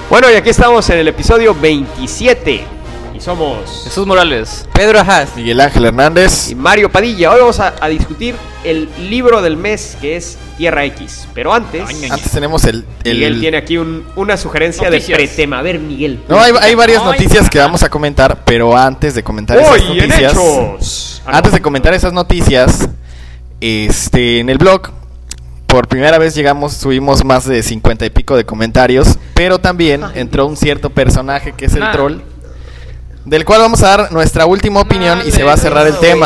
Bueno, y aquí estamos en el episodio 27. Y somos Jesús Morales, Pedro Ajaz, Miguel Ángel Hernández y Mario Padilla. Hoy vamos a discutir el libro del mes, que es Tierra X. Pero antes tenemos Miguel tiene aquí una sugerencia noticias de pretema. A ver, Miguel. No, hay varias noticias que vamos a comentar, pero antes de comentar esas noticias, antes de comentar esas noticias, en el blog por primera vez subimos más de 50 y pico de comentarios, pero también entró un cierto personaje que es el troll, del cual vamos a dar nuestra última opinión y se va a cerrar el tema.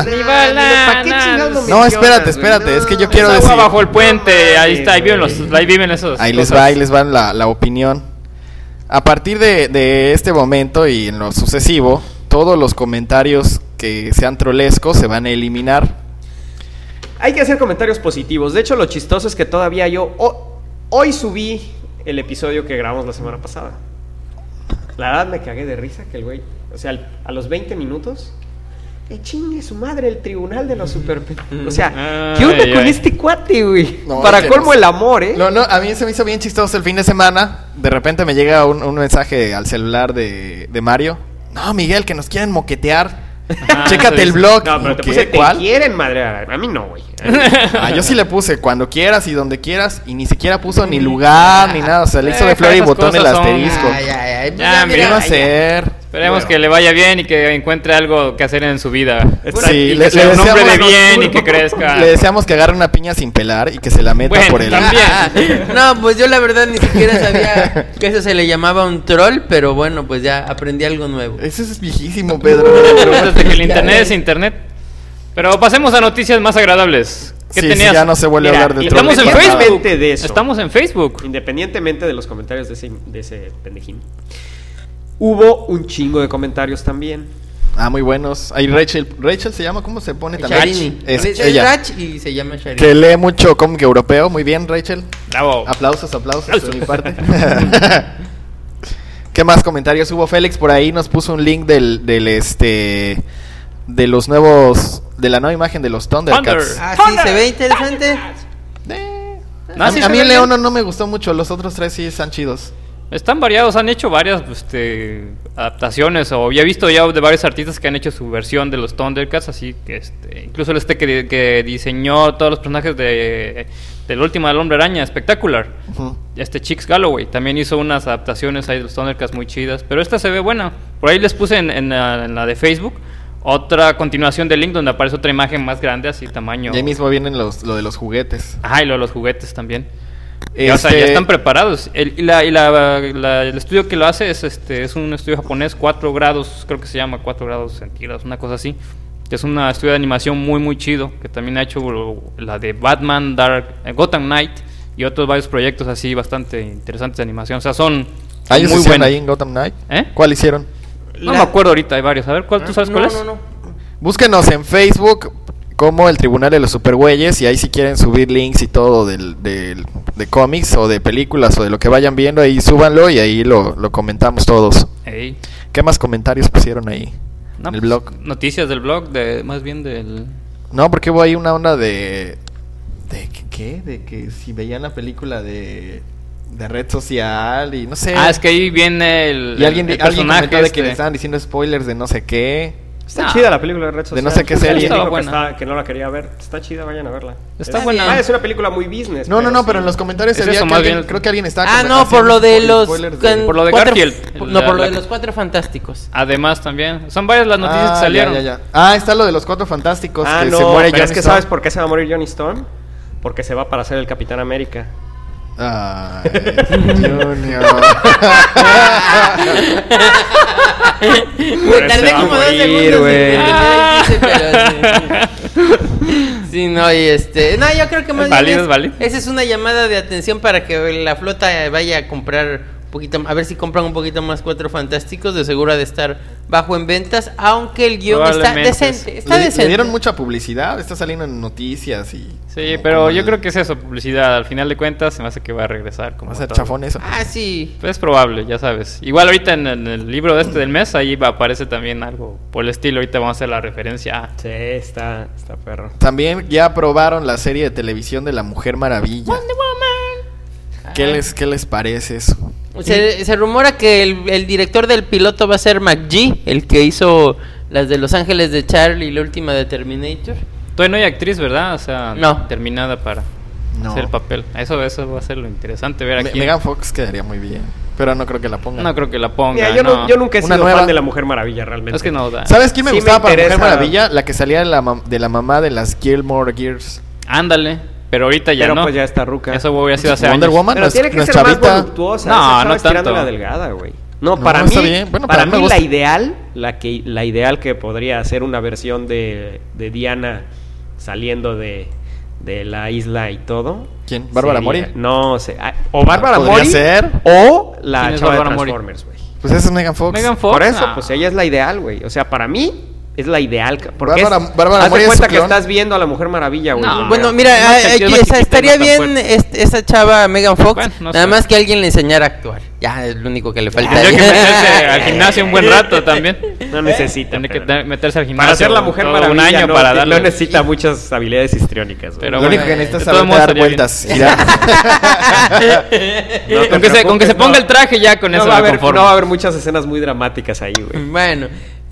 No, espérate, es que yo quiero decir. Agua bajo el puente, ahí está, ahí viven esos. Ahí les va la opinión. A partir de este momento y en lo sucesivo, todos los comentarios que sean trolescos se van a eliminar. Hay que hacer comentarios positivos. De hecho, lo chistoso es que todavía hoy subí el episodio que grabamos la semana pasada. La verdad me cagué de risa que el güey, o sea, a los 20 minutos, chingue su madre el tribunal de los super... O sea, ¿qué onda con este cuate, güey? No, para colmo el amor, ¿eh? No, a mí se me hizo bien chistoso el fin de semana. De repente me llega un mensaje al celular de Mario. No, Miguel, que nos quieren moquetear. Chécate el blog. No, pero te puse, ¿te quieren madrear? A mí no, güey. Yo sí le puse cuando quieras y donde quieras. Y ni siquiera puso ni lugar ni nada. O sea, le hizo de flor y botón el asterisco. ¿Qué va a hacer? Esperemos que le vaya bien y que encuentre algo que hacer en su vida. Sí, que sea un hombre de bien y que crezca. Le deseamos que agarre una piña sin pelar y que se la meta por el... también. No, pues yo la verdad ni siquiera sabía que eso se le llamaba un troll, pero bueno, pues ya aprendí algo nuevo. Eso es viejísimo, Pedro. Desde que el internet es internet. Pero pasemos a noticias más agradables. ¿Qué tenías? Ya no se vuelve a hablar de Estamos en Facebook. De eso, estamos en Facebook. Independientemente de los comentarios de ese pendejín, hubo un chingo de comentarios también. Muy buenos. Hay Rachel se llama, ¿cómo se pone también? Sharini. Es ella. Rach y se llama Sharini. Que lee mucho cómic europeo. Muy bien, Rachel. Bravo. Aplausos de mi parte. ¿Qué más comentarios hubo? Félix por ahí nos puso un link de los nuevos, de la nueva imagen de los Thundercats. Sí, se ve interesante. A mí el León no me gustó mucho. Los otros tres sí están chidos. Están variados, han hecho varias adaptaciones, o ya he visto ya de varios artistas que han hecho su versión de los Thundercats, así que incluso que diseñó todos los personajes de la última del Hombre Araña, Spectacular. Chicks Galloway también hizo unas adaptaciones ahí de los Thundercats muy chidas, pero esta se ve buena. Por ahí les puse en la de Facebook otra continuación del link donde aparece otra imagen más grande, así tamaño. Y ahí mismo vienen lo de los juguetes. Y lo de los juguetes también. O sea, ya están preparados. El estudio que lo hace es un estudio japonés, 4 grados, creo que se llama 4 grados centígrados, una cosa así. Que es un estudio de animación muy muy chido, que también ha hecho la de Batman, Gotham Knight y otros varios proyectos así bastante interesantes de animación. O sea, son muy buenos ahí en Gotham Knight. ¿Cuál hicieron? No me acuerdo ahorita, hay varios. A ver, ¿tú sabes cuál es? No. Búsquenos en Facebook como el Tribunal de los Supergüeyes, y ahí si quieren subir links y todo de cómics o de películas o de lo que vayan viendo, ahí súbanlo y ahí lo comentamos todos. Hey. ¿Qué más comentarios pusieron ahí en el blog? Noticias del blog, más bien del... No, porque hubo ahí una onda de ¿qué? De que si veían la película de red social y no sé. Es que ahí viene el personaje comentó de que le estaban diciendo spoilers de no sé qué. Está chida la película de red social. De no sé qué serie. Que no la quería ver. Está chida, vayan a verla. Está buena. Es una película muy business. No, pero en los comentarios se veía creo que alguien estaba por lo de los... Por lo de Garfield. Por lo de los 4 fantásticos. Además también. Son varias las noticias que salieron. Ya. Está lo de los 4 fantásticos. Que no, se muere pero Johnny es que Storm. ¿sabes por qué se va a morir Johnny Storm? Porque se va para ser el Capitán América. Junior. Me tardé como 2 segundos, güey. Sí, no, no, yo creo que más bien esa es una llamada de atención para que la flota vaya a comprar poquito, a ver si compran un poquito más 4 fantásticos. De seguro ha de estar bajo en ventas, aunque el guión está decente. Le dieron mucha publicidad, está saliendo en noticias y... Sí, pero yo creo que es eso, publicidad. Al final de cuentas se me hace que va a regresar. Va a ser chafón eso. Sí. Pues es probable, ya sabes. Igual ahorita en el libro del mes, ahí aparece también algo por el estilo. Ahorita vamos a hacer la referencia. Sí, está perro. También ya aprobaron la serie de televisión de La Mujer Maravilla. Wonder Woman. ¿Qué les parece eso? Se rumora que el director del piloto va a ser McGee, el que hizo las de Los Ángeles de Charlie y la última de Terminator. Todavía no hay actriz, ¿verdad? O sea, no. Terminada para hacer el papel. Eso va a ser lo interesante ver aquí. Megan Fox quedaría muy bien, pero no creo que la ponga. No creo que la ponga. Mira, yo nunca he sido fan de la Mujer Maravilla, realmente. Es que no da. ¿Sabes quién me gustaba para Mujer Maravilla? La que salía de la mamá de las Gilmore Girls. Ándale. Pero ahorita ya no. Pues ya está ruca. Eso hubiera sido hace Wonder años. Woman, pero tiene que ser más voluptuosa. No tanto. La delgada, güey. No, para mí, bueno, para mí la ideal que podría ser una versión de Diana saliendo de la isla y todo. ¿Quién? ¿Bárbara Mori? No sé. O Bárbara Mori. Ser? O la chava de Transformers, güey. Pues esa es Megan Fox. Por eso, pues ella es la ideal, güey. O sea, para mí es la ideal. Porque Bárbara Mori, haz de cuenta que estás viendo a la Mujer Maravilla, güey. No, bueno, mira, estaría bien esa chava Megan Fox, bueno, nada más que alguien le enseñara a actuar. Ya es lo único que le falta. Tendría que meterse al gimnasio un buen rato también. No necesita. Tiene que meterse al gimnasio. Para ser la Mujer Maravilla, un año para darle. No necesita muchas habilidades histriónicas. Pero lo único que necesita es saber dar vueltas. Con que se ponga el traje ya con eso me conformo. No va a haber muchas escenas muy dramáticas ahí, güey. Bueno,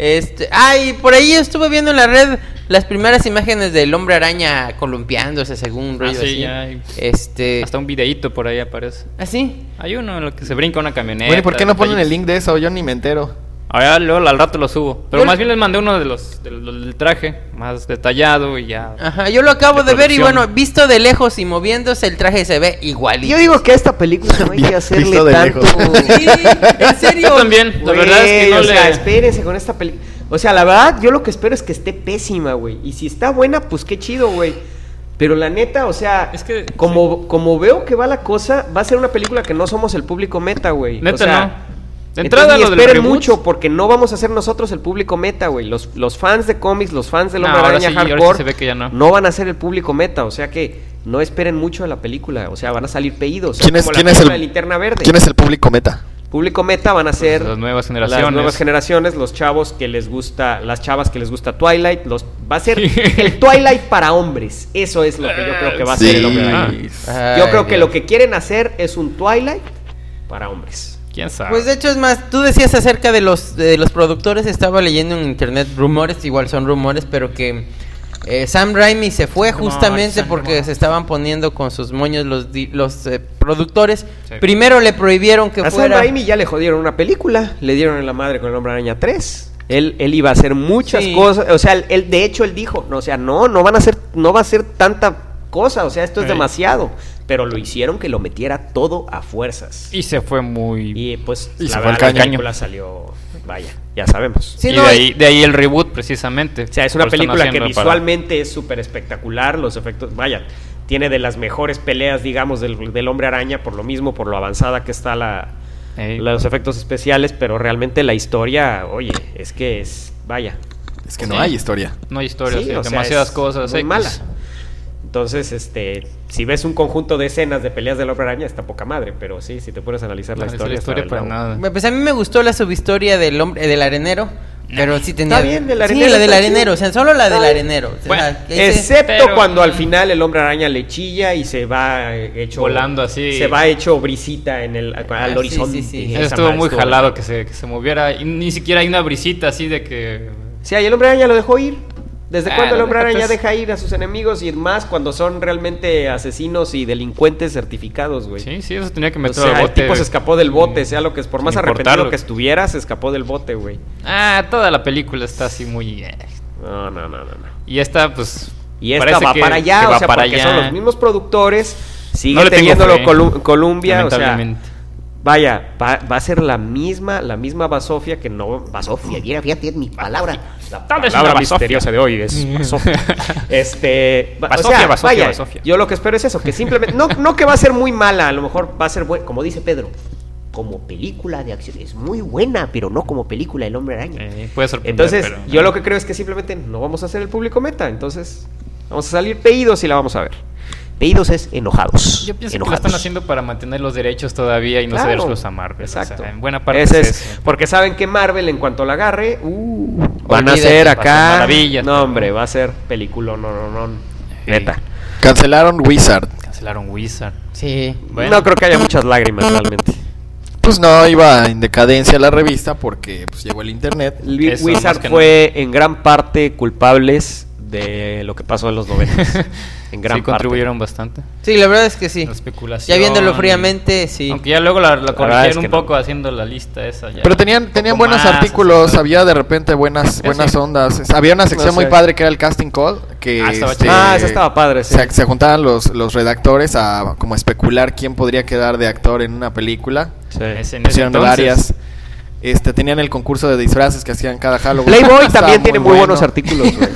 y por ahí estuve viendo en la red las primeras imágenes del Hombre Araña columpiándose según rollo así. Ya hasta un videíto por ahí aparece. ¿Ah, sí? Hay uno en el que se brinca una camioneta. Bueno, ¿y por qué no ponen el link de eso? Yo ni me entero. Ahora luego al rato lo subo. Pero más bien les mandé uno del traje, más detallado y ya. Ajá, yo lo acabo de ver y bueno, visto de lejos y moviéndose el traje se ve igualito. Yo digo que a esta película no hay que hacerle tanto. Sí, en serio. Yo también, la verdad es que no espérense con esta película. O sea, la verdad, yo lo que espero es que esté pésima, güey. Y si está buena, pues qué chido, güey. Pero la neta, o sea, es que como veo que va la cosa, va a ser una película que no somos el público meta, güey. Neta, o sea, no. De entrada lo esperen mucho porque no vamos a ser nosotros el público meta, güey. Los fans de cómics, los fans del Hombre Araña hardcore se ve que ya no van a ser el público meta, o sea que no esperen mucho de la película, o sea, van a salir pedidos. ¿Quién es el Linterna Verde? ¿Quién es el público meta? Público meta van a ser las nuevas generaciones, los chavos que les gusta, las chavas que les gusta Twilight, va a ser el Twilight para hombres. Eso es lo que yo creo que va a ser el Hombre Araña. Yo creo que lo que quieren hacer es un Twilight para hombres. ¿Quién sabe? Pues de hecho es más, tú decías acerca de los productores, estaba leyendo en internet rumores, igual son rumores, pero que Sam Raimi se fue justamente porque se estaban poniendo con sus moños los productores. Sí. Primero le prohibieron que fuera... A Sam Raimi ya le jodieron una película, le dieron en la madre con el Hombre Araña 3. Él iba a hacer muchas cosas, o sea, de hecho él dijo, no va a ser tanta cosa, o sea, esto es demasiado. Pero lo hicieron que lo metiera todo a fuerzas. Y se fue muy... Y pues la película salió... Vaya, ya sabemos. Sí, y de ahí el reboot precisamente. O sea, es una película que visualmente es súper espectacular. Los efectos... Vaya, tiene de las mejores peleas, digamos, del Hombre Araña. Por lo mismo, por lo avanzada que está los efectos especiales. Pero realmente la historia, oye, es que vaya. Es que no hay historia. No hay historia, demasiadas cosas. Muy mala. Entonces, si ves un conjunto de escenas de peleas del Hombre Araña, está poca madre, pero sí, si te pones a analizar la historia para nada. Pues a mí me gustó la subhistoria del arenero, pero sí tenía... Está bien, la del arenero, o sea, solo la del arenero. Bueno, excepto cuando al final el Hombre Araña le chilla y se va hecho... Volando así. Se va hecho brisita al horizonte. Sí. Eso estuvo muy jalado que se moviera, y ni siquiera hay una brisita así de que... Sí, ahí el Hombre Araña lo dejó ir. ¿Desde cuándo el Hombre Araña deja ir a sus enemigos y más cuando son realmente asesinos y delincuentes certificados, güey? Sí, eso tenía que meter al bote. El tipo se escapó del bote, sea lo que es, por más arrepentido que estuviera, se escapó del bote, güey. Toda la película está así muy... No. Y esta, pues... Y esta va para allá, o sea, porque son los mismos productores, sigue teniéndolo Columbia, o sea... Vaya, va a ser la misma basofia que no... Basofia, fíjate, es mi palabra. La palabra misteriosa de hoy es basofia. Basofia. Yo lo que espero es eso, que simplemente... No que va a ser muy mala, a lo mejor va a ser buena, como dice Pedro. Como película de acción, es muy buena, pero no como película del Hombre Araña. Puede sorprender, entonces, yo lo que creo es que simplemente no vamos a ser el público meta, entonces vamos a salir pedidos y la vamos a ver. Pedidos es enojados. Yo pienso que lo están haciendo para mantener los derechos todavía y no cederlos a Marvel. Exacto. O sea, en buena parte es porque saben que Marvel, en cuanto la agarre, van a hacer acá maravillas. No, hombre, va a ser película, no. Neta. Cancelaron Wizard. cancelaron Wizard. Sí. Bueno. No creo que haya muchas lágrimas realmente. Pues no, iba en decadencia la revista porque pues llegó el internet. Wizard fue en gran parte culpables de lo que pasó en los 90. En gran parte. Contribuyeron bastante. Sí, la verdad es que sí. La especulación. Ya viéndolo fríamente, sí. Aunque ya luego la corrigieron un poco haciendo la lista esa. Ya. Pero tenían buenos artículos, había de repente buenas ondas. Había una sección muy padre que era el casting call. Que esa estaba padre, sí. Se juntaban los redactores a como especular quién podría quedar de actor en una película. Sí. Pusieron varias. Tenían el concurso de disfraces que hacían cada Halloween. Playboy también tiene muy buenos artículos, güey.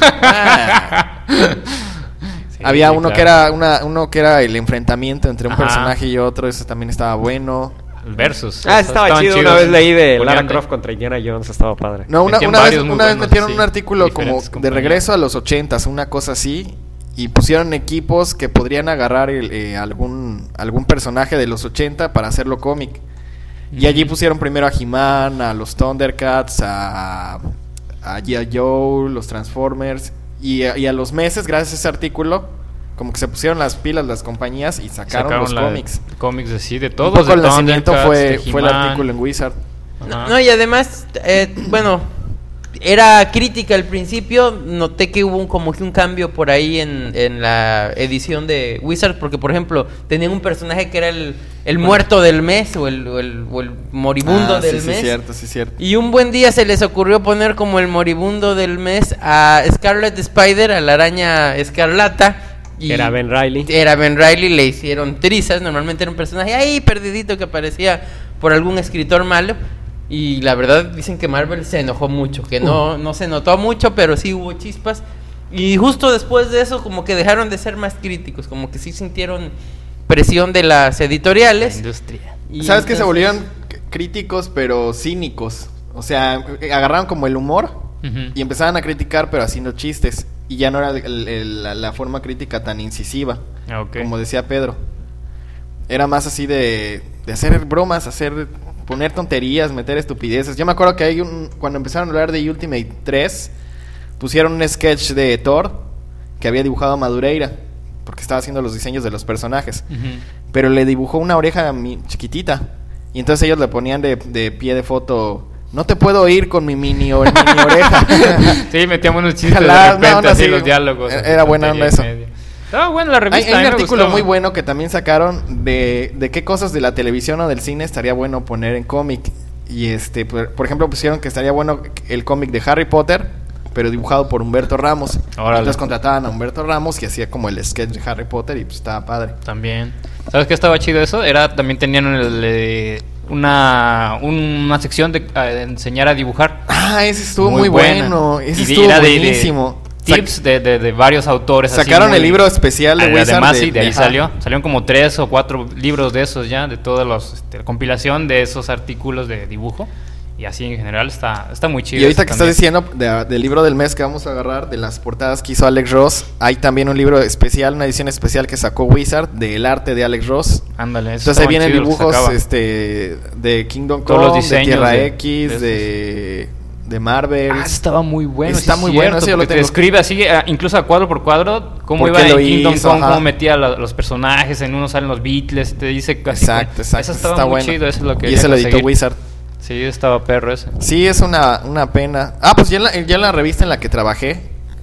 Sí, había uno que era el enfrentamiento entre un personaje y otro, ese también estaba bueno. Versus. Estaba chido. Una vez leí de Lara Croft contra Indiana Jones, estaba padre. No, una vez metieron un artículo como de regreso a los 80s, una cosa así, y pusieron equipos que podrían agarrar algún personaje de los 80 para hacerlo cómic. Y allí pusieron primero a He-Man, a los Thundercats, a G.I. Joe, los Transformers. Y a los meses, gracias a ese artículo, como que se pusieron las pilas las compañías y sacaron los cómics. Cómics así, de todos. Un poco el nacimiento fue el artículo en Wizard. No, y además, era crítica al principio. Noté que hubo como un cambio por ahí en la edición de Wizard, porque por ejemplo tenían un personaje que era el muerto del mes o el moribundo del mes. Sí, cierto. Y un buen día se les ocurrió poner como el moribundo del mes a Scarlet Spider, a la araña escarlata. Y era Ben Reilly, le hicieron trizas. Normalmente era un personaje ahí perdidito que aparecía por algún escritor malo. Y la verdad dicen que Marvel se enojó mucho, que no se notó mucho, pero sí hubo chispas. Y justo después de eso como que dejaron de ser más críticos, como que sí sintieron presión de las editoriales. La industria. Y ¿sabes que se volvieron críticos pero cínicos? O sea, agarraron como el humor y empezaban a criticar pero haciendo chistes. Y ya no era la forma crítica tan incisiva, como decía Pedro. Era más así de hacer bromas, poner tonterías, meter estupideces. Yo me acuerdo que cuando empezaron a hablar de Ultimate 3, pusieron un sketch de Thor que había dibujado a Madureira, porque estaba haciendo los diseños de los personajes. Pero le dibujó una oreja chiquitita. Y entonces ellos le ponían de pie de foto: no te puedo oír con mi mini oreja. Sí, metíamos unos chistes de repente, así los diálogos. Era buena onda eso. Estaba buena la revista. Hay un artículo muy bueno que también sacaron de qué cosas de la televisión o del cine estaría bueno poner en cómic. Y por ejemplo, pusieron que estaría bueno el cómic de Harry Potter, pero dibujado por Humberto Ramos. Entonces contrataban a Humberto Ramos y hacía como el sketch de Harry Potter y pues estaba padre. También. ¿Sabes qué estaba chido eso? También tenían una sección de enseñar a dibujar. Ese estuvo muy bueno. Ese estuvo buenísimo. Tips de varios autores. Sacaron el libro especial de Wizard. Además, de ahí salieron como 3 o 4 libros de esos ya, de toda la compilación de esos artículos de dibujo. Y así en general está muy chido. Y ahorita que estás diciendo del libro del mes que vamos a agarrar, de las portadas que hizo Alex Ross, hay también un libro especial, una edición especial que sacó Wizard del arte de Alex Ross. Ándale, eso. Entonces ahí vienen dibujos de Kingdom Come, de Tierra X, de Marvel. Estaba muy bueno. Está muy bueno, eso yo lo tengo. Te describe así, incluso a cuadro por cuadro, cómo iba en Kingdom Come, cómo metía los personajes, en uno salen los Beatles, te dice casi. Exacto. Eso estaba muy chido, eso es lo que. Y eso lo editó Wizard. Sí, estaba perro ese. Sí, es una pena. Pues ya en la revista en la que trabajé,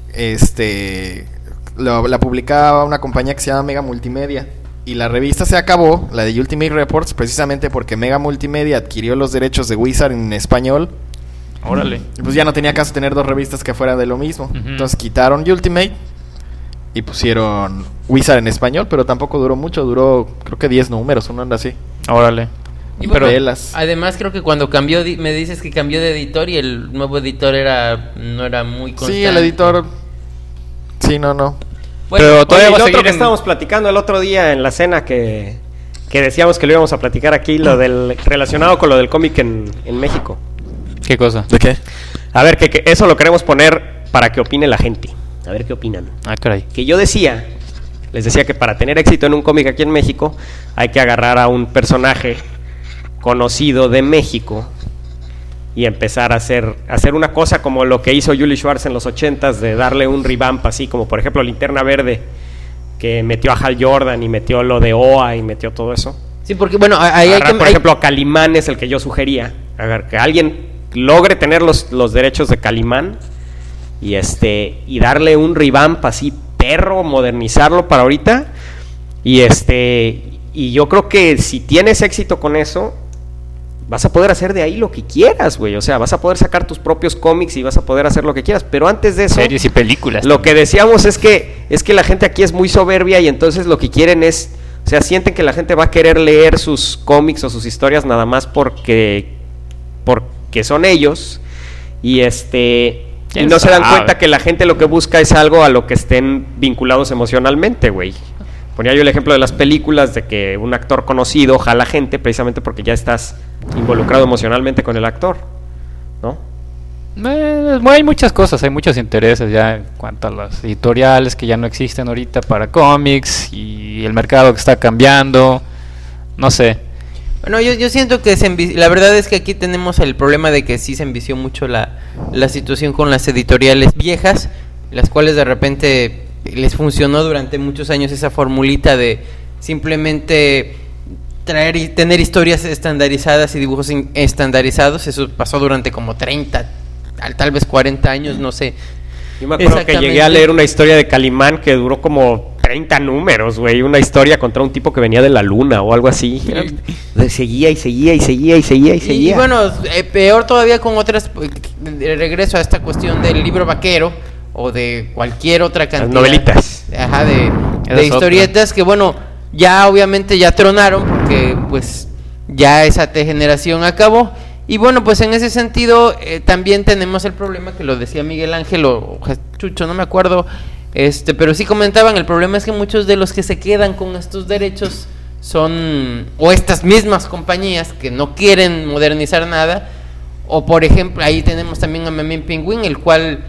la publicaba una compañía que se llama Mega Multimedia. Y la revista se acabó, la de Ultimate Reports, precisamente porque Mega Multimedia adquirió los derechos de Wizard en español. Órale. Pues ya no tenía caso tener 2 revistas que fueran de lo mismo. Entonces quitaron Ultimate y pusieron Wizard en español, pero tampoco duró mucho, duró creo que 10 números, una onda así. Órale. Pero además creo que cuando cambió, me dices que cambió de editor y el nuevo editor no era muy constante. Sí, el editor. Sí, no. Bueno, pero todavía lo otro que estábamos platicando el otro día en la cena que decíamos que lo íbamos a platicar aquí, relacionado con lo del cómic en México. ¿Qué cosa? ¿De qué? A ver, que eso lo queremos poner para que opine la gente. A ver qué opinan. Caray. Que les decía que para tener éxito en un cómic aquí en México hay que agarrar a un personaje conocido de México y empezar a hacer una cosa como lo que hizo Julie Schwartz en los 80s, de darle un revamp así, como por ejemplo Linterna Verde, que metió a Hal Jordan y metió lo de OA y metió todo eso. Sí, porque bueno, ahí hay que... Por ejemplo, a Calimán es el que yo sugería. A ver, que alguien logre tener los derechos de Calimán y darle un revamp así perro, modernizarlo para ahorita. Y yo creo que si tienes éxito con eso, vas a poder hacer de ahí lo que quieras, güey. O sea, vas a poder sacar tus propios cómics y vas a poder hacer lo que quieras. Pero antes de eso... series y películas. Lo que decíamos es que la gente aquí es muy soberbia y entonces lo que quieren es... O sea, sienten que la gente va a querer leer sus cómics o sus historias nada más porque son ellos. Y no se dan cuenta que la gente lo que busca es algo a lo que estén vinculados emocionalmente, güey. Ponía yo el ejemplo de las películas, de que un actor conocido jala gente precisamente porque ya estás involucrado emocionalmente con el actor, ¿no? Hay muchas cosas, hay muchos intereses ya en cuanto a las editoriales que ya no existen ahorita para cómics y el mercado que está cambiando, no sé. Bueno, yo siento que la verdad es que aquí tenemos el problema de que sí se envició mucho la situación con las editoriales viejas, las cuales de repente les funcionó durante muchos años esa formulita de simplemente traer y tener historias estandarizadas y dibujos estandarizados. Eso pasó durante como 30, tal vez 40 años, no sé. Yo me acuerdo que llegué a leer una historia de Calimán que duró como 30 números, güey. Una historia contra un tipo que venía de la luna o algo así. Seguía y seguía y seguía y seguía y seguía. Y bueno, peor todavía con otras... regreso a esta cuestión del libro vaquero o de cualquier otra cantidad. Las novelitas. Ajá, de historietas que bueno, ya obviamente ya tronaron porque pues ya esa generación acabó. Y bueno, pues en ese sentido también tenemos el problema que lo decía Miguel Ángel o Chucho, no me acuerdo, pero sí comentaban, el problema es que muchos de los que se quedan con estos derechos son o estas mismas compañías que no quieren modernizar nada, o por ejemplo, ahí tenemos también a Memín Pingüín, el cual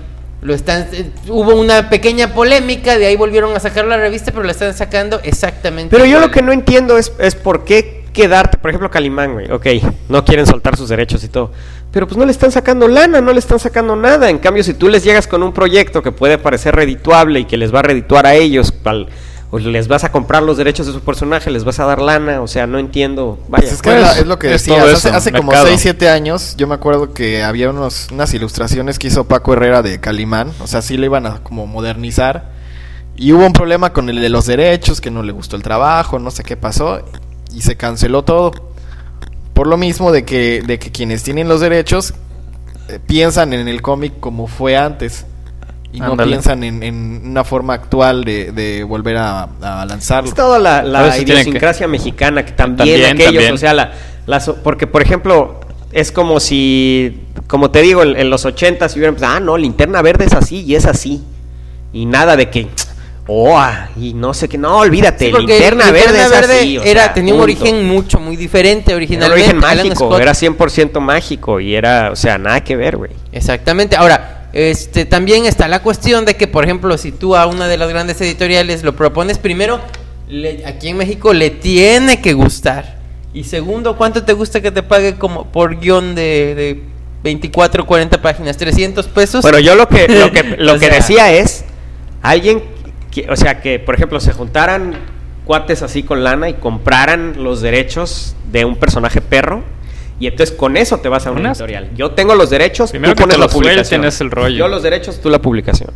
hubo una pequeña polémica, de ahí volvieron a sacar la revista, pero la están sacando exactamente pero igual. Yo lo que no entiendo es por qué quedarte, por ejemplo, Calimán, güey, ok, no quieren soltar sus derechos y todo, pero pues no le están sacando lana, no le están sacando nada. En cambio, si tú les llegas con un proyecto que puede parecer redituable y que les va a redituar a ellos, o les vas a comprar los derechos de su personaje, les vas a dar lana, o sea, no entiendo. Vaya, pues es lo que decías, hace como 6-7 años, yo me acuerdo que había unas ilustraciones que hizo Paco Herrera de Calimán, o sea, sí le iban a como modernizar, y hubo un problema con el de los derechos, que no le gustó el trabajo, no sé qué pasó, y se canceló todo. Por lo mismo de que quienes tienen los derechos piensan en el cómic como fue antes. Y no piensan en una forma actual de volver a lanzarlo. Es toda la idiosincrasia mexicana que también aquellos, o sea, porque por ejemplo, es como si, como te digo, en los 80s si hubieran pensado, no, Linterna Verde es así y es así. Y nada de que, y no sé qué, no, olvídate, sí, Linterna Verde es así. Tenía un origen muy diferente originalmente. Era un origen mágico, era 100% mágico y era, o sea, nada que ver, güey. Exactamente, ahora... también está la cuestión de que, por ejemplo, si tú a una de las grandes editoriales lo propones, primero, aquí en México le tiene que gustar. Y segundo, ¿cuánto te gusta que te pague como por guión de 24, 40 páginas? ¿300 pesos? Bueno, yo lo que decía es, alguien, o sea, que por ejemplo se juntaran cuates así con lana y compraran los derechos de un personaje perro. Y entonces con eso te vas a una editorial. Yo tengo los derechos, primero tú pones la publicación. Es el rollo. Yo los derechos, tú la publicación.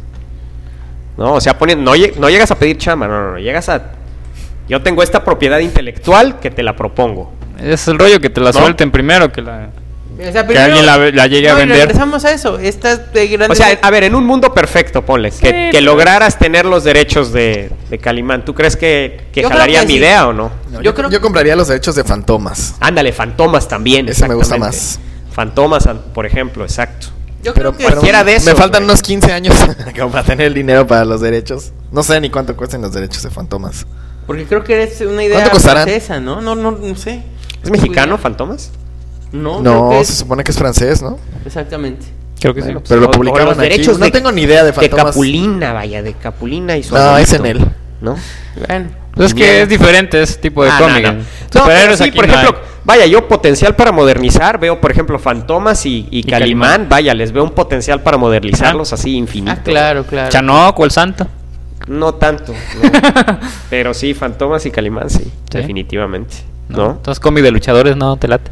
No, o sea, no llegas a pedir chamba, no, llegas a... Yo tengo esta propiedad intelectual que te la propongo. Es el rollo, que te la suelten primero, que la... O sea, que alguien la llegue a vender. Regresamos a eso. O sea, a ver, en un mundo perfecto, ponle, sí, que lograras tener los derechos de Calimán. ¿Tú crees que jalaría mi idea o no? Yo compraría los derechos de Fantomas. Ándale, Fantomas también. Ese me gusta más. Fantomas, por ejemplo, exacto. Yo creo que cualquiera de eso. Me faltan unos 15 años como para tener el dinero para los derechos. No sé ni cuánto cuestan los derechos de Fantomas. Porque creo que es una idea francesa, ¿no? No sé. ¿Es mexicano, Fantomas? No, se supone que es francés, ¿no? Exactamente. Creo que sí. Pero lo publicaron los derechos aquí. No tengo ni idea de Fantomas. De Capulina y su No, es en él. ¿No? Bueno. Es que es diferente ese tipo de cómic. No, pero sí, por ejemplo, vaya, yo potencial para modernizar, veo por ejemplo Fantomas y Calimán, vaya, les veo un potencial para modernizarlos así infinito. Claro. Chanoc o el Santo. No tanto, no. Pero sí, Fantomas y Calimán, sí, definitivamente. ¿No? Entonces, cómic de luchadores, ¿no te late?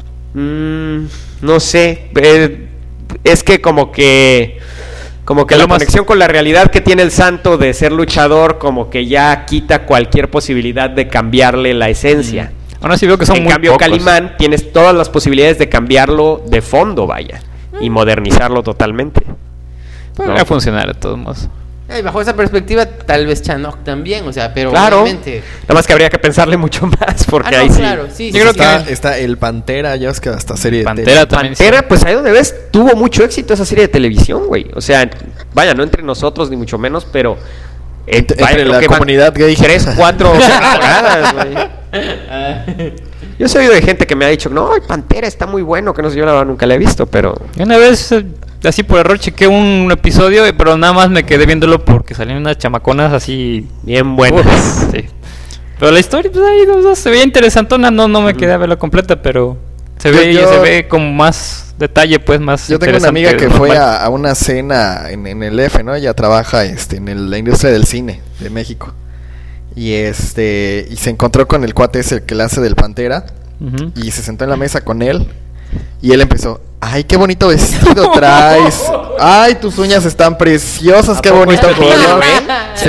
No sé. Es que como que la conexión con la realidad que tiene el santo de ser luchador, como que ya quita cualquier posibilidad de cambiarle la esencia. Ahora sí veo que son en muy cambio, pocos. Calimán tienes todas las posibilidades de cambiarlo de fondo, vaya, y modernizarlo totalmente. Podría funcionar de todos modos. Y bajo esa perspectiva, tal vez Chanok también, o sea, pero claro, obviamente... Nada más que habría que pensarle mucho más, porque ahí claro, sí. Yo creo que está el Pantera, ya es que hasta serie de Pantera también. Pantera, pues ahí donde ves, tuvo mucho éxito esa serie de televisión, güey. O sea, vaya, no entre nosotros ni mucho menos, pero... entre la comunidad gay. 3, 4 temporadas, güey. Yo he oído de gente que me ha dicho, no, el Pantera está muy bueno, que no sé, yo la verdad nunca la he visto, pero... Una vez, así por error, chequé un episodio, pero nada más me quedé viéndolo porque salían unas chamaconas así... bien buenas. Sí. Pero la historia, pues ahí se veía interesantona, no me quedé a verla completa, pero se ve con más detalle, pues más yo tengo una amiga que fue a una cena en el F, ¿no? Ella trabaja en la industria del cine de México. Y y se encontró con el cuate ese que le hace del Pantera. Y se sentó en la mesa con él. Y él empezó: ay, qué bonito vestido traes. Ay, tus uñas están preciosas, qué bonito color. Sí.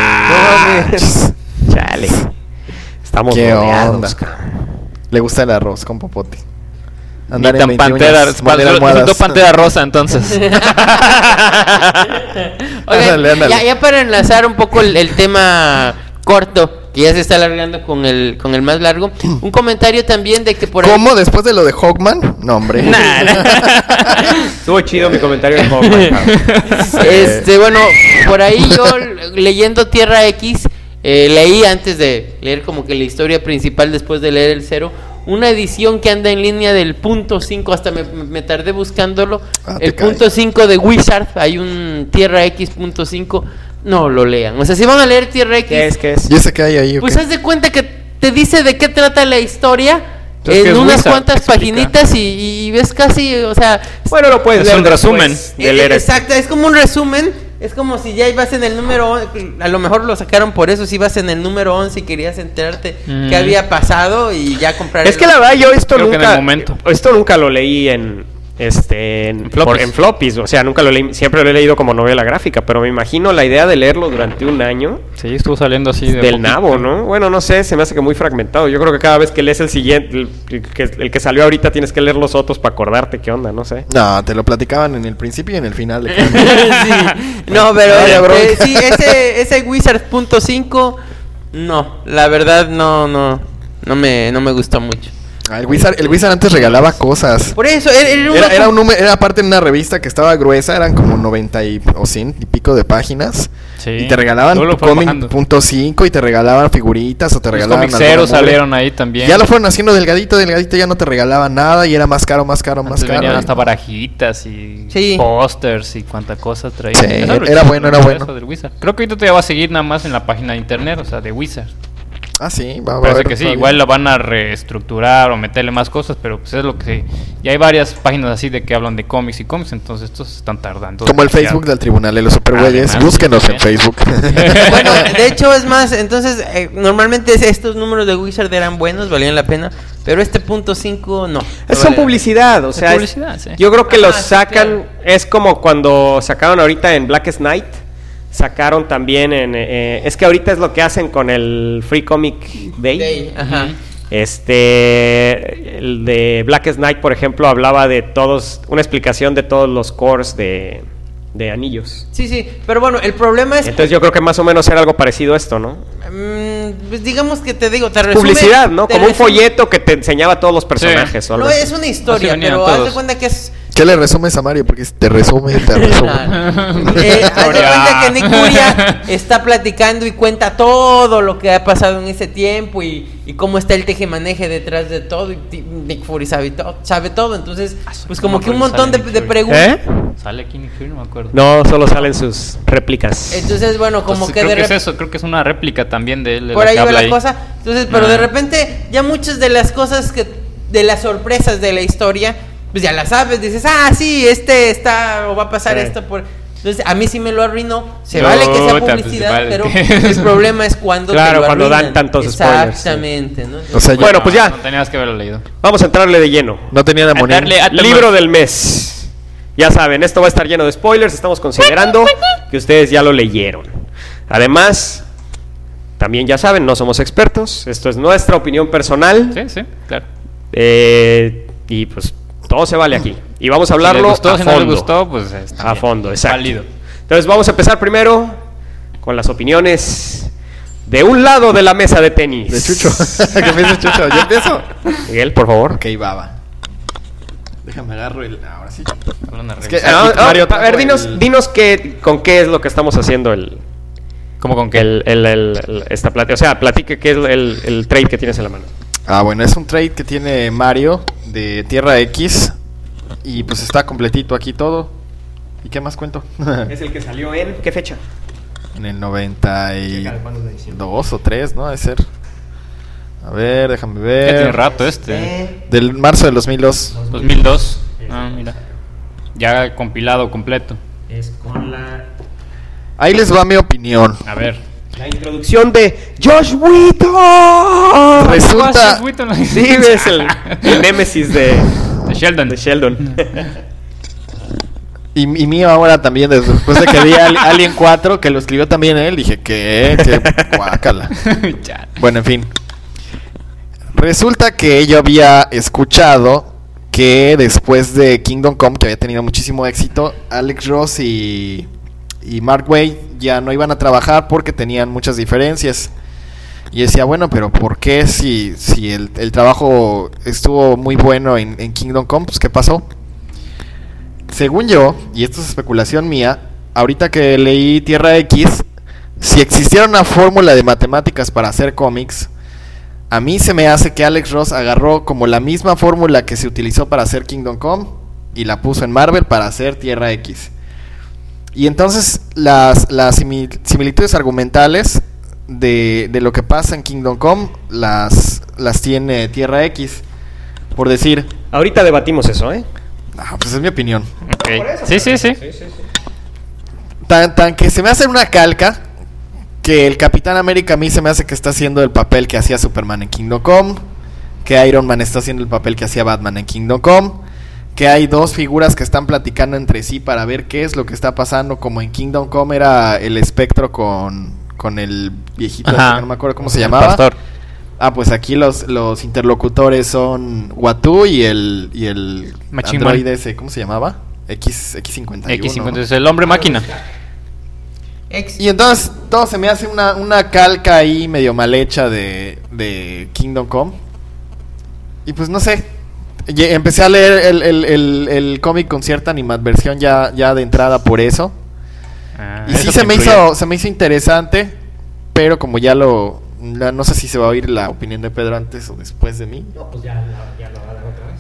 Chale. Estamos ¿qué rodeados, onda? cabrón. Le gusta el arroz con popote. Andar en Pantera, Pantera rosa, entonces. Oigan, ándale. Ya para enlazar un poco el tema corto, que ya se está alargando con el más largo, un comentario también de que por ahí... ¿Cómo? ¿Después de lo de Hawkman? No, hombre. Estuvo chido mi comentario de Hawkman. Bueno, por ahí yo leyendo Tierra X, leí antes de leer como que la historia principal, después de leer el 0, una edición que anda en línea del punto 5, hasta me tardé buscándolo. El punto 5 de Wizard, hay un Tierra X punto 5. No lo lean, o sea, si van a leer Tierra X, ¿Qué es? ¿Y ese que hay ahí? Pues haz de cuenta que te dice de qué trata la historia en unas Wizard, cuantas paginitas y ves casi, o sea... Bueno, lo puedes leer. Es un resumen. Exacto, es como un resumen. Es como si ya ibas en el número 11, a lo mejor lo sacaron por eso, si ibas en el número 11 y querías enterarte qué había pasado y ya comprar. Es que la verdad yo esto nunca lo leí en floppies, o sea, nunca lo leí, siempre lo he leído como novela gráfica, pero me imagino la idea de leerlo durante un año. Sí, estuvo saliendo así de del nabo, ¿no? Bueno, no sé, se me hace que muy fragmentado. Yo creo que cada vez que lees el siguiente, el que salió ahorita, tienes que leer los otros para acordarte qué onda, no sé. No, te lo platicaban en el principio y en el final. Sí. No, pero sí, ese Wizard .5, no, la verdad no me gustó mucho. El Wizard antes regalaba cosas. Por eso, era parte de una revista que estaba gruesa, eran como 90 o 100 y pico de páginas. Sí. Y te regalaban cómic .5 y te regalaban figuritas o te regalaban... Los comiceros salieron ahí también. Ya lo fueron haciendo delgadito, ya no te regalaban nada y era más caro. Venían hasta barajitas y pósters y cuánta cosa traían. Sí, era bueno. Del Wizard. Creo que ahorita todavía va a seguir nada más en la página de internet, o sea, de Wizard. Ah, sí, va a Parece ver, que sí, igual la van a reestructurar o meterle más cosas, pero pues es lo que... Ya hay varias páginas así de que hablan de cómics, entonces estos están tardando. Como el Facebook del Tribunal de los Supergüeyes, búsquenos en Facebook. Bueno, de hecho es más, entonces normalmente estos números de Wizard eran buenos, valían la pena, pero este punto 5 no. Son publicidad, o sea, sí. Yo creo que los sacan, claro. Es como cuando sacaron ahorita en Blackest Night. Sacaron también es que ahorita es lo que hacen con el Free Comic Day. Ajá. El de Blackest Night, por ejemplo, hablaba de una explicación de todos los cores de anillos. Sí, pero bueno, el problema es... Entonces yo creo que más o menos era algo parecido a esto, ¿no? Pues digamos que te resume... Publicidad, ¿no? Como un folleto que te enseña todos los personajes. Sí. No, es una historia, pero haz de cuenta que es... ¿Qué le resumes a Mario? Porque te resume. Haz de cuenta que Nick Furia está platicando y cuenta todo lo que ha pasado en ese tiempo y cómo está el tejemaneje detrás de todo. Y Nick Fury sabe todo. Entonces, pues como que un montón de preguntas. ¿Sale aquí Nick Fury? No me acuerdo. No, solo salen sus réplicas. Entonces, bueno, como entonces, que creo que es eso. Creo que es una réplica también de él. Por ahí va la cosa. Entonces, pero de repente, ya muchas de las cosas de las sorpresas de la historia, pues ya las sabes, dices, sí, está o va a pasar esto Entonces, a mí sí me lo arruinó. Se vale que sea publicidad, pero el problema es cuando claro, te lo cuando arruinan. Dan tantos spoilers. Exactamente, ¿no? O sea, bueno, pues ya. No tenías que haberlo leído. Vamos a entrarle de lleno. No tenía de morir. Libro del mes. Ya saben, esto va a estar lleno de spoilers. Estamos considerando que ustedes ya lo leyeron. Además, también ya saben, no somos expertos. Esto es nuestra opinión personal. Sí, claro. Y pues todo se vale aquí. Y vamos a hablarlo si les gustó, a si fondo. no les gustó, pues a fondo, exacto. Válido. Entonces vamos a empezar primero con las opiniones de un lado de la mesa de tenis. De Chucho. ¿Qué piensas, Chucho? ¿Yo empiezo? Miguel, por favor. Ok, baba. Déjame agarro el... Ahora sí. Es que Mario, a ver, dinos con qué es lo que estamos haciendo ¿Cómo con qué? esta plática. O sea, platique qué es el trade que tienes en la mano. Bueno, es un trade que tiene Mario de Tierra X. Y pues está completito aquí todo. ¿Y qué más cuento? Es el que salió en... ¿Qué fecha? En el 92 o 3, ¿no? Debe ser. A ver, déjame ver. Ya tiene rato Del marzo del 2002. 2002. Mira. Ya compilado completo. Es con la... Ahí les va mi opinión. A ver. La introducción de Josh Wheaton. Resulta... Sí, es el némesis de Sheldon. Y mío ahora también, después de que vi Alien 4, que lo escribió también él, dije que guácala. Bueno, en fin. Resulta que yo había escuchado que después de Kingdom Come, que había tenido muchísimo éxito, Alex Ross y Mark Waid ya no iban a trabajar porque tenían muchas diferencias. Y decía, bueno, pero ¿por qué si el trabajo estuvo muy bueno en Kingdom Come? Pues ¿qué pasó? Según yo, y esto es especulación mía, ahorita que leí Tierra X, si existiera una fórmula de matemáticas para hacer cómics, a mí se me hace que Alex Ross agarró como la misma fórmula que se utilizó para hacer Kingdom Come y la puso en Marvel para hacer Tierra X. Y entonces las similitudes argumentales de lo que pasa en Kingdom Come las tiene Tierra X. Por decir... Ahorita debatimos eso, ¿eh? Pues es mi opinión. Okay. Sí. Tan que se me hace una calca que el Capitán América a mí se me hace que está haciendo el papel que hacía Superman en Kingdom Come, que Iron Man está haciendo el papel que hacía Batman en Kingdom Come, que hay dos figuras que están platicando entre sí para ver qué es lo que está pasando, como en Kingdom Come era el Espectro con el viejito, no me acuerdo cómo se llamaba. Pastor. Pues aquí los interlocutores son Watu y el androide ese, ¿cómo se llamaba? X51. X51 es el hombre máquina. Y entonces todo se me hace una calca ahí medio mal hecha de Kingdom Come. Y pues no sé, empecé a leer el cómic con cierta animadversión ya de entrada por eso. Y sí se me hizo interesante, pero como no sé si se va a oír la opinión de Pedro antes o después de mí. No, pues ya lo va a dar otra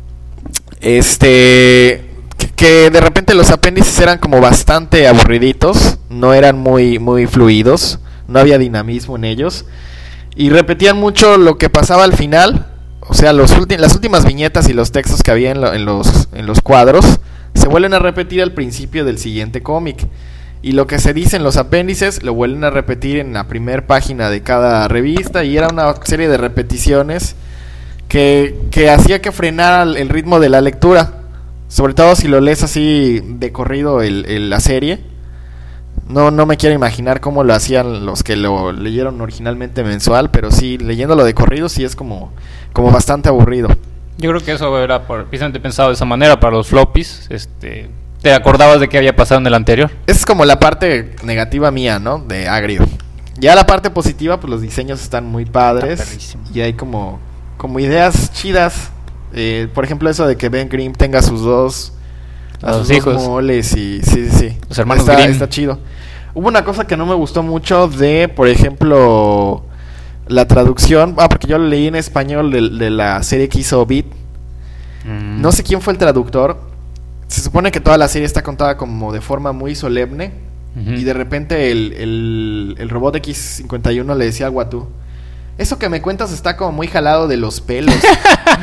vez. Que de repente los apéndices eran como bastante aburriditos, no eran muy fluidos, no había dinamismo en ellos y repetían mucho lo que pasaba al final. O sea, las últimas viñetas y los textos que había en los cuadros se vuelven a repetir al principio del siguiente cómic. Y lo que se dice en los apéndices lo vuelven a repetir en la primera página de cada revista. Y era una serie de repeticiones que hacía que frenara el ritmo de la lectura. Sobre todo si lo lees así de corrido la serie. No me quiero imaginar cómo lo hacían los que lo leyeron originalmente mensual. Pero sí, leyéndolo de corrido sí es como bastante aburrido. Yo creo que eso era precisamente pensado de esa manera para los floppies. ¿Te acordabas de qué había pasado en el anterior? Esa es como la parte negativa mía, ¿no? De agrio. Ya la parte positiva, pues los diseños están muy padres. Y hay como ideas chidas. Por ejemplo, eso de que Ben Grimm tenga sus dos hijos, moles y sí. Los hermanos Grimm. Está chido. Hubo una cosa que no me gustó mucho de, por ejemplo, la traducción. Porque yo lo leí en español de la serie que hizo Beat. No sé quién fue el traductor. Se supone que toda la serie está contada como de forma muy solemne. Y de repente el robot X51 le decía al Watu: eso que me cuentas está como muy jalado de los pelos.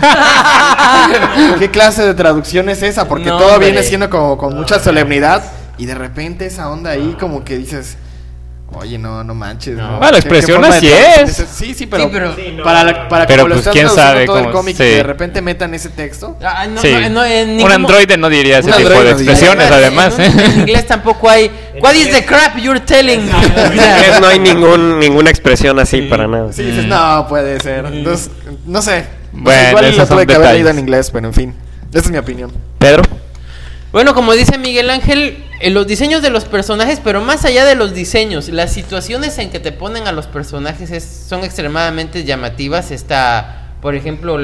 ¿Qué clase de traducción es esa? Porque todo viene siendo como con mucha solemnidad. y de repente esa onda ahí como que dices, oye, no manches. No. La expresión así es. Sí, pero no. para pero como pues lo quién sabe todo cómo, el cómic, sí. que de repente metan ese texto. Un androide no diría ese tipo de expresiones, además. En inglés tampoco hay. What is the crap you're telling? En inglés no hay ninguna expresión así para nada. Sí, dices, no puede ser. Entonces, no sé. Bueno, igual lo tuve que haber detalles. leído en inglés, pero en fin. Esa es mi opinión. Pedro. Bueno, como dice Miguel Ángel, los diseños de los personajes, pero más allá de los diseños, las situaciones en que te ponen a los personajes son extremadamente llamativas. Está, por ejemplo,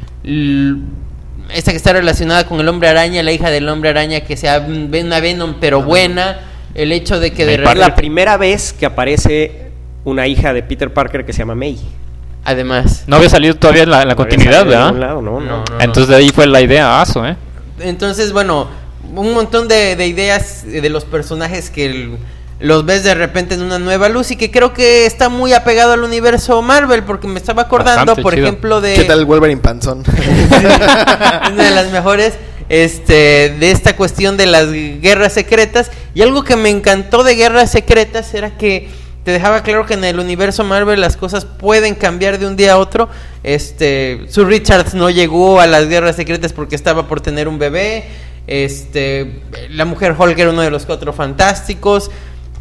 esta que está relacionada con el Hombre Araña, la hija del Hombre Araña, que sea una Venom pero buena. El hecho de que de repente... la primera vez que aparece una hija de Peter Parker que se llama May. Además. No había salido todavía en la continuidad, ¿verdad? No. Entonces de ahí fue la idea, Entonces, bueno, un montón de ideas de los personajes que los ves de repente en una nueva luz y que creo que está muy apegado al universo Marvel, porque me estaba acordando, bastante por chido. ejemplo, de... ¿Qué tal el Wolverine panzón? Una de las mejores, de esta cuestión de las guerras secretas. Y algo que me encantó de Guerras Secretas era que te dejaba claro que en el universo Marvel las cosas pueden cambiar de un día a otro. Sue Richards no llegó a las Guerras Secretas porque estaba por tener un bebé. La mujer Hulk era uno de los Cuatro Fantásticos.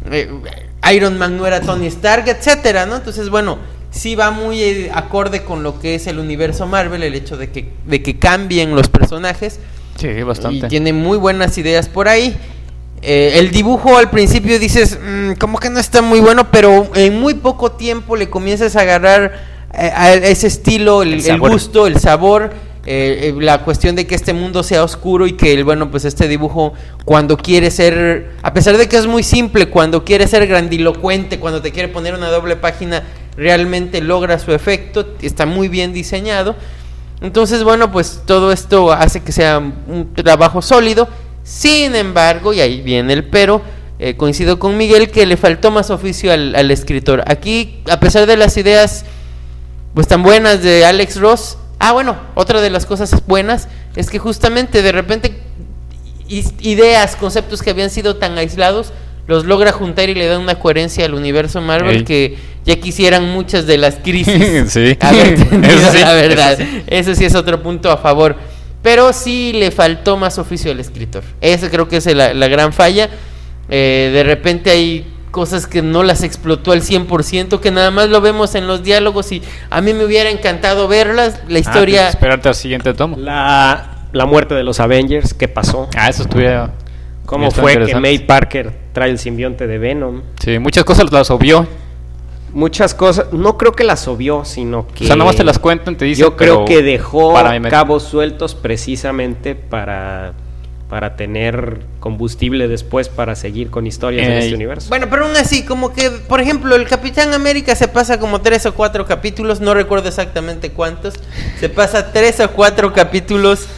Iron Man no era Tony Stark, etcétera, ¿no? Entonces, bueno, sí va muy acorde con lo que es el universo Marvel, el hecho de que cambien los personajes. Sí, bastante. Y tiene muy buenas ideas por ahí. El dibujo al principio dices, como que no está muy bueno, pero en muy poco tiempo le comienzas a agarrar a ese estilo, el gusto, el sabor, la cuestión de que este mundo sea oscuro y que, bueno, pues este dibujo, cuando quiere ser, a pesar de que es muy simple, cuando quiere ser grandilocuente, cuando te quiere poner una doble página, realmente logra su efecto, está muy bien diseñado. Entonces, bueno, pues todo esto hace que sea un trabajo sólido. Sin embargo, y ahí viene el pero, coincido con Miguel que le faltó más oficio al escritor. Aquí, a pesar de las ideas pues tan buenas de Alex Ross, bueno, otra de las cosas buenas es que justamente de repente ideas, conceptos que habían sido tan aislados, los logra juntar y le da una coherencia al universo Marvel que ya quisieran muchas de las crisis sí. haber tenido, Eso sí, la verdad. eso sí. Eso sí es otro punto a favor. Pero sí le faltó más oficio al escritor. Esa creo que es la gran falla. De repente hay cosas que no las explotó al 100%, que nada más lo vemos en los diálogos y a mí me hubiera encantado verlas. La historia... esperarte al siguiente tomo. La muerte de los Avengers, ¿qué pasó? Eso estuviera... ¿Cómo fue que May Parker trae el simbionte de Venom? Sí, muchas cosas las obvió. Muchas cosas, no creo que las obvió, sino que... O sea, nomás te las cuentan, te dicen. Yo creo que dejó para cabos sueltos precisamente para tener combustible después para seguir con historias en este universo. Bueno, pero aún así, como que, por ejemplo, el Capitán América se pasa como 3 o 4 capítulos, no recuerdo exactamente cuántos, se pasa 3 o 4 capítulos.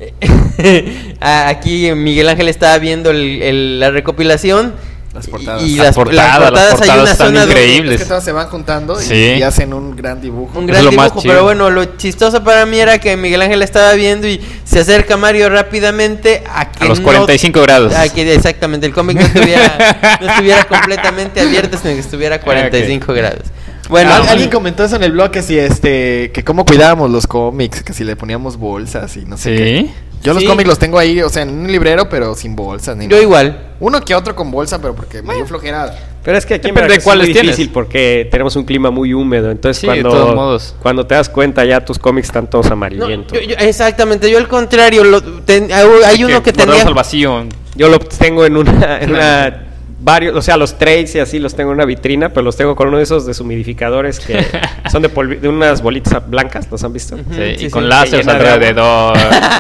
Aquí Miguel Ángel estaba viendo la recopilación. Las portadas. Y las portadas hay una están zona increíbles. Es que todas se van juntando Sí. y hacen un gran dibujo. Un gran dibujo, pero bueno, lo chistoso para mí era que Miguel Ángel estaba viendo y se acerca Mario rápidamente a los 45 grados. A que exactamente el cómic no estuviera completamente abierto, sino que estuviera a 45 grados. Bueno, alguien comentó eso en el blog, que si que cómo cuidábamos los cómics, que si le poníamos bolsas y no sé qué. Yo los cómics los tengo ahí, o sea, en un librero, pero sin bolsas. Yo nada. Igual. Uno que otro con bolsa, pero porque me dio flojera. Pero es que aquí depende de cuáles es muy difícil porque tenemos un clima muy húmedo. Entonces, de todos modos. cuando te das cuenta, ya tus cómics están todos amarillentos. Exactamente, yo al contrario, hay uno que tenía... al vacío. Yo lo tengo en una varios, o sea, los trays y así los tengo en una vitrina, pero los tengo con uno de esos deshumidificadores que son de unas bolitas blancas, ¿los han visto? Sí, y con láseres alrededor.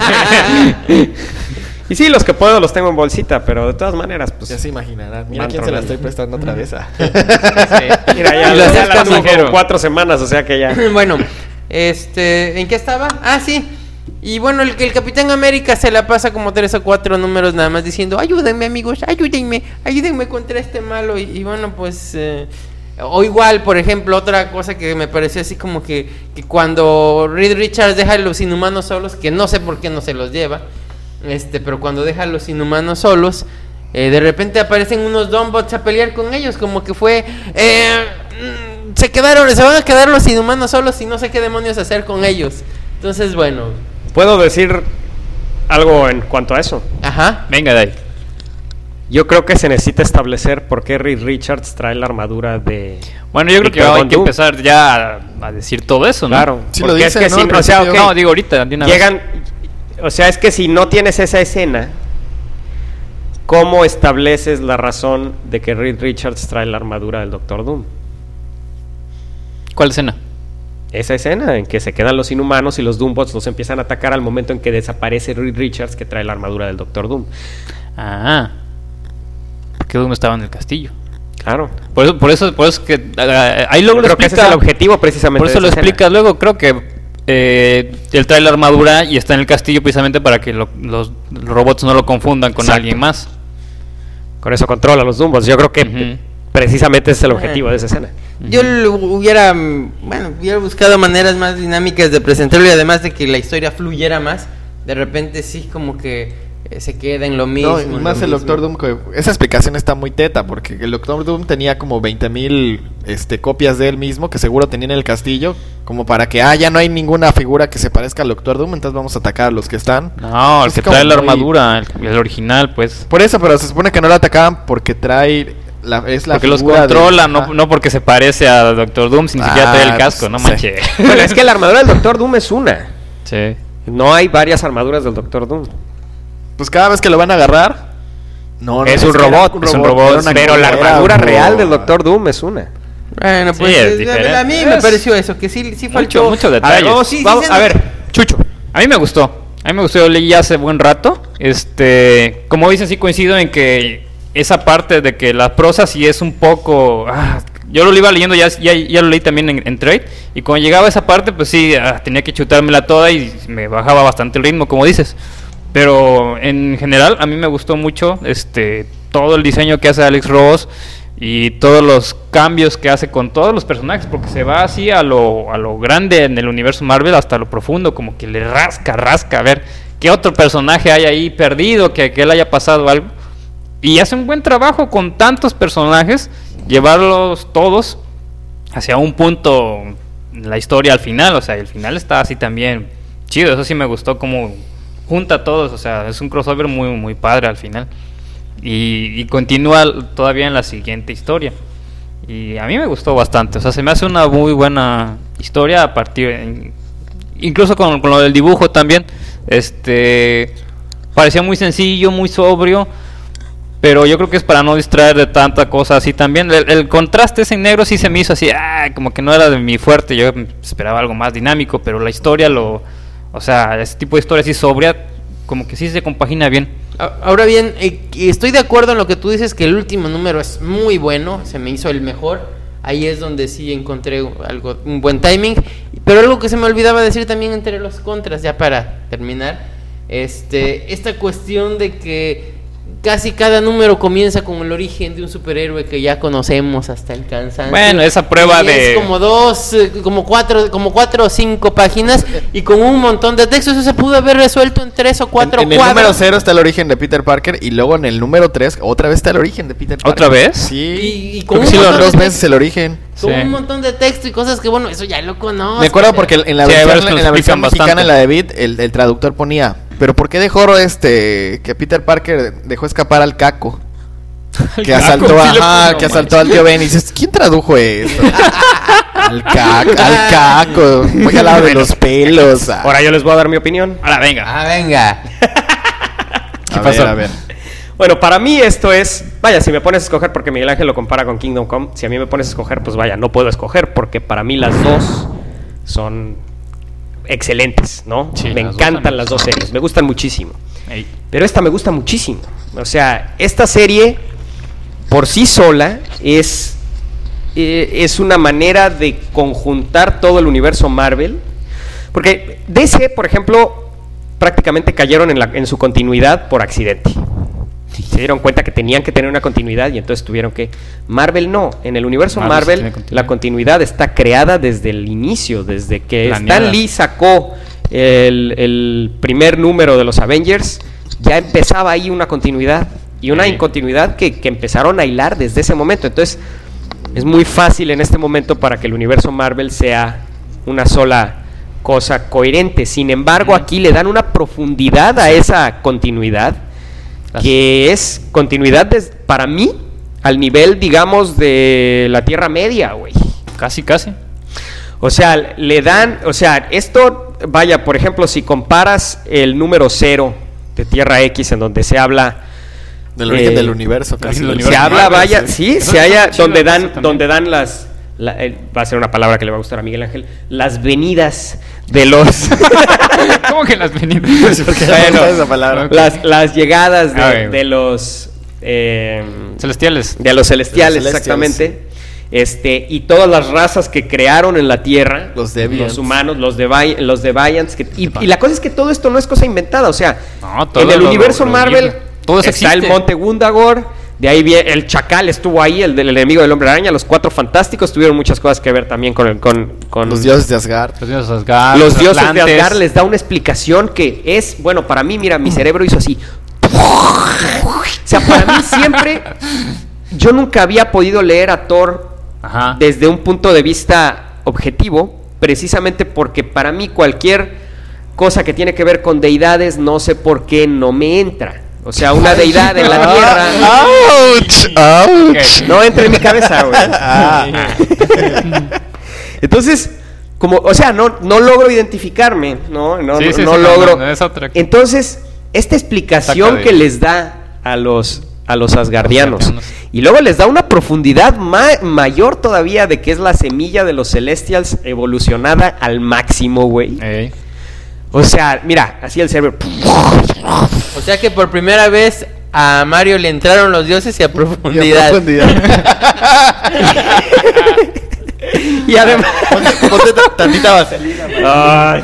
Y sí, los que puedo los tengo en bolsita, pero de todas maneras, pues... Ya se imaginarán. Mira quién se la estoy prestando otra vez. Mira, ya la tengo como 4 semanas, o sea que ya... Bueno, ¿en qué estaba? Sí. Y bueno, el Capitán América se la pasa como 3 o 4 números nada más diciendo: ayúdenme, amigos, ayúdenme contra este malo. Y bueno, pues... o igual, por ejemplo, otra cosa que me pareció así como que cuando Reed Richards deja a los Inhumanos solos, que no sé por qué no se los lleva, pero cuando deja a los Inhumanos solos, de repente aparecen unos Donbots a pelear con ellos, como que fue... se van a quedar los inhumanos solos y no sé qué demonios hacer con ellos. Entonces, bueno. ¿Puedo decir algo en cuanto a eso? Ajá. Venga, de ahí. Yo creo que se necesita establecer por qué Reed Richards trae la armadura de... Bueno, yo creo que hay que empezar ya a decir todo eso, ¿no? Claro. Sí lo dice, es que ¿no? si, o sea, okay, no, digo ahorita. Llegan... O sea, es que si no tienes esa escena, ¿cómo estableces la razón de que Reed Richards trae la armadura del Doctor Doom? ¿Cuál escena? Esa escena en que se quedan los inhumanos y los Doombots los empiezan a atacar al momento en que desaparece Reed Richards, que trae la armadura del Doctor Doom. Ah, porque Doom estaba en el castillo. Claro. Por eso que ahí luego creo que ese es el objetivo precisamente. Por eso lo explicas luego. Creo que él trae la armadura y está en el castillo precisamente para que los robots no lo confundan con alguien más. Con eso controla a los Doombots. Yo creo que precisamente ese es el objetivo de esa escena. Yo hubiera buscado maneras más dinámicas de presentarlo, y además de que la historia fluyera más. De repente sí como que se queda en lo mismo. No, y más el Doctor Doom, esa explicación está muy teta, porque el Doctor Doom tenía como 20,000 copias de él mismo, que seguro tenía en el castillo, como para que, ya no hay ninguna figura que se parezca al Doctor Doom, entonces vamos a atacar a los que están. No, el que trae la armadura, el original, pues. Por eso, pero se supone que no lo atacaban porque trae... porque los controla, no porque se parece a Doctor Doom, sin siquiera trae el casco, no manches. Bueno, es que la armadura del Doctor Doom es una. Sí. No hay varias armaduras del Doctor Doom. Pues cada vez que lo van a agarrar, es un robot, pero la armadura real del Doctor Doom es una. Bueno, pues a mí me pareció eso, que sí faltó mucho detalle. Vamos, a ver, Chucho. A mí me gustó, yo leí hace buen rato. Como dices, sí coincido en que esa parte de que la prosa sí es un poco... yo lo iba leyendo, ya lo leí también en Trade, y cuando llegaba a esa parte, pues sí, tenía que chutármela toda y me bajaba bastante el ritmo, como dices. Pero en general a mí me gustó mucho todo el diseño que hace Alex Ross y todos los cambios que hace con todos los personajes, porque se va así a lo grande en el universo Marvel, hasta lo profundo, como que le rasca, a ver qué otro personaje hay ahí perdido, que él haya pasado algo. Y hace un buen trabajo con tantos personajes, llevarlos todos hacia un punto en la historia al final. O sea, el final está así también chido. Eso sí me gustó, como junta a todos. O sea, es un crossover muy, muy padre al final. Y continúa todavía en la siguiente historia. Y a mí me gustó bastante. O sea, se me hace una muy buena historia a partir... incluso con lo del dibujo también. Parecía muy sencillo, muy sobrio. Pero yo creo que es para no distraer de tanta cosa así también. El contraste ese en negro sí se me hizo así, como que no era de mi fuerte. Yo esperaba algo más dinámico, pero la historia o sea, ese tipo de historia así sobria, como que sí se compagina bien. Ahora bien, estoy de acuerdo en lo que tú dices, que el último número es muy bueno, se me hizo el mejor. Ahí es donde sí encontré un buen timing. Pero algo que se me olvidaba decir también entre los contras, ya para terminar, esta cuestión de que casi cada número comienza con el origen de un superhéroe que ya conocemos hasta el cansancio. Bueno, esa prueba es como cuatro o 5 páginas y con un montón de textos. Eso se pudo haber resuelto en 3 o 4 en el número 0 está el origen de Peter Parker, y luego en el número 3 otra vez está el origen de Peter Parker. ¿Otra vez? Sí. Y con dos veces el origen. Con un montón de texto y cosas que, bueno, eso ya lo conozco. Me acuerdo porque en la versión mexicana, en la de Vid, el traductor ponía: ¿pero por qué dejó que Peter Parker dejó escapar al Caco? Que asaltó al tío Ben. Y dices, ¿quién tradujo eso? Al Caco. Muy al lado de los pelos. Ahora yo les voy a dar mi opinión. Ahora venga. Venga. ¿Qué pasó? A ver. Bueno, para mí esto es... Vaya, si me pones a escoger, porque Miguel Ángel lo compara con Kingdom Come, si a mí me pones a escoger, pues vaya, no puedo escoger, porque para mí las dos son excelentes, ¿no? Sí, me encantan las dos series, me gustan muchísimo. Ey. Pero esta me gusta muchísimo. O sea, esta serie por sí sola es una manera de conjuntar todo el universo Marvel. Porque DC, por ejemplo, prácticamente cayeron en su continuidad por accidente. Se dieron cuenta que tenían que tener una continuidad y entonces tuvieron que... Marvel no, en el universo Marvel la continuidad está creada desde el inicio, desde que Stan Lee sacó el primer número de los Avengers, ya empezaba ahí una continuidad. y una incontinuidad que empezaron a hilar desde ese momento. Entonces es muy fácil en este momento para que el universo Marvel sea una sola cosa coherente. Sin embargo, aquí le dan una profundidad a esa continuidad, que es continuidad para mí al nivel, digamos, de la Tierra Media, güey. Casi. O sea, le dan, o sea, esto, vaya, por ejemplo, si comparas el número 0 de Tierra X, en donde se habla del origen del universo, casi. Se habla, vaya, sí, se halla, donde dan las, va a ser una palabra que le va a gustar a Miguel Ángel, las venidas de los... ¿Cómo que las venidas? Bueno, esa palabra. Las llegadas de los... celestiales. De los celestiales, exactamente. Y todas las razas que crearon en la Tierra, los humanos, los Deviants, y la cosa es que todo esto no es cosa inventada, o sea, en el universo Marvel está el Monte Gundagor, de ahí viene el Chacal, estuvo ahí, el enemigo del Hombre Araña, los Cuatro Fantásticos tuvieron muchas cosas que ver también con los dioses de Asgard. Los dioses de Asgard les da una explicación que es, bueno, para mí, mira, mi cerebro hizo así. O sea, para mí siempre, yo nunca había podido leer a Thor desde un punto de vista objetivo, precisamente porque para mí cualquier cosa que tiene que ver con deidades, no sé por qué no me entra. O sea, una deidad en la Tierra. ¡Auch! No entra en mi cabeza, güey. Entonces, como, o sea, no logro identificarme, no logro. No, es otra. Entonces, esta explicación que les da a los asgardianos, y luego les da una profundidad mayor todavía de que es la semilla de los Celestials evolucionada al máximo, güey. O sea, mira, así el cerebro. O sea que por primera vez a Mario le entraron los dioses y a profundidad. Y además, ponte tantita vaselina. Ah,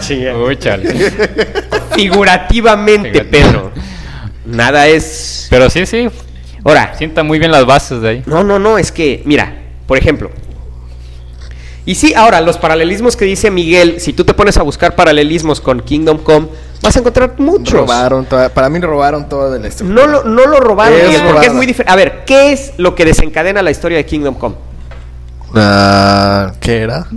figurativamente, Pedro. Nada es. Pero sí. Ahora, sienta muy bien las bases de ahí. No, es que, mira, por ejemplo. Y sí, ahora, los paralelismos que dice Miguel, si tú te pones a buscar paralelismos con Kingdom Come, vas a encontrar muchos. Para mí robaron todo de la historia. No lo robaron, Miguel, porque es muy diferente. A ver, ¿qué es lo que desencadena la historia de Kingdom Come? ¿Qué era?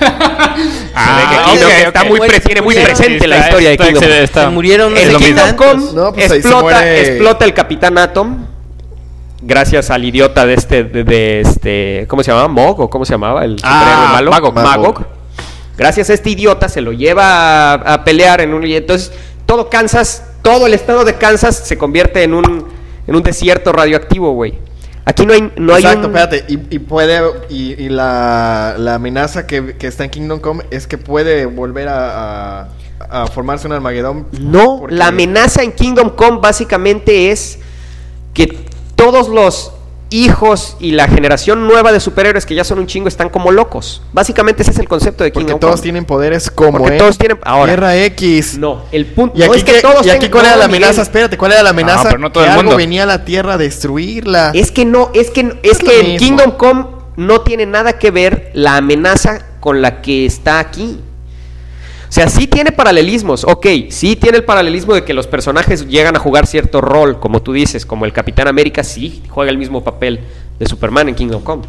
Tiene muy presente la historia de Kingdom Come. Se murieron en Kingdom Come, explota el Capitán Atom. Gracias al idiota de este ¿cómo se llamaba? ¿Mog? ¿O cómo se llamaba? El superhéroe malo. Magog. Gracias a este idiota se lo lleva a pelear y entonces todo Kansas, todo el estado de Kansas se convierte en un desierto radioactivo, güey. Aquí no hay Exacto, espérate, y la amenaza que está en Kingdom Come es que puede volver a formarse un Armagedón. No, la amenaza en Kingdom Come básicamente es que todos los hijos y la generación nueva de superhéroes que ya son un chingo están como locos. Básicamente ese es el concepto de Kingdom Come. Porque todos tienen poderes como todos tienen Tierra X. No, el punto no es que todos. ¿Y aquí cuál era la amenaza? Miguel. Espérate, ¿cuál era la amenaza? Pero no todo que el mundo. Algo venía a la Tierra a destruirla. Es que en Kingdom Come no tiene nada que ver la amenaza con la que está aquí. O sea, sí tiene paralelismos, sí tiene el paralelismo de que los personajes llegan a jugar cierto rol, como tú dices, como el Capitán América sí juega el mismo papel de Superman en Kingdom Come.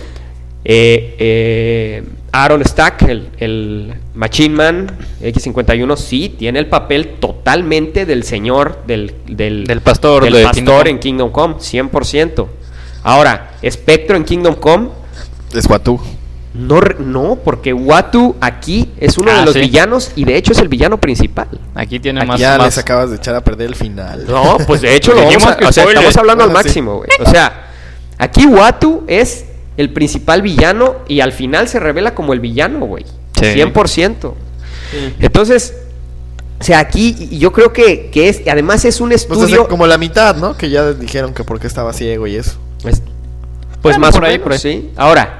Aaron Stack, el Machine Man X-51, sí tiene el papel totalmente del señor, del pastor en Kingdom Come, 100%. Ahora, Spectro en Kingdom Come es Uatu. No, porque Uatu aquí es uno de los villanos y de hecho es el villano principal. Aquí tiene más. Ya les acabas de echar a perder el final. No, pues de hecho estamos hablando al máximo, güey. O sea, aquí Uatu es el principal villano y al final se revela como el villano, güey. 100%. Sí. Entonces, o sea, aquí yo creo que es, además es un estudio. Pues como la mitad, ¿no? Que ya dijeron que porque estaba ciego y eso. Pues más por ahí, sí. Ahora,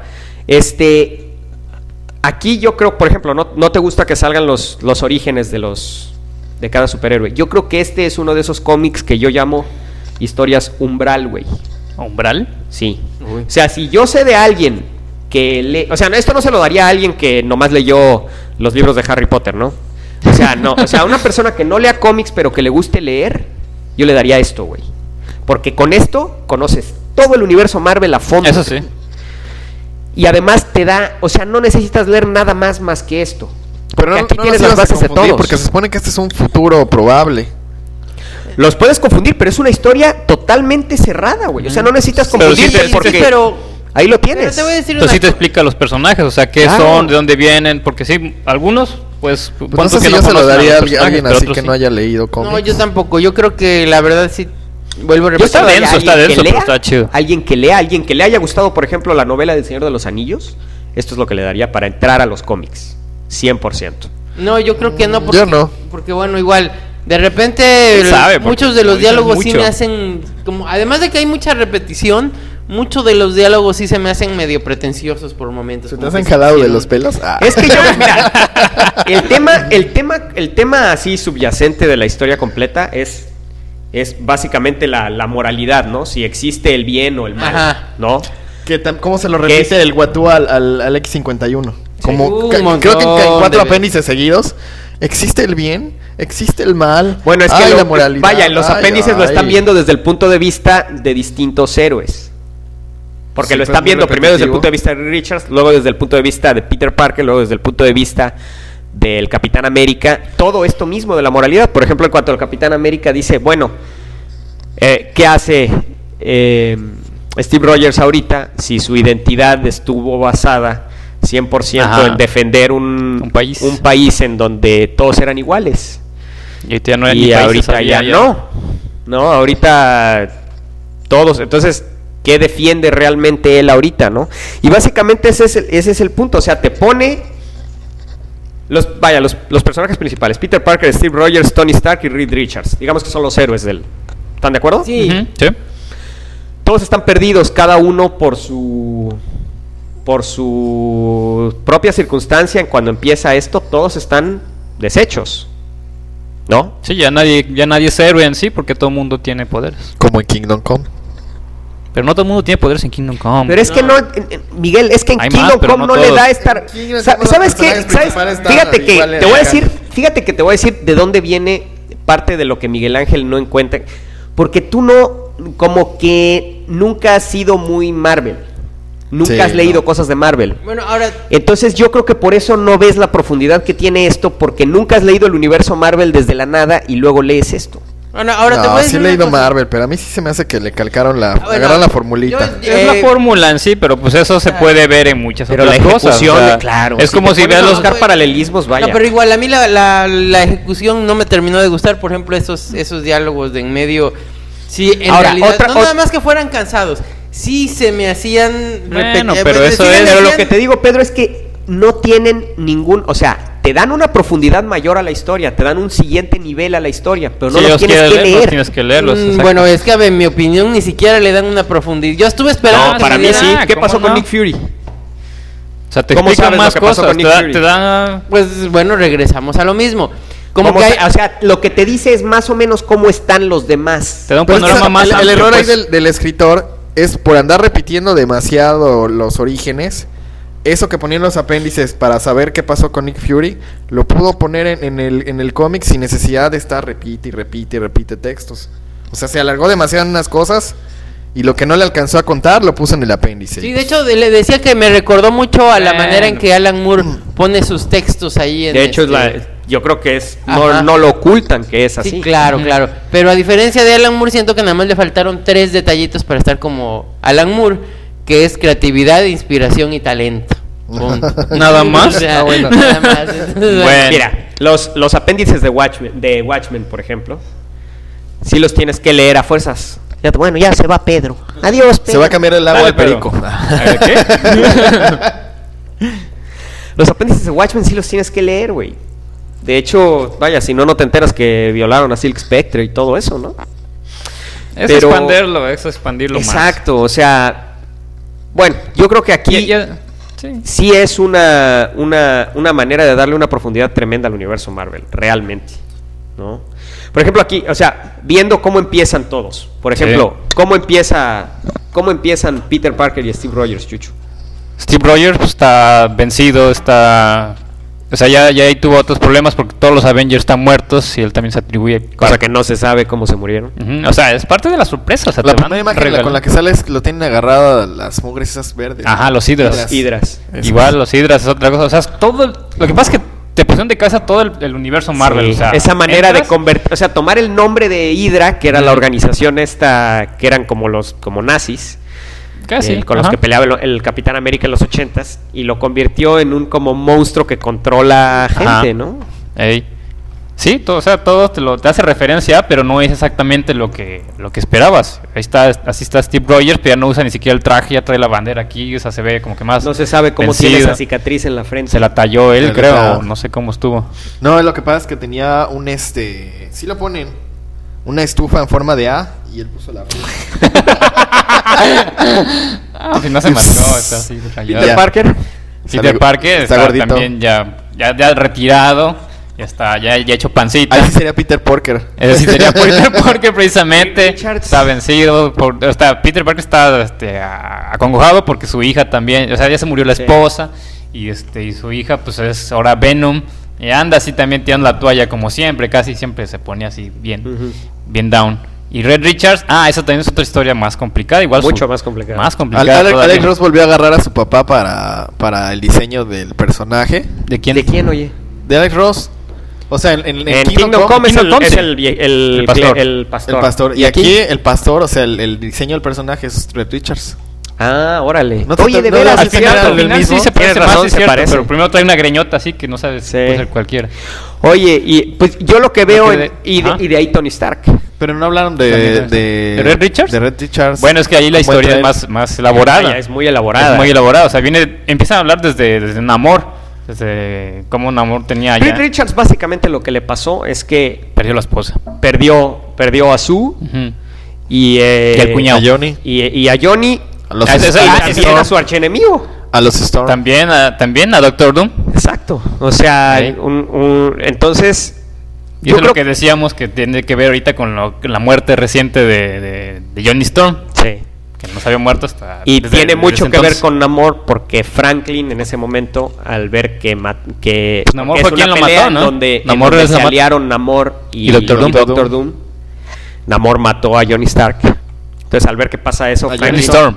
aquí yo creo, por ejemplo, no te gusta que salgan los orígenes de cada superhéroe. Yo creo que este es uno de esos cómics que yo llamo historias umbral, güey. ¿Umbral? Sí. Uy. O sea, si yo sé de alguien que lee, o sea, esto no se lo daría a alguien que nomás leyó los libros de Harry Potter, ¿no? O sea, una persona que no lea cómics pero que le guste leer, yo le daría esto, güey. Porque con esto conoces todo el universo Marvel a fondo. Eso sí. Y además te da, o sea, no necesitas leer nada más que esto. Pero aquí tienes las bases de todos. Porque se supone que este es un futuro probable. Los puedes confundir, pero es una historia totalmente cerrada, güey. O sea, no necesitas confundirte pero ahí lo tienes. Pero te voy a decir Entonces sí te explica los personajes, o sea, qué son, de dónde vienen, porque sí, algunos, pues no sé si yo se lo daría a alguien así que no haya leído cómics. No, yo tampoco. Yo creo que la verdad sí. Vuelvo a repetir. Está denso, pero está chido. Alguien que le haya gustado, por ejemplo, la novela del Señor de los Anillos, esto es lo que le daría para entrar a los cómics. 100%. No, yo creo que no. Yo no. Porque bueno, igual, de repente muchos de los diálogos sí me hacen como, además de que hay mucha repetición, muchos de los diálogos sí se me hacen medio pretenciosos por momentos. ¿Se te hacen jalado de los pelos? Es que yo, mira, el tema así subyacente de la historia completa es básicamente la moralidad, ¿no? Si existe el bien o el mal. Ajá. ¿No? ¿Cómo se lo repite el Guatú al X-51? Como creo que en 4 apéndices seguidos. ¿Existe el bien? ¿Existe el mal? Bueno, es que la moralidad. Vaya, los apéndices lo están viendo desde el punto de vista de distintos héroes. Porque lo están viendo primero desde el punto de vista de Richards, luego desde el punto de vista de Peter Parker, luego desde el punto de vista del Capitán América. Todo esto mismo de la moralidad. Por ejemplo, en cuanto al Capitán América dice, bueno, ¿qué hace Steve Rogers ahorita si su identidad estuvo basada 100% en defender un país en donde todos eran iguales? Y ahorita ya no, ahorita todos, entonces, ¿qué defiende realmente él ahorita, no? Y básicamente ese es el punto, o sea, te pone los personajes principales, Peter Parker, Steve Rogers, Tony Stark y Reed Richards, digamos que son los héroes del... ¿Están de acuerdo? Sí. Sí. Todos están perdidos, cada uno por su propia circunstancia. Cuando empieza esto, todos están deshechos, ¿no? Sí, ya nadie es héroe en sí, porque todo el mundo tiene poderes. Como en Kingdom Come. Pero no todo el mundo tiene poderes en Kingdom Come. Pero es que no, Miguel, es que en Kingdom Come no le da estar... ¿Sabes qué? Fíjate que te voy a decir de dónde viene parte de lo que Miguel Ángel no encuentra. Porque tú no, como que nunca has sido muy Marvel. Nunca has leído cosas de Marvel. Bueno, ahora... Entonces yo creo que por eso no ves la profundidad que tiene esto, porque nunca has leído el universo Marvel desde la nada y luego lees esto. Bueno, ahora te voy a decir sí he leído Marvel, pero a mí sí se me hace que le calcaron agarraron la formulita. Es la fórmula en sí, pero pues eso se puede ver en muchas otras cosas. O sea, claro. Es como si veas los paralelismos, vaya. No, pero igual a mí la ejecución no me terminó de gustar. Por ejemplo, esos diálogos de en medio. Sí, en realidad, nada más que fueran cansados. Sí se me hacían pero eso es. Pero lo que te digo, Pedro, es que no tienen ningún, o sea, te dan una profundidad mayor a la historia, te dan un siguiente nivel a la historia, pero no los tienes que leer. Tienes que leerlos. Bueno, es que en mi opinión ni siquiera le dan una profundidad. Yo estuve esperando. No, para mí sí. ¿Qué pasó con Nick Fury? O sea, te explican más cosas, te dan... Pues bueno, regresamos a lo mismo. O sea, lo que te dice es más o menos cómo están los demás. Te da un panorama más amplio. El error ahí del escritor es por andar repitiendo demasiado los orígenes. Eso que ponían los apéndices para saber qué pasó con Nick Fury, lo pudo poner en el cómic sin necesidad de estar repite textos. O sea, se alargó demasiado en unas cosas y lo que no le alcanzó a contar lo puso en el apéndice. Sí, de hecho le decía que me recordó mucho a la manera en que Alan Moore pone sus textos ahí. De hecho, yo creo que es no lo ocultan que es así. Sí, claro. Pero a diferencia de Alan Moore, siento que nada más le faltaron 3 detallitos para estar como Alan Moore, que es creatividad, inspiración y talento. Nada más. O sea, nada más. Bueno. Mira, los apéndices de Watchmen, por ejemplo, sí los tienes que leer a fuerzas. Bueno, ya se va Pedro. Adiós, Pedro. Se va a cambiar el agua de perico. ¿Qué? Los apéndices de Watchmen sí los tienes que leer, güey. De hecho, vaya, si no te enteras que violaron a Silk Spectre y todo eso, ¿no? Es expandirlo más. Exacto, o sea, bueno, yo creo que aquí sí es una manera de darle una profundidad tremenda al universo Marvel, realmente, ¿no? Por ejemplo, aquí, o sea, viendo cómo empiezan todos. Por ejemplo, ¿cómo empiezan Peter Parker y Steve Rogers, Chucho? Steve Rogers pues, está vencido, está O sea, ya ahí tuvo otros problemas porque todos los Avengers están muertos y él también se atribuye. Cosa que no se sabe cómo se murieron. O sea, es parte de la sorpresa. O sea, la primera imagen con la que sales lo tienen agarrado las mugres esas verdes. Ajá, los hidras. Igual los hidras es otra cosa. O sea, todo. Lo que pasa es que te pusieron de cabeza todo el universo Marvel. Sí, o sea, esa manera de convertir. O sea, tomar el nombre de Hydra, que era la organización esta, que eran como nazis. Casi, con los que peleaba el Capitán América en los 80s, y lo convirtió en un como monstruo que controla gente, ¿no? Sí, todo te hace referencia, pero no es exactamente lo que esperabas. Así está Steve Rogers, pero ya no usa ni siquiera el traje, ya trae la bandera aquí, o sea, se ve como que más. No se sabe cómo vencido. tiene esa cicatriz en la frente. Se la talló él, creo, no sé cómo estuvo. No, lo que pasa es que tenía sí lo ponen, una estufa en forma de A, y él puso la si no se manchó, está así. Peter Parker está gordito. También ya retirado, ya hecho pancita. Ahí sí sería Peter Parker. Ese sí sería Peter Parker precisamente. Está vencido. Peter Parker está acongojado porque su hija también, o sea, ya se murió la esposa y su hija pues es ahora Venom. Y anda así también tirando la toalla como siempre, casi siempre se pone así bien down. Y Reed Richards, esa también es otra historia más complicada, igual mucho más complicada. Alex Ross volvió a agarrar a su papá para el diseño del personaje. ¿De quién? De Alex Ross. O sea, en Kingdom Come es el pastor. Y aquí el pastor, o sea, el diseño del personaje es Reed Richards. Órale. Oye, de veras, al final sí se parece más, es cierto, parece. Pero primero trae una greñota así que no sabes, puede ser cualquiera. Oye, y pues yo lo que veo y de ahí Tony Stark. Pero no hablaron de Red Richards. De Red Richards. Bueno, es que ahí la historia es más elaborada. Es muy elaborada. O sea, empiezan a hablar desde Namor. Desde cómo Namor tenía allá. Reed Richards básicamente lo que le pasó es que perdió la esposa. Perdió a Sue y al cuñado. A Johnny. Y a Johnny. A su archienemigo. A los Storm. También a Doctor Doom. Exacto. O sea, entonces. Y eso es lo que decíamos que tiene que ver ahorita con la muerte reciente de Johnny Storm. Sí. Que no se había muerto hasta. Y tiene mucho que ver con Namor, porque Franklin en ese momento, al ver que pues Namor fue quien lo mató, ¿no? Donde se aliaron Namor y Doctor Doom, Namor mató a Johnny Stark. Entonces, al ver que pasa eso, a Johnny Storm,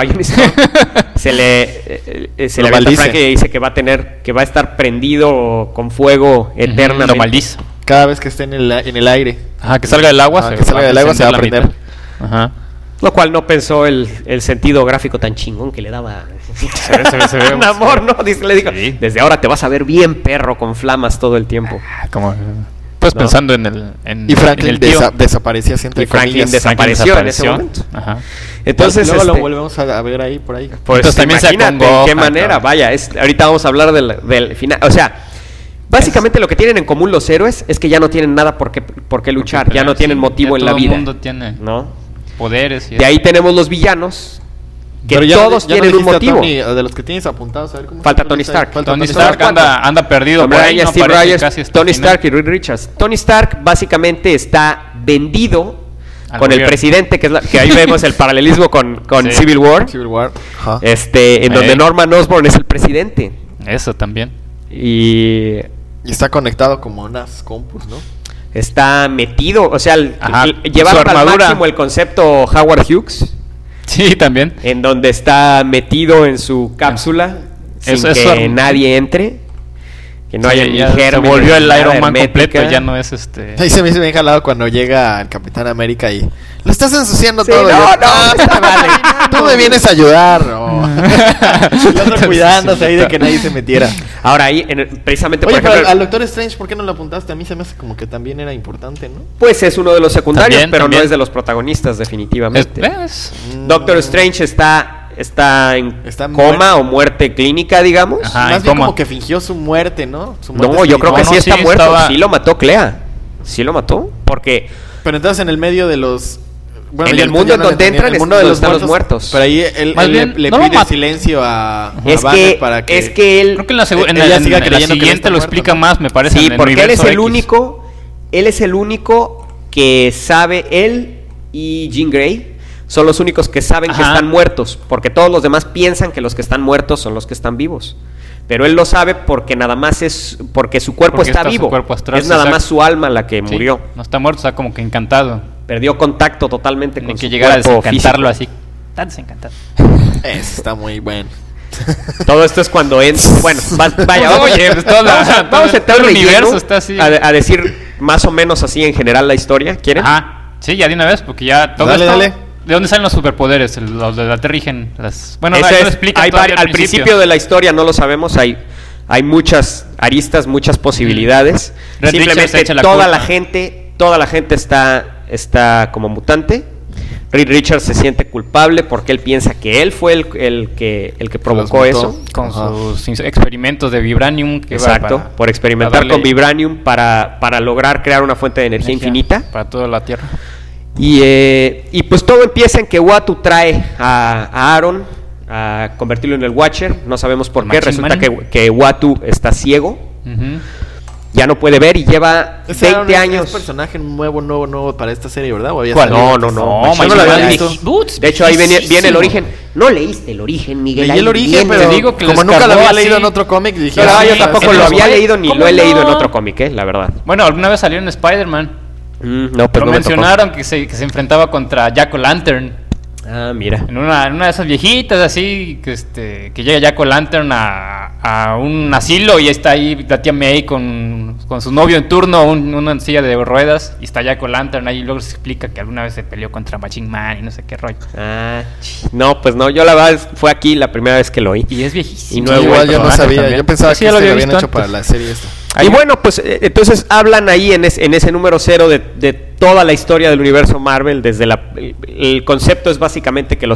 se le aventa a Frank y dice que va a estar prendido con fuego eternamente. Lo maldice. Cada vez que esté en el aire. Que salga del agua, se va a prender. Lo cual no pensó el sentido gráfico tan chingón que le daba se ve Namor, ¿no? Le dijo, desde ahora te vas a ver bien perro con flamas todo el tiempo. Pues pensando y Franklin desaparecía siempre. Y Franklin desapareció en ese momento. Entonces luego lo volvemos a ver ahí por ahí. Pues también imagínate de qué manera. Vaya, ahorita vamos a hablar del final. O sea, básicamente lo que tienen en común los héroes es que ya no tienen nada por qué luchar, ya no tienen motivo en la vida. Todo el mundo tiene poderes. De ahí tenemos los villanos. Que todos tienen un motivo. De los que tienes apuntados, a ver cómo. Falta Tony Stark. Tony Stark anda perdido. Steve Rogers, Tony Stark y Reed Richards. Tony Stark básicamente está vendido con el presidente, que ahí vemos el paralelismo con Civil War. En donde Norman Osborn es el presidente. Eso también. Y está conectado como unas compus, ¿no? Está metido, o sea, llevaron al máximo el concepto Howard Hughes. Sí, también. En donde está metido en su cápsula sin que nadie entre. Que no haya ni germen. Se volvió el Iron Man completo, ya no es Ahí se me hizo bien jalado cuando llega el Capitán América y lo estás ensuciando todo. Vale. Tú me vienes a ayudar. Cuidándose ahí de que nadie se metiera. Ahora ahí, precisamente. Oye, pero al Doctor Strange, ¿por qué no lo apuntaste? A mí se me hace como que también era importante, ¿no? Pues es uno de los secundarios, pero no es de los protagonistas, definitivamente. Doctor Strange está en coma o muerte clínica, digamos. Más bien como que fingió su muerte, ¿no? Yo creo que sí está muerto. Sí lo mató Clea. Sí lo mató. Porque. Pero entonces en el medio de los. Bueno, en el mundo en donde entran están los muertos. Pero ahí él le pide silencio a Banner para que. Es que él. Creo que en la siguiente lo explica más, me parece. Sí, porque él es el único. Él es el único que sabe. Él y Jean Grey son los únicos que saben que están muertos, porque todos los demás piensan que los que están muertos son los que están vivos. pero él lo sabe porque nada más es porque su cuerpo está vivo. Su cuerpo astral, es nada más su alma la que murió. No está muerto, está como que encantado. Perdió contacto totalmente con que su llegar a cuerpo desencantarlo físico. así. Tan desencantado. Eso está muy bueno. Todo esto es cuando entra. Bueno, vaya, oye, pues vamos a entrar el de universo lleno está así. a decir más o menos así en general la historia. ¿Quieren? Sí, ya de una vez, porque ya todo dale, esto, dale. ¿De dónde salen los superpoderes? Los de la Terrigen. Bueno, Ese no es, lo explica al principio de la historia no lo sabemos. Hay muchas aristas, muchas posibilidades. Red Simplemente Richards toda la gente está como mutante. Reed Richards se siente culpable porque él piensa que él fue el que provocó eso. Con sus experimentos de vibranium. Exacto, por experimentar con vibranium para lograr crear una fuente de energía infinita. Para toda la Tierra. Y pues todo empieza en que Uatu trae a Aaron a convertirlo en el Watcher. No sabemos por qué. Resulta que Uatu está ciego. Ya no puede ver y lleva 20 años. Es un personaje nuevo para esta serie, ¿verdad? ¿O había ¿Cuál? No, lo había visto. De hecho, ahí viene el origen. No leíste el origen, Miguel. Leí el origen, pero digo que como nunca lo había leído en otro cómic, dije... yo tampoco lo había leído ni lo he leído en otro cómic, la verdad. Bueno, alguna vez salió en Spider-Man. No, pues lo mencionaron que se enfrentaba contra Jack-O-Lantern. Ah, mira. En una de esas viejitas así, que llega Jack-O-Lantern a un asilo y está ahí la tía May con su novio en turno, una silla de ruedas, y está Jack-O-Lantern ahí, y luego se explica que alguna vez se peleó contra Machine Man y no sé qué rollo. No, pues no, yo la verdad fue aquí la primera vez que lo oí. Y es viejísimo. Y igual yo no sabía, también. Yo pensaba que lo habían hecho antes para la serie esta. Y bueno, pues entonces hablan ahí en ese número 0 de toda la historia del universo Marvel. Desde el concepto es básicamente que los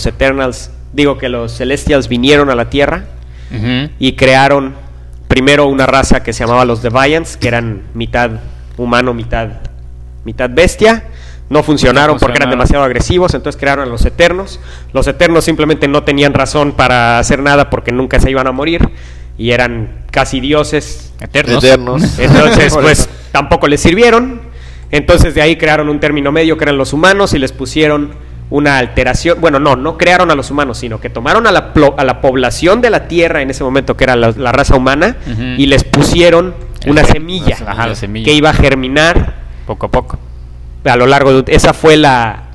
Celestials vinieron a la Tierra y crearon primero una raza que se llamaba los Deviants, que eran mitad humano, mitad bestia. No funcionaron porque eran demasiado agresivos, entonces crearon a los Eternos. Los Eternos simplemente no tenían razón para hacer nada porque nunca se iban a morir y eran casi dioses eternos. Entonces pues tampoco les sirvieron. Entonces de ahí crearon un término medio que eran los humanos y les pusieron una alteración. Bueno, no crearon a los humanos, sino que tomaron a la población de la Tierra en ese momento, que era la raza humana, y les pusieron una semilla, la semilla que iba a germinar poco a poco a lo largo de... Esa fue la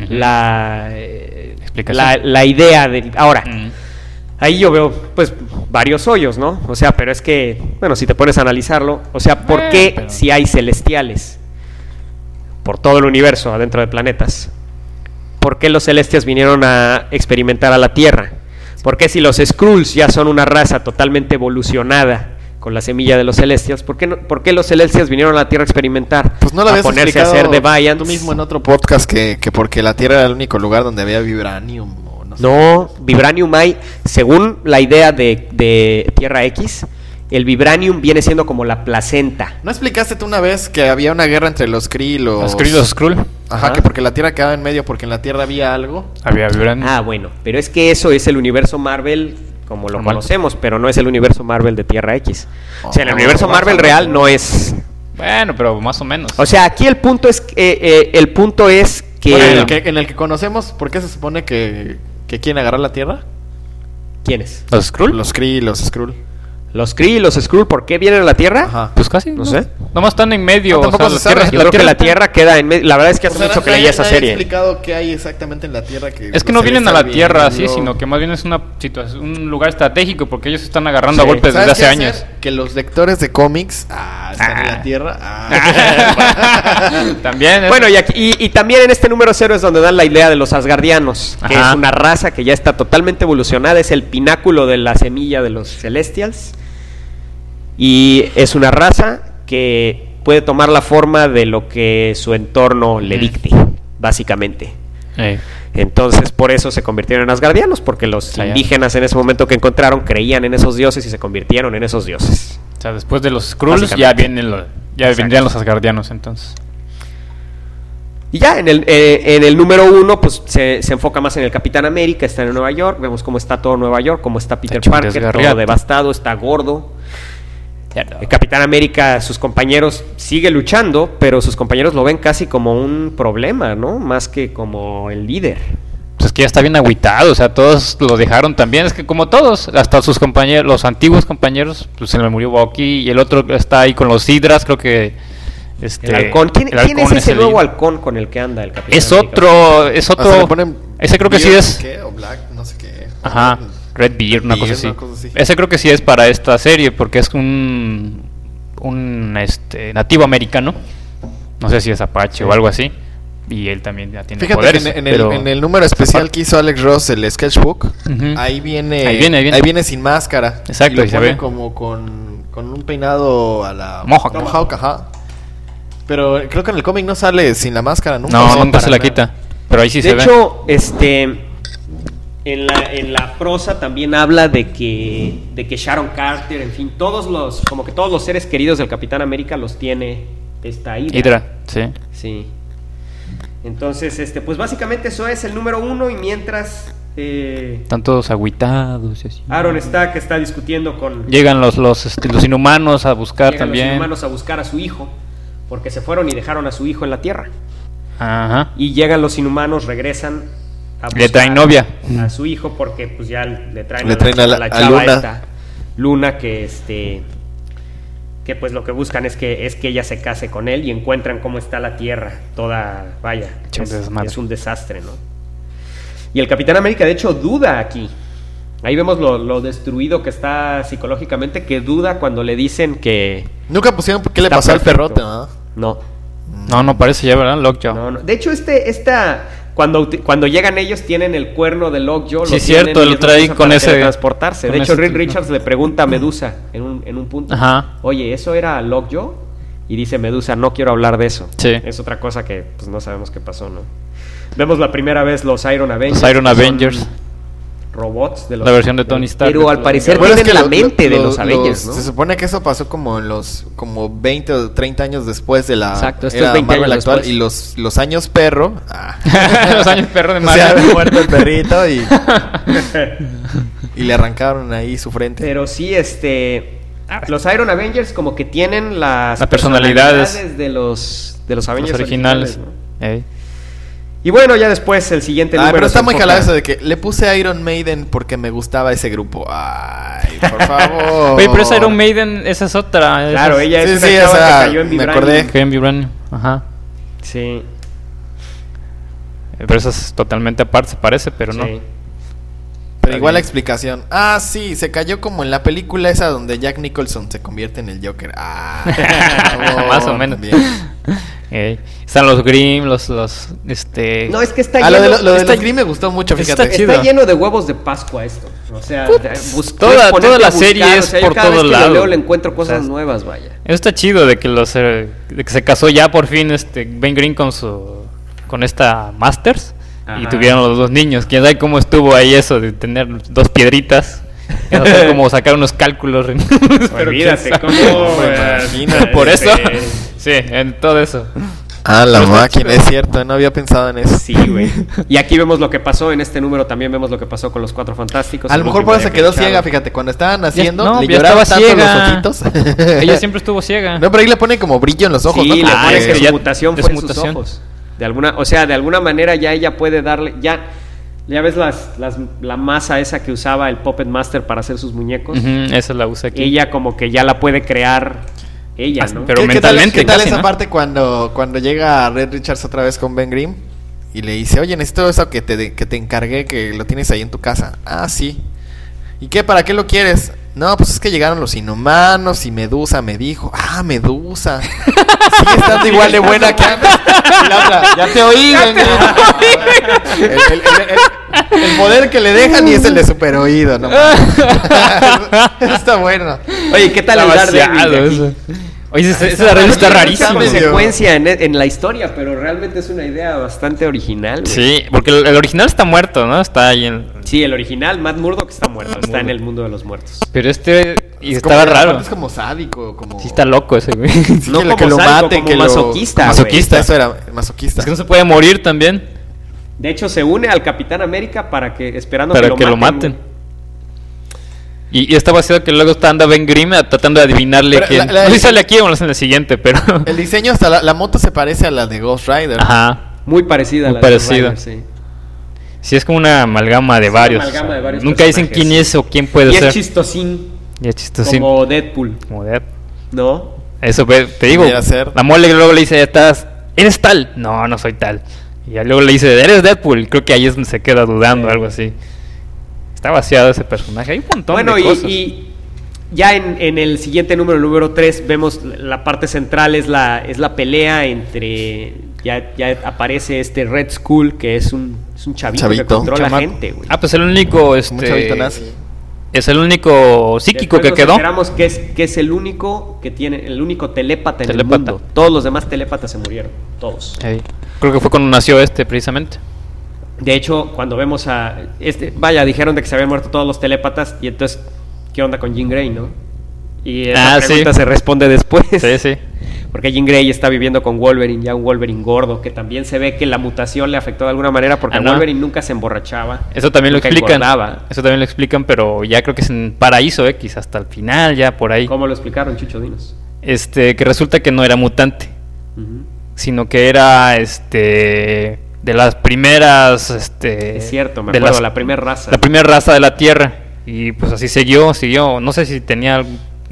idea de... Ahora, ahí yo veo pues varios hoyos, ¿no? O sea, pero es que, bueno, si te pones a analizarlo, o sea, ¿por qué si hay celestiales por todo el universo adentro de planetas? ¿Por qué los celestials vinieron a experimentar a la Tierra? ¿Por qué si los Skrulls ya son una raza totalmente evolucionada con la semilla de los Celestials, ¿por qué los Celestials vinieron a la Tierra a experimentar? Pues no lo habías ponerse a hacer Deviants. Tú mismo en otro podcast que porque la Tierra era el único lugar donde había vibranium. O no sé. No, vibranium hay, según la idea de Tierra X, el vibranium viene siendo como la placenta. ¿No explicaste tú una vez que había una guerra entre los Kree y los Skrull? Ajá, que porque la Tierra quedaba en medio, porque en la Tierra había algo. Había vibranium. Bueno, pero es que eso es el universo Marvel como lo conocemos, pero no es el universo Marvel de Tierra X. O sea, el universo Marvel real no es... Bueno, pero más o menos. O sea, aquí el punto es que... Bueno, en el que conocemos, ¿por qué se supone que quieren agarrar la Tierra? ¿Quiénes? ¿Los Skrull? Los Kree y los Skrull. Los Kree y los Skrull, ¿por qué vienen a la Tierra? Ajá. Pues casi. No sé. Nomás están en medio. No, tampoco se sabe. Yo creo que la Tierra queda en medio. La verdad es que hace mucho que leí esa serie. Explicado qué hay exactamente en la Tierra. Es que no vienen a la Tierra así, sino que más bien es una situación, un lugar estratégico, porque ellos se están agarrando a golpes desde hace años. Que los lectores de cómics están en la Tierra. También. Bueno, y también en este número 0 es donde dan la idea de los Asgardianos, que es una raza que ya está totalmente evolucionada, es el pináculo de la semilla de los Celestials. Y es una raza que puede tomar la forma de lo que su entorno le dicte, básicamente. Entonces, por eso se convirtieron en asgardianos, porque los indígenas en ese momento que encontraron creían en esos dioses y se convirtieron en esos dioses. O sea, después de los Skrulls ya vendrían los asgardianos, entonces. Y ya en el número 1 pues se enfoca más en el Capitán América. Está en Nueva York, vemos cómo está todo Nueva York, cómo está Peter Parker, todo devastado, está gordo. El Capitán América, sus compañeros sigue luchando, pero sus compañeros lo ven casi como un problema, ¿no? Más que como el líder. pues es que ya está bien agüitado, o sea, todos lo dejaron también, es que como todos, hasta sus compañeros, los antiguos compañeros, pues se le murió Bucky y el otro está ahí con los Hydras, creo que el halcón. ¿Quién es ese nuevo halcón con el que anda el Capitán América? Es otro. Ese creo que sí es. ¿Qué? O Black, no sé qué. Ajá, Red Beard, una cosa así. Ese creo que sí es para esta serie porque es un nativo americano. No sé si es Apache o algo así. Y él también ya tiene poderes. En el número especial que hizo Alex Ross, el sketchbook, ahí viene sin máscara. Exacto, y lo pone como con un peinado a la Mohawk, ajá. Pero creo que en el cómic no sale sin la máscara, nunca. No, nunca se la quita. Pero ahí sí se ve. De hecho, en la prosa también habla de que Sharon Carter, en fin, todos los seres queridos del Capitán América los tiene esta Hydra, sí. Sí. Entonces, pues básicamente eso es el número 1 y mientras están todos agüitados y así. Aaron Stark está discutiendo con... Llegan los inhumanos a buscar también. Los inhumanos a buscar a su hijo, porque se fueron y dejaron a su hijo en la Tierra. Ajá. Y llegan los inhumanos, regresan a buscar le traen novia a su hijo porque pues ya le traen a la chava Luna. esta, Luna, que pues lo que buscan es que ella se case con él y encuentran cómo está la Tierra, toda, vaya, es un desastre, ¿no? Y el Capitán América de hecho duda aquí. Ahí vemos lo destruido que está psicológicamente, que duda cuando le dicen que... Nunca pusieron qué le pasó al perrote, ¿no? No parece ya, ¿verdad? Lockjaw. No. De hecho, cuando llegan ellos tienen el cuerno de Lockjaw. Sí, cierto, lo trae con ese... transportarse. De hecho, Reed Richards le pregunta a Medusa en un punto. Ajá. Oye, ¿eso era Lockjaw? Y dice Medusa, no quiero hablar de eso. Sí. Es otra cosa que pues no sabemos qué pasó, ¿no? Vemos la primera vez los Iron Avengers. Los Iron Avengers. Robots de la versión de Tony Stark. Pero al parecer tienen la mente de los Avengers, ¿no? Se supone que eso pasó como 20 o 30 años después de la Exacto, esto es 20 Marvel años actual. después. Y los años perro. Los años perro de Marvel. Se había muerto el perrito y le arrancaron ahí su frente. Pero sí, los Iron Avengers como que tienen las personalidades de los Avengers originales, ¿no? Y bueno, ya después el siguiente número. Pero está muy jalado eso de que le puse Iron Maiden porque me gustaba ese grupo. Ay, por favor. Oye, pero esa Iron Maiden, esa es otra. Claro, ella es esa que cayó en Vibranium. Me acordé. Que en Vibranium, ajá. Sí. Pero esa es totalmente aparte, se parece, pero no. Pero igual la explicación. Ah, sí, se cayó como en la película esa donde Jack Nicholson se convierte en el Joker. Más o menos. Están los Grimm, los No, es que está lleno... Lo de los Grimm me gustó mucho, fíjate. Está lleno de huevos de Pascua esto. O sea, toda la serie es por todos lados. Cada vez que le encuentro cosas nuevas, vaya. Eso está chido de que se casó ya por fin Ben Grimm con esta Masters. Ajá. Y tuvieron los dos niños. Quién sabe cómo estuvo ahí eso de tener 2 piedritas. No sé cómo sacar unos cálculos. Olvídate, ¿cómo? Por eso. Sí, en todo eso. La máquina, es cierto, no había pensado en eso. Sí, güey. Y aquí vemos lo que pasó en este número, también vemos lo que pasó con los 4 Fantásticos. A lo mejor por eso se quedó ciega, fíjate, cuando estaban haciendo, le lloraba tanto ciega. Los ojitos. Ella siempre estuvo ciega. No, pero ahí le pone como brillo en los ojos, sí, ¿no? Sí, le pone que su mutación fue en sus ojos. De alguna manera ya ella puede darle, ya ves la masa esa que usaba el Puppet Master para hacer sus muñecos. Esa la usa aquí. Ella como que ya la puede crear ella, ¿no? Pero mentalmente. ¿Qué tal esa parte cuando llega Reed Richards otra vez con Ben Grimm y le dice, oye, necesito eso que te encargué, que lo tienes ahí en tu casa? Ah, sí. ¿Y qué? ¿Para qué lo quieres? No, pues es que llegaron los inhumanos y Medusa me dijo, Medusa, sigue estando igual de buena que antes. Y la otra, ya te oí, el poder que le dejan y es el de super oído, ¿no? Está bueno. Oye, ¿qué tal el Daredevil? Oye, esa revista está rarísima. Es una secuencia en la historia, pero realmente es una idea bastante original, güey. Sí, porque el original está muerto, ¿no? Está ahí en... Sí, el original, Matt Murdock, está muerto. Está en el mundo de los muertos. Pero estaba raro. Es como sádico, como... Sí, está loco ese güey. Sí, no que lo maten, como masoquista. Masoquista, eso era masoquista. Es que no se puede morir también. De hecho, se une al Capitán América esperando que lo maten. Y está basado que luego anda Ben Grimm tratando de adivinarle quién. No sé si sale aquí o no en el siguiente, pero... El diseño, hasta la moto se parece a la de Ghost Rider. Ajá. Muy parecida a la de Ghost Rider, sí. Sí, es como una amalgama de varios. Nunca dicen quién es o quién puede ser. Y es chistosín. Como Deadpool. ¿No? Eso, te digo. La mole luego le dice, ¿eres tal? No soy tal. Y luego le dice, ¿eres Deadpool? Creo que ahí es donde se queda dudando, algo así. Está vaciado ese personaje. Hay un montón de cosas. Y ya en el siguiente número 3, vemos la parte central, es la pelea entre... Ya aparece Red Skull, que es un chavito que controla a gente, güey. Pues el único... un chavito nazi. Es el único psíquico que quedó. Esperamos que es el único que tiene, el único telépata en el mundo. Todos los demás telépatas se murieron, todos. Creo que fue cuando nació precisamente. De hecho, cuando vemos a dijeron de que se habían muerto todos los telépatas, y entonces, ¿qué onda con Jean Grey, no? Y esa pregunta se responde después. Sí. Porque Jean Grey está viviendo con Wolverine, ya un Wolverine gordo, que también se ve que la mutación le afectó de alguna manera, porque Wolverine nunca se emborrachaba. Eso también lo explican, pero ya creo que es en Paraíso X, hasta el final, ya por ahí. ¿Cómo lo explicaron, Chucho? Dinos. Que resulta que no era mutante, sino que era de las primeras es cierto, me acuerdo, la primera raza. La primera raza de la Tierra. Y pues así siguió, no sé si tenía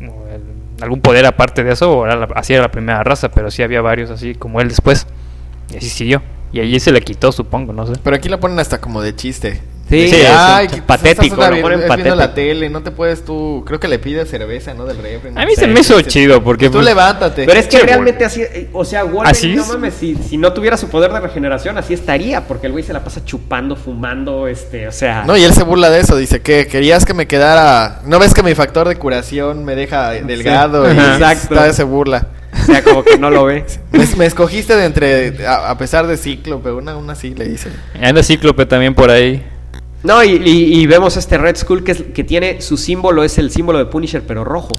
algún poder aparte de eso, o así era la primera raza, pero sí había varios así como él después. Y así siguió. Y allí se le quitó, supongo, no sé. Pero aquí lo ponen hasta como de chiste. Sí, patético, lo ponen patético. Viendo la tele, no te puedes tú, creo que le pides cerveza, ¿no? Del refri. A mí se me hizo chido, porque... Tú levántate. Pero es que realmente así, o sea, Wolverine, no mames, si no tuviera su poder de regeneración, así estaría, porque el güey se la pasa chupando, fumando, o sea... No, y él se burla de eso, dice que querías que me quedara... ¿No ves que mi factor de curación me deja delgado? Sí. Exacto. Se burla. O sea, como que no lo ve. Me escogiste de entre, a pesar de Cíclope, una sí le dice. Anda Cíclope también por ahí. No, y vemos Red Skull que tiene su símbolo, es el símbolo de Punisher, pero rojo.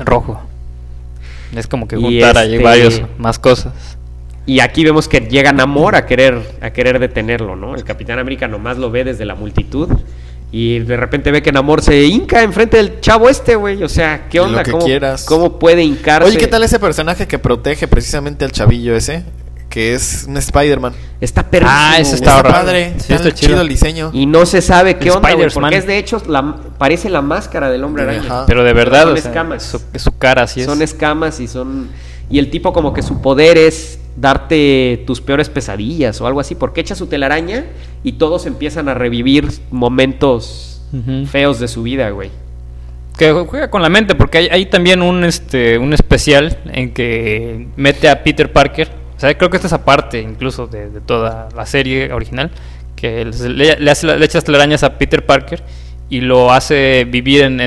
Es como que juntar ahí varios más cosas. Y aquí vemos que llega Namor a querer detenerlo, ¿no? El Capitán América nomás lo ve desde la multitud. Y de repente ve que Namor se hinca enfrente del chavo güey. O sea, ¿qué onda? ¿Cómo puede hincarse? Oye, ¿qué tal ese personaje que protege precisamente al chavillo ese? Que es un Spider-Man. Está perrísimo. Ese está padre. Sí, está chido el diseño. Y no se sabe qué onda, güey, porque es de hecho parece la máscara del Hombre Araña. Pero de verdad, son escamas. Su cara así es. Son escamas y el tipo como que su poder es darte tus peores pesadillas o algo así, porque echa su telaraña y todos empiezan a revivir momentos feos de su vida, güey. Que juega con la mente, porque hay también un especial en que mete a Peter Parker. O sea, creo que esta es aparte incluso de toda la serie original, que le echas telarañas a Peter Parker y lo hace vivir en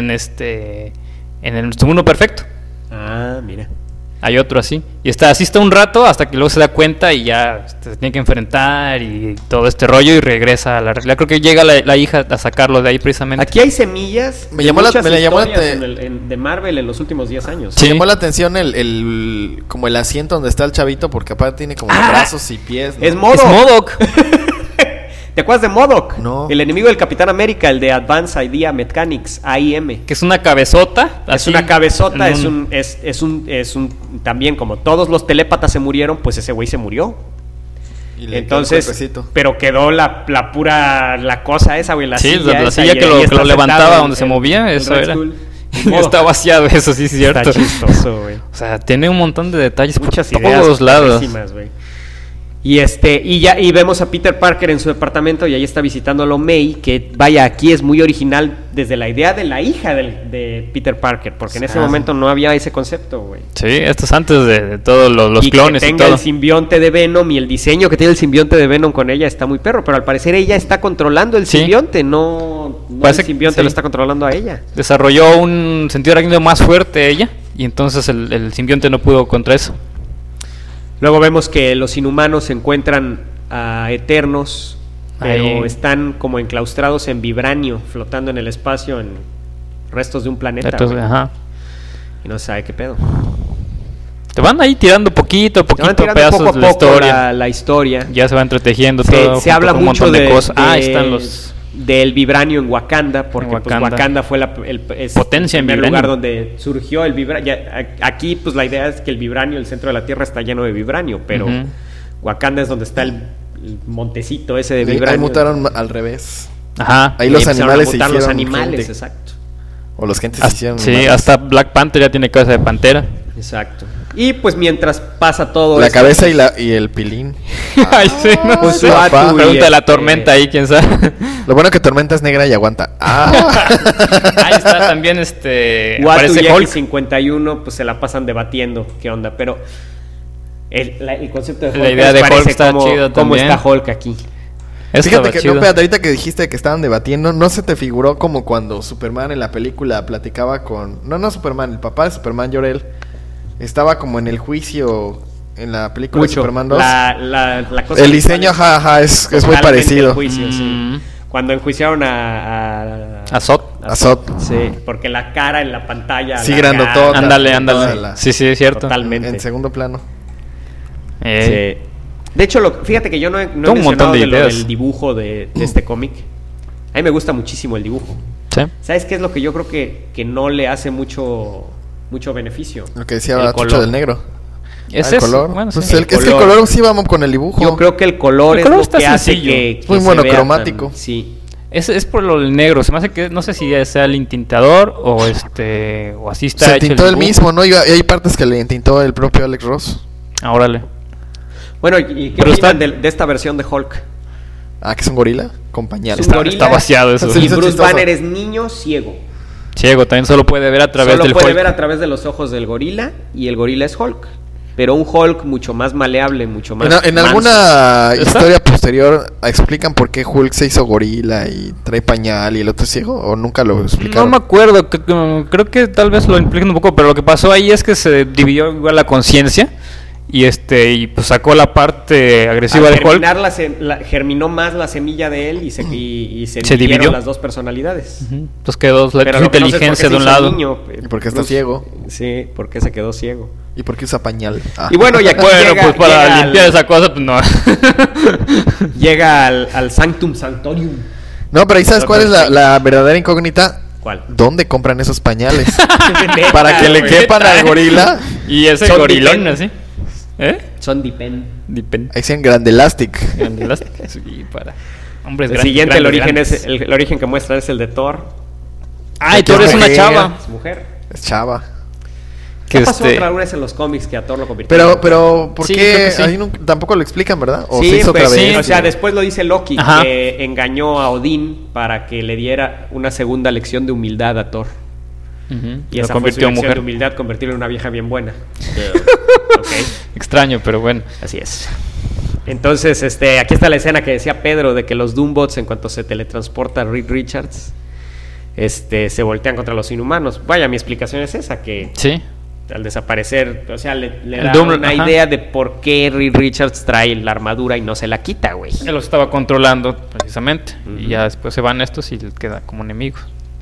el mundo perfecto. Mira. Hay otro así. Y así está un rato hasta que luego se da cuenta y ya se tiene que enfrentar y todo este rollo y regresa a la realidad. Creo que llega la hija a sacarlo de ahí precisamente. Aquí hay semillas de Marvel en los últimos 10 años. Me llamó la atención como el asiento donde está el chavito, porque aparte tiene como brazos y pies, ¿no? Es MODOK. ¿Te acuerdas de MODOK? No. El enemigo del Capitán América, el de Advanced Idea Mechanics, AIM. Que es una cabezota. Es una cabezota, es un también como todos los telépatas se murieron, pues ese güey se murió. Entonces, pero quedó la cosa esa, güey, la silla. La silla que lo levantaba donde se movía, eso era. Está vaciado, eso sí es cierto. Está chistoso, güey. O sea, tiene un montón de detalles muchas por ideas todos lados. Y vemos a Peter Parker en su departamento y ahí está visitándolo May, que vaya, aquí es muy original desde la idea de la hija de Peter Parker, porque en ese momento no había ese concepto, güey. Sí, esto es antes de todos los clones y todo. Que tenga el simbionte de Venom, y el diseño que tiene el simbionte de Venom con ella está muy perro, pero al parecer ella está controlando el simbionte, no el simbionte lo está controlando a ella. Desarrolló un sentido arácnido más fuerte ella, y entonces el simbionte no pudo contra eso. Luego vemos que los inhumanos encuentran a Eternos, pero están como enclaustrados en vibranio, flotando en el espacio en restos de un planeta. Y no se sabe qué pedo. Te van ahí tirando poquito pedazos poco a poco la historia. Ya se va entretejiendo todo. Se habla mucho de cosas. Están los... del vibranio en Wakanda, porque Wakanda fue potencia el en primer lugar donde surgió el vibranio. Aquí pues la idea es que el vibranio, el centro de la Tierra está lleno de vibranio, pero Wakanda es donde está el montecito ese de vibranio. Ahí mutaron al revés. Ajá. Ahí los animales se hicieron los animales, gente. Exacto. O los gentes se hicieron Sí, animales. hasta Black Panther ya tiene cabeza de pantera. Exacto. Y pues mientras pasa todo La esto, cabeza y el pilín. Ay, sí, no pues, sé. Uatu y Pregunta de la tormenta ahí, quién sabe. Lo bueno que Tormenta es negra y aguanta. Ahí está también Uatu aparece y Hulk. X-51 pues se la pasan debatiendo qué onda, pero el concepto de Hulk, La idea de Hulk está chido cómo también. está Hulk aquí. Fíjate que no, espérate, ahorita que dijiste que estaban debatiendo, ¿no se te figuró como cuando Superman en la película platicaba con... No Superman, el papá de Superman, Jor-El, estaba como en el juicio en la película de Superman 2? La cosa el diseño, ajá, es muy parecido. El juicio, sí. Cuando enjuiciaron a Zod. Sí, porque la cara en la pantalla... Sí, grandotota. Ándale. Sí, es cierto. Totalmente. En segundo plano. Sí. De hecho, fíjate que yo no he mencionado de lo del dibujo de este cómic. A mí me gusta muchísimo el dibujo. Sí. ¿Sabes qué es lo que yo creo que no le hace mucho beneficio? Lo que decía Chucho del Negro. ¿Es el color? Bueno, pues sí. es que el color sí vamos con el dibujo. Yo creo que el color es lo que hace sencillo. que es muy se monocromático. vea tan, sí. Es por lo del negro. Se me hace que no sé si sea el intintador o así está se hecho tintó el dibujo. mismo, ¿no? Y hay partes que le tintó el propio Alex Ross. Ah, órale. Bueno, ¿y qué opinan de esta versión de Hulk? Ah, que es un gorila con pañales. Está vaciado eso. Y Bruce Banner es niño ciego. Ciego, también solo puede ver a través del Hulk. Solo puede ver a través de los ojos del gorila, y el gorila es Hulk. Pero un Hulk mucho más maleable, mucho más... En alguna historia posterior explican por qué Hulk se hizo gorila y trae pañal y el otro es ciego, o nunca lo explicaron. No me acuerdo, creo que tal vez lo implican un poco, pero lo que pasó ahí es que se dividió igual la conciencia y pues sacó la parte agresiva de Hulk. Germinó más la semilla de él y se dividieron las dos personalidades. Entonces quedó la inteligencia de un lado. ¿Y por qué está ciego? Sí, porque se quedó ciego. ¿Y por qué usa pañal? Y bueno, y aquí pues para limpiar esa cosa, pues no. Llega al Sanctum Sanctorium. No, pero ahí sabes cuál es la verdadera incógnita. ¿Cuál? ¿Dónde compran esos pañales? Para que le quepan al gorila. Y ese gorilón así. Son Dipen. Ahí decían Grand Elastic. Grand Elastic. Sí, para hombres el siguiente, el origen que muestra es el de Thor. Y Thor es una chava. Es mujer. Es chava. ¿Qué pasó otra vez en los cómics que a Thor lo convirtió? Pero ¿por qué? Ahí tampoco lo explican, ¿verdad? ¿O sí, se hizo otra vez? Sí, o sea, después lo dice Loki, que engañó a Odín para que le diera una segunda lección de humildad a Thor. Y esa fue su lección de humildad, convertirlo en una vieja bien buena. Okay. Extraño, pero bueno. Así es. Entonces, aquí está la escena que decía Pedro, de que los Doombots, en cuanto se teletransporta Reed Richards, se voltean contra los inhumanos. Vaya, mi explicación es esa, que... Sí. Al desaparecer, o sea, le da una idea de por qué Reed Richards trae la armadura y no se la quita, güey. Él los estaba controlando, precisamente. Y ya después se van estos y les queda como enemigos.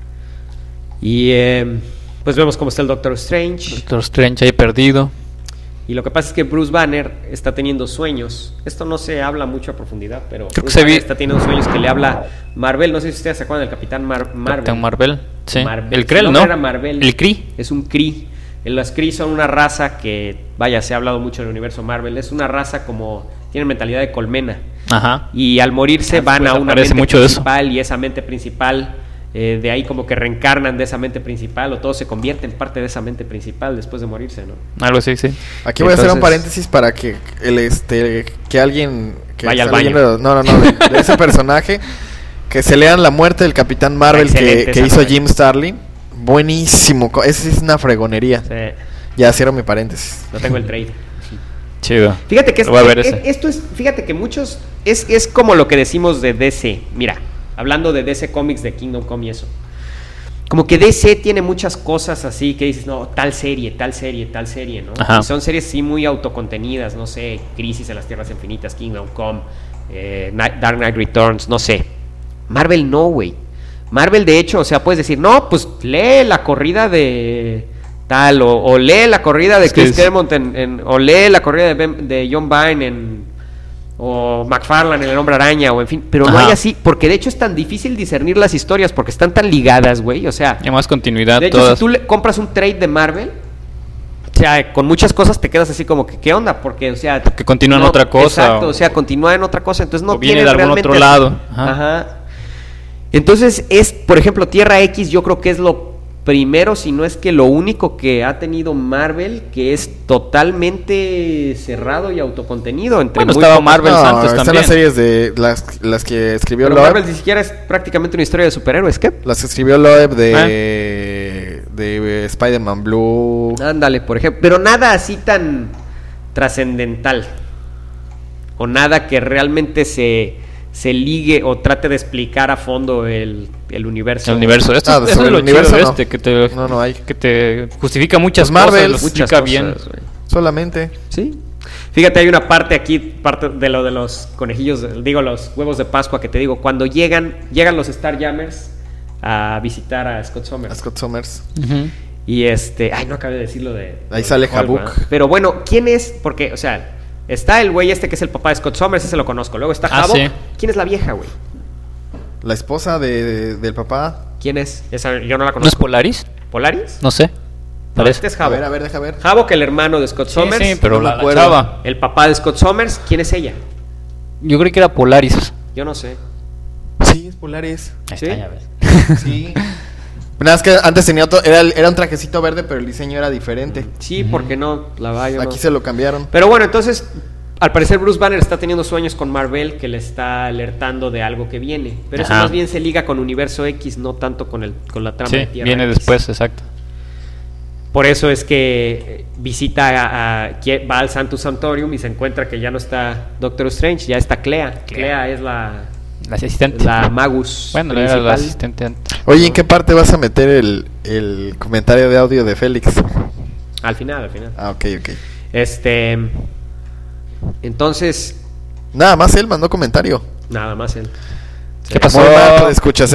Y pues vemos cómo está el Doctor Strange. Doctor Strange ahí perdido. Y lo que pasa es que Bruce Banner está teniendo sueños. Esto no se habla mucho a profundidad, pero creo Bruce Banner está teniendo sueños que le habla Marvel. No sé si ustedes se acuerdan del Capitán Marvel. Capitán Marvel, sí. Marvel. El Krell, ¿no? Era Marvel. El Kree. Es un Kree. Los Kree son una raza que, vaya, se ha hablado mucho en el universo Marvel. Es una raza como... Tienen mentalidad de colmena. Ajá. Y al morirse van a una mente mucho principal, y esa mente principal... de ahí como que reencarnan de esa mente principal, o todo se convierte en parte de esa mente principal después de morirse, ¿no? Algo así, sí. Aquí voy a hacer un paréntesis para que que alguien que vaya al baño. De ese personaje, que se lean La muerte del Capitán Marvel que hizo Jim Starlin. Buenísimo, esa es una fregonería. Sí. Ya cierro mi paréntesis. No tengo el trade. Chido. Fíjate que fíjate que muchos es como lo que decimos de DC. Mira, hablando de DC Comics, de Kingdom Come y eso. Como que DC tiene muchas cosas así que dices, no, tal serie, ¿no? Y son series sí muy autocontenidas, no sé, Crisis en las Tierras Infinitas, Kingdom Come, Dark Knight Returns, no sé. Marvel no, güey. Marvel, de hecho, o sea, puedes decir, no, pues lee la corrida de tal, o lee la corrida de Chris Claremont o lee la corrida de John Byrne o McFarlane en El Hombre Araña, o en fin, pero no hay así, porque de hecho es tan difícil discernir las historias porque están tan ligadas, güey, o sea, hay más continuidad. De hecho, todas. Si tú compras un trade de Marvel, o sea, con muchas cosas te quedas así como que, ¿qué onda? Porque, o sea, que continúa en otra cosa. Exacto, o sea, continúa en otra cosa, entonces no viene de algún otro lado. Ajá. Entonces por ejemplo, Tierra X yo creo que es lo primero, si no es que lo único que ha tenido Marvel que es totalmente cerrado y autocontenido. Bueno, estaba Marvel antes también. Están las series de las que escribió Pero Loeb. Marvel ni siquiera es prácticamente una historia de superhéroes, ¿qué? Las que escribió Loeb de Spider-Man Blue. Ándale, por ejemplo. Pero nada así tan trascendental. O nada que realmente se ligue o trate de explicar a fondo el universo. El universo. Esto es lo chido de que te justifica muchas Marvel, cosas, lo explica bien. Solamente. Sí. Fíjate, hay una parte de lo de los conejillos, los huevos de Pascua que te digo, cuando llegan los Starjammers a visitar a Scott Summers. Uh-huh. Y no acabé de decirlo ahí sale Havok. Pero bueno, ¿quién es? Porque, o sea, está el güey que es el papá de Scott Summers, ese lo conozco. Luego está Havok. Sí. ¿Quién es la vieja, güey? La esposa del papá. ¿Quién es? Esa yo no la conozco. ¿No es Polaris? ¿Polaris? No sé. No, este es Havok. A ver, deja ver. Havok, el hermano de Scott Summers. Sí, pero no la chava. El papá de Scott Summers, ¿quién es ella? Yo creí que era Polaris. Yo no sé. Sí, es Polaris. Ahí ¿Sí? está, ya ves. Sí. Nada más que antes tenía era un trajecito verde, pero el diseño era diferente. Sí, porque no, la vaya. Aquí se lo cambiaron. Pero bueno, entonces, al parecer Bruce Banner está teniendo sueños con Marvel que le está alertando de algo que viene. Pero eso más bien se liga con Universo X, no tanto con la trama de Tierra viene X. después, exacto. Por eso es que va al Sanctum Sanctorum y se encuentra que ya no está Doctor Strange, ya está Clea. Clea es la asistente. La Magus. Bueno, era la asistente antes. Oye, ¿en qué parte vas a meter el comentario de audio de Félix? Al final. Ah, ok. Entonces... Nada más él mandó comentario. Nada más él. ¿Qué pasó? Muy mal, pues, escuchas,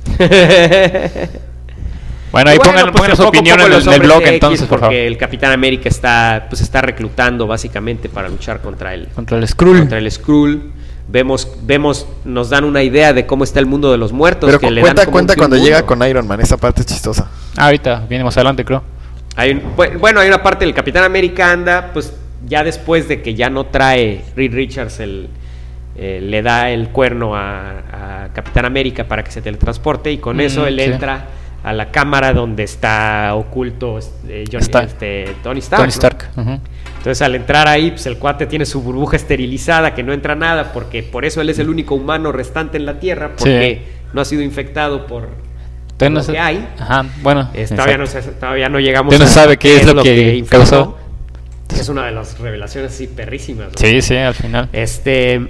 Bueno, ahí pongan su opinión en el blog entonces, por favor. Porque el Capitán América está reclutando básicamente para luchar contra el Skrull. Contra el Skrull. Vemos, nos dan una idea de cómo está el mundo de los muertos. Pero que cuenta cuando llega con Iron Man, esa parte es chistosa. Ahorita, viene más adelante, creo. Hay una parte del Capitán América anda, pues ya después de que ya no trae Reed Richards le da el cuerno a Capitán América para que se teletransporte y con eso él entra a la cámara donde está oculto Tony Stark. ¿No? Uh-huh. Entonces al entrar ahí, pues el cuate tiene su burbuja esterilizada que no entra nada, porque por eso él es el único humano restante en la Tierra, porque no ha sido infectado por lo que hay. Ajá, bueno. Todavía no llegamos a sabe qué es lo que causó. Es una de las revelaciones así perrísimas, ¿no? Sí, al final. Pues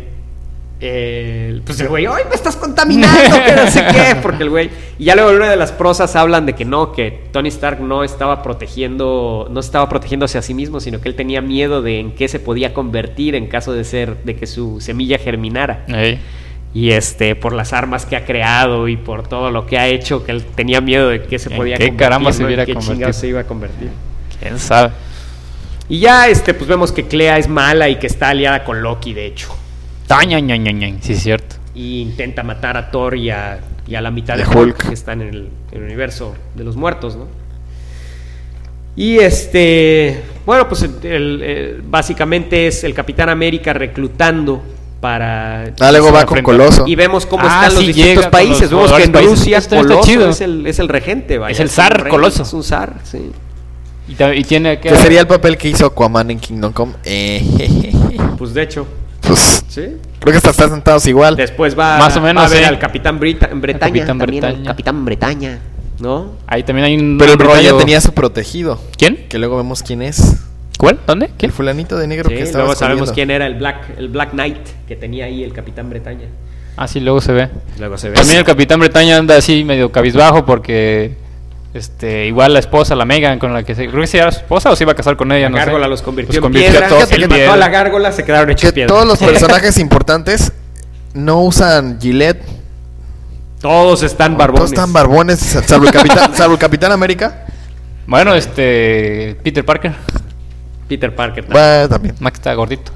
el güey, ¡ay, me estás contaminando! Que no sé qué, porque el güey... Y ya luego en una de las prosas hablan de que Tony Stark no estaba protegiéndose a sí mismo, sino que él tenía miedo de en qué se podía convertir en caso de que su semilla germinara. Y por las armas que ha creado y por todo lo que ha hecho, que él tenía miedo de qué se podía convertir. ¿En qué caramba se iba a convertir? ¿Quién sabe? Y ya pues vemos que Clea es mala y que está aliada con Loki, de hecho. Sí, es cierto. Y intenta matar a Thor y a la mitad de Hulk que están en el universo de los muertos, ¿no? Y bueno, pues básicamente es el Capitán América reclutando para... luego va con Coloso. Y vemos cómo están los distintos países. Vemos que en Rusia Coloso es el regente, vaya. Es el zar Coloso. Es un zar, sí. Y tiene que sería el papel que hizo Aquaman en Kingdom Come. Pues de hecho. Pues, ¿sí? Creo que están sentados igual. Después va a ver al Capitán Bretaña. Capitán Bretaña, ¿no? Ahí también hay un Pero el rollo tenía su protegido. ¿Quién? Que luego vemos quién es. ¿Cuál? ¿Dónde? ¿Quién? El fulanito de negro que estaba luego sabemos quién era el Black Knight que tenía ahí el Capitán Bretaña. Ah, sí, luego se ve. También el Capitán Bretaña anda así medio cabizbajo porque... igual la esposa, la Megan, con la que creo que era su esposa o se iba a casar con ella, la gárgola los convirtió en piedra. Él mató a la gárgola, se quedaron hechos piedra. Todos los personajes importantes no usan Gillette. Todos están barbones, salvo el Capitán América. Bueno, Peter Parker también. Max está gordito.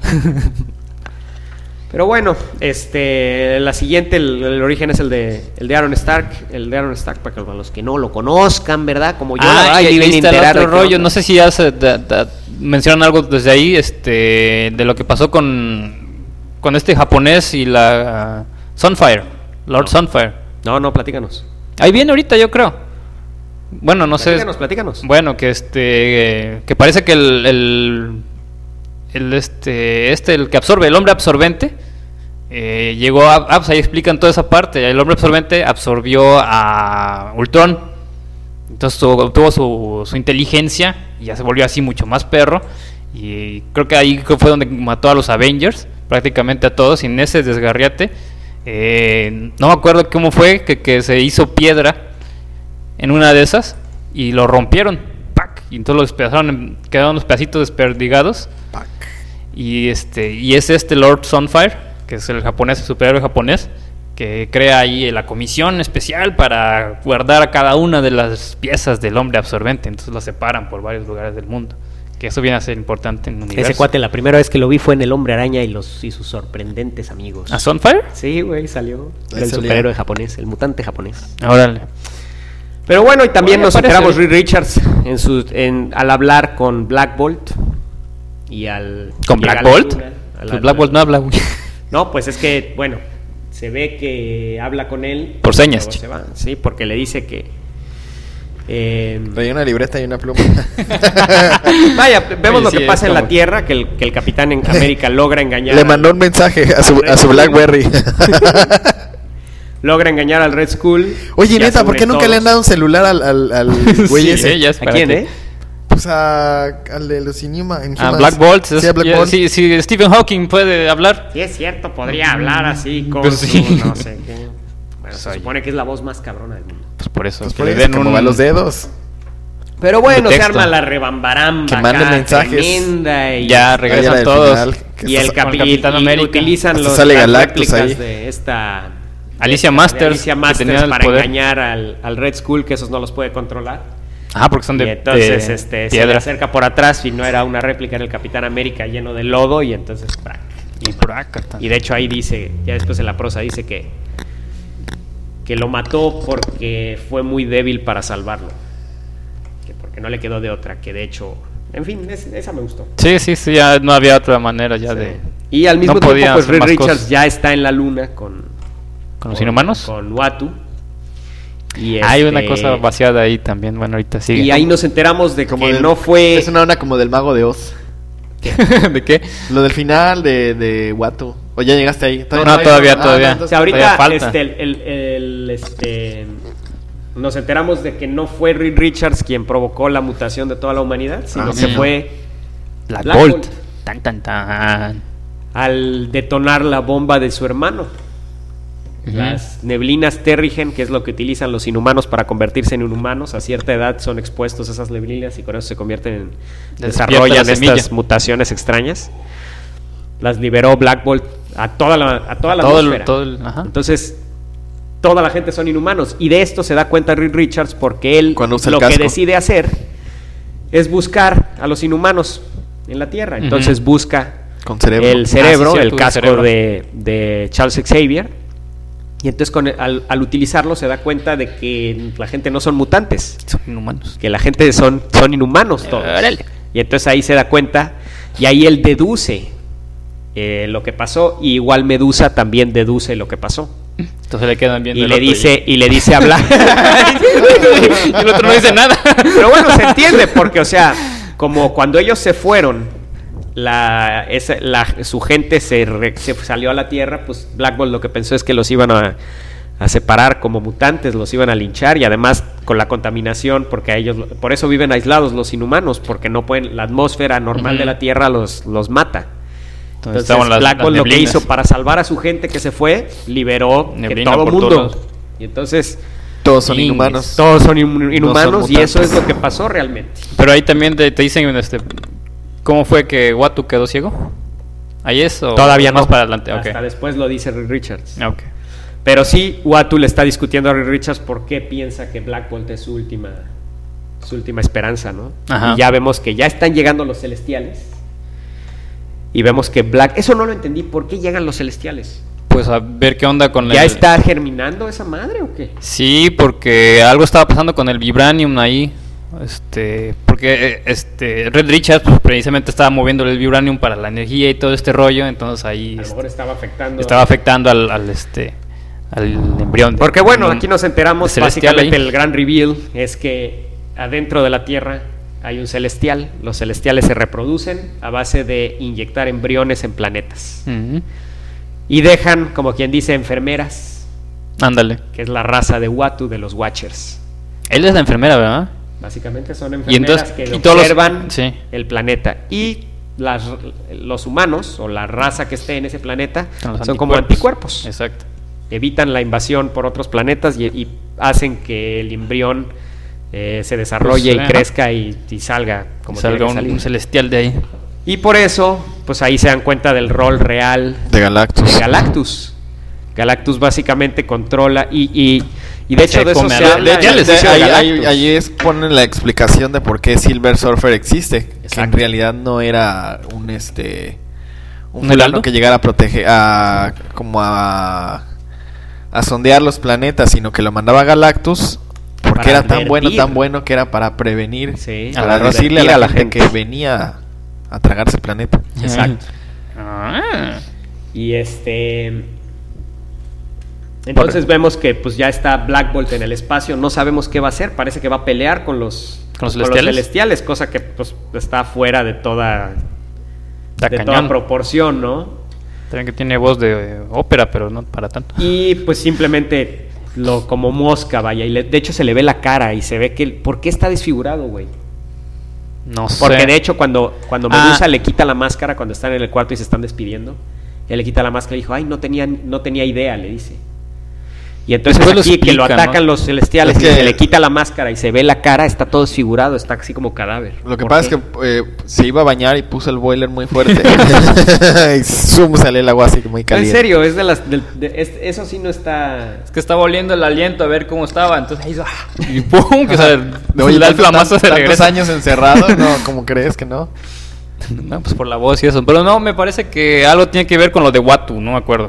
Pero bueno, la siguiente, el origen es el de Aaron Stark. El de Aaron Stark, para los que no lo conozcan, ¿verdad? Como yo, y ahí está el otro rollo. No sé si ya mencionan algo desde ahí, de lo que pasó con este japonés y la Sunfire, Lord Sunfire. No, platícanos. Ahí viene ahorita, yo creo. Bueno, no sé. Platícanos. Bueno, que que parece que el que absorbe, el hombre absorbente, llegó a, pues ahí explican toda esa parte. El hombre absorbente absorbió a Ultron, entonces tuvo su inteligencia y ya se volvió así mucho más perro, y creo que ahí fue donde mató a los Avengers, prácticamente a todos, sin ese desgarriate. No me acuerdo cómo fue que se hizo piedra en una de esas y lo rompieron, ¡pac! Y entonces lo despedazaron, quedaron los pedacitos desperdigados. ¡Pac! Y es Lord Sunfire, que es el superhéroe japonés, que crea ahí la comisión especial para guardar a cada una de las piezas del hombre absorbente. Entonces lo separan por varios lugares del mundo, que eso viene a ser importante en el universo. Ese cuate, la primera vez que lo vi fue en El Hombre Araña y sus sorprendentes amigos. ¿A Sunfire? Sí, güey, salió. El superhéroe japonés, el mutante japonés. Órale. Pero bueno, y también nos enteramos Reed Richards al hablar con Black Bolt y ¿Con Black Bolt? Pues Black Bolt no habla, güey. No, pues es que, bueno, se ve que habla con él por señas. Se va. Sí, porque le dice que trae una libreta y una pluma. Vaya, vemos lo que pasa en la Tierra, que el Capitán en América logra engañar. Le mandó un mensaje a su BlackBerry. Logra engañar al Red Skull. Oye, neta, ¿por qué nunca le han dado un celular al güey ese? ¿A quién, Pues al de los Inhumans. A Black Bolt. Sí, a Black Bolt. Sí, Stephen Hawking puede hablar. Sí, es cierto, podría hablar así con no sé qué. Bueno, se supone que es la voz más cabrona del mundo. Pues por eso. Pues le den como a los dedos. Pero bueno, se arma la rebambaramba. Que manden mensajes. Tremenda, y ya regresan todos. Final, y el Capitán América. Utilizan las réplicas de esta Alicia Masters para engañar al Red Skull, que esos no los puede controlar. Porque son de entonces se le acerca por atrás y no era una réplica, era el Capitán América lleno de lodo, y entonces y de hecho ahí dice, ya después en la prosa dice que lo mató porque fue muy débil para salvarlo, que porque no le quedó de otra, que de hecho, en fin, esa me gustó. Sí, ya no había otra manera ya de. Y al mismo tiempo pues Reed Richards ya está en la luna con los Inhumanos, con Uatu. Y hay una cosa vaciada ahí también, bueno, ahorita sigue. Y ahí nos enteramos de que no fue... Es una onda como del Mago de Oz. ¿De qué? Lo del final de Uatu. ¿O ya llegaste ahí? Todavía. O sea, ahorita nos enteramos de que no fue Reed Richards quien provocó la mutación de toda la humanidad, sino que fue Black Bolt. Tan. Al detonar la bomba de su hermano. Las neblinas Terrigen, que es lo que utilizan los inhumanos para convertirse en inhumanos. A cierta edad son expuestos a esas neblinas y con eso se convierten desarrollan estas mutaciones extrañas. Las liberó Black Bolt a toda la atmósfera. Entonces toda la gente son inhumanos, y de esto se da cuenta Reed Richards porque él lo que decide hacer es buscar a los inhumanos en la Tierra. Entonces busca el cerebro, el casco de Charles Xavier. Y entonces al utilizarlo se da cuenta de que la gente no son mutantes, son inhumanos, que la gente son inhumanos todos. Y entonces ahí se da cuenta, y ahí él deduce lo que pasó, y igual Medusa también deduce lo que pasó. Entonces le quedan bien. Y le dice hablar. Y el otro no dice nada. Pero bueno, se entiende, porque o sea, como cuando ellos se fueron, su gente se salió a la Tierra, pues Black Bolt lo que pensó es que los iban a separar como mutantes, los iban a linchar, y además con la contaminación, porque a ellos, por eso viven aislados los inhumanos, porque no pueden, la atmósfera normal de la Tierra los mata. Entonces Black Bolt lo que hizo para salvar a su gente que se fue, liberó todo el mundo. Y entonces todos son inhumanos. Todos son inhumanos, y eso es lo que pasó realmente. Pero ahí también te dicen ¿cómo fue que Uatu quedó ciego? ¿Ahí es o todavía más no, para adelante? Hasta después lo dice Reed Richards. Okay. Pero sí, Uatu le está discutiendo a Reed Richards por qué piensa que Black Bolt es su última esperanza, ¿no? Ajá. Y ya vemos que ya están llegando los celestiales. Y vemos que eso no lo entendí, ¿por qué llegan los celestiales? Pues a ver qué onda con ¿Ya está germinando esa madre o qué? Sí, porque algo estaba pasando con el vibranium ahí. Porque Reed Richards pues, precisamente estaba moviendo el vibranium para la energía y todo este rollo, entonces ahí a lo mejor estaba afectando al embrión. Porque bueno, aquí nos enteramos, básicamente el gran reveal es que adentro de la Tierra hay un celestial. Los celestiales se reproducen a base de inyectar embriones en planetas. Y dejan, como quien dice, enfermeras. Ándale. Que es la raza de Uatu, de los Watchers. Él es la enfermera, ¿verdad? Básicamente son enfermeras que observan el planeta. Y los humanos, o la raza que esté en ese planeta, son como anticuerpos. Exacto. Evitan la invasión por otros planetas y hacen que el embrión se desarrolle y crezca y salga como salga un celestial de ahí. Y por eso, pues ahí se dan cuenta del rol real de Galactus. Galactus básicamente controla y de hecho de eso se habla. Ahí ponen la explicación de por qué Silver Surfer existe. Exacto. Que en realidad no era un fulano que llegara a proteger, a sondear los planetas, sino que lo mandaba Galactus porque era tan bueno que era para prevenir, para decirle a la gente que venía a tragarse el planeta. Exacto. Y entonces vemos que pues ya está Black Bolt en el espacio, no sabemos qué va a hacer, parece que va a pelear con los celestiales, cosa que pues está fuera de toda proporción, ¿no? También que tiene voz de ópera, pero no para tanto. Y pues simplemente como mosca, vaya, y de hecho se le ve la cara y se ve que ¿por qué está desfigurado, güey? No sé. Porque de hecho cuando Medusa le quita la máscara cuando están en el cuarto y se están despidiendo, él le quita la máscara y dijo, ay, no tenía idea, le dice. Y entonces aquí que lo atacan, ¿no? Los celestiales, y se le quita la máscara y se ve la cara, está todo desfigurado, está así como cadáver. Lo que pasa es que se iba a bañar y puso el boiler muy fuerte y sale el agua así muy caliente. En serio, es eso sí no está... Es que estaba oliendo el aliento a ver cómo estaba, entonces ahí y pum, que se da el flamazo de regreso. ¿Tantos años encerrado? No, ¿cómo crees que no? No, pues por la voz y eso. Pero no, me parece que algo tiene que ver con lo de Uatu, no me acuerdo.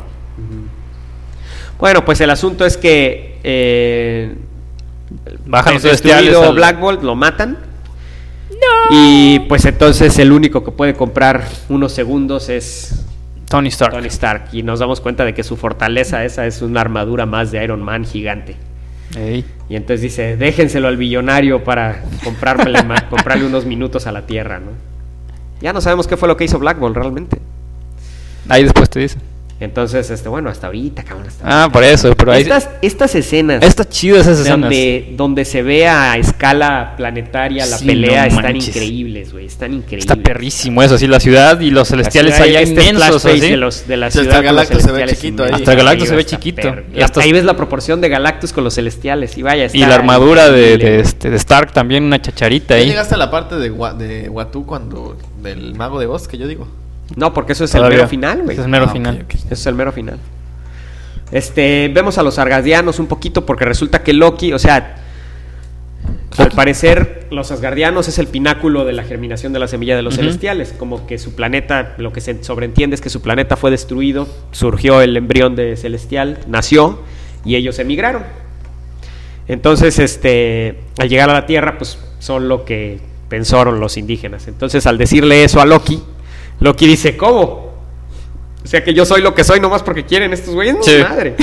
Bueno, pues el asunto es que bajan los celestiales Black Bolt, lo matan. No. Y pues entonces el único que puede comprar unos segundos es Tony Stark. Y nos damos cuenta de que su fortaleza esa es una armadura más de Iron Man gigante. Ey. Y entonces dice, déjenselo al billonario para comprarle unos minutos a la Tierra, ¿no? Ya no sabemos qué fue lo que hizo Black Bolt realmente. Ahí después te dicen. Entonces, bueno, hasta ahorita, cabrón. Por eso, pero estas escenas. Está chido esas escenas. Donde se ve a escala planetaria la pelea, están increíbles, güey. Están increíbles. Está perrísimo eso, así la ciudad y los celestiales allá inmensos, así. De la ciudad. Hasta Galactus se ve chiquito ahí. Hasta Galactus se ve chiquito. Y hasta ahí ves la proporción de Galactus con los celestiales. Y vaya, y la armadura de Stark también, una chacharita ahí. ¿Llegaste a la parte de Uatu del Mago de Oz, que yo digo? No, porque eso es el mero final, güey. Eso es el mero final. Okay. Eso es el mero final. Vemos a los asgardianos un poquito porque resulta que Loki, o sea, al parecer los asgardianos es el pináculo de la germinación de la semilla de los celestiales, como que su planeta, lo que se sobreentiende es que su planeta fue destruido, surgió el embrión de celestial, nació y ellos emigraron. Entonces, al llegar a la Tierra, pues son lo que pensaron los indígenas. Entonces, al decirle eso a Loki dice, ¿cómo? O sea que yo soy lo que soy nomás porque quieren estos güeyes, sí. Madre.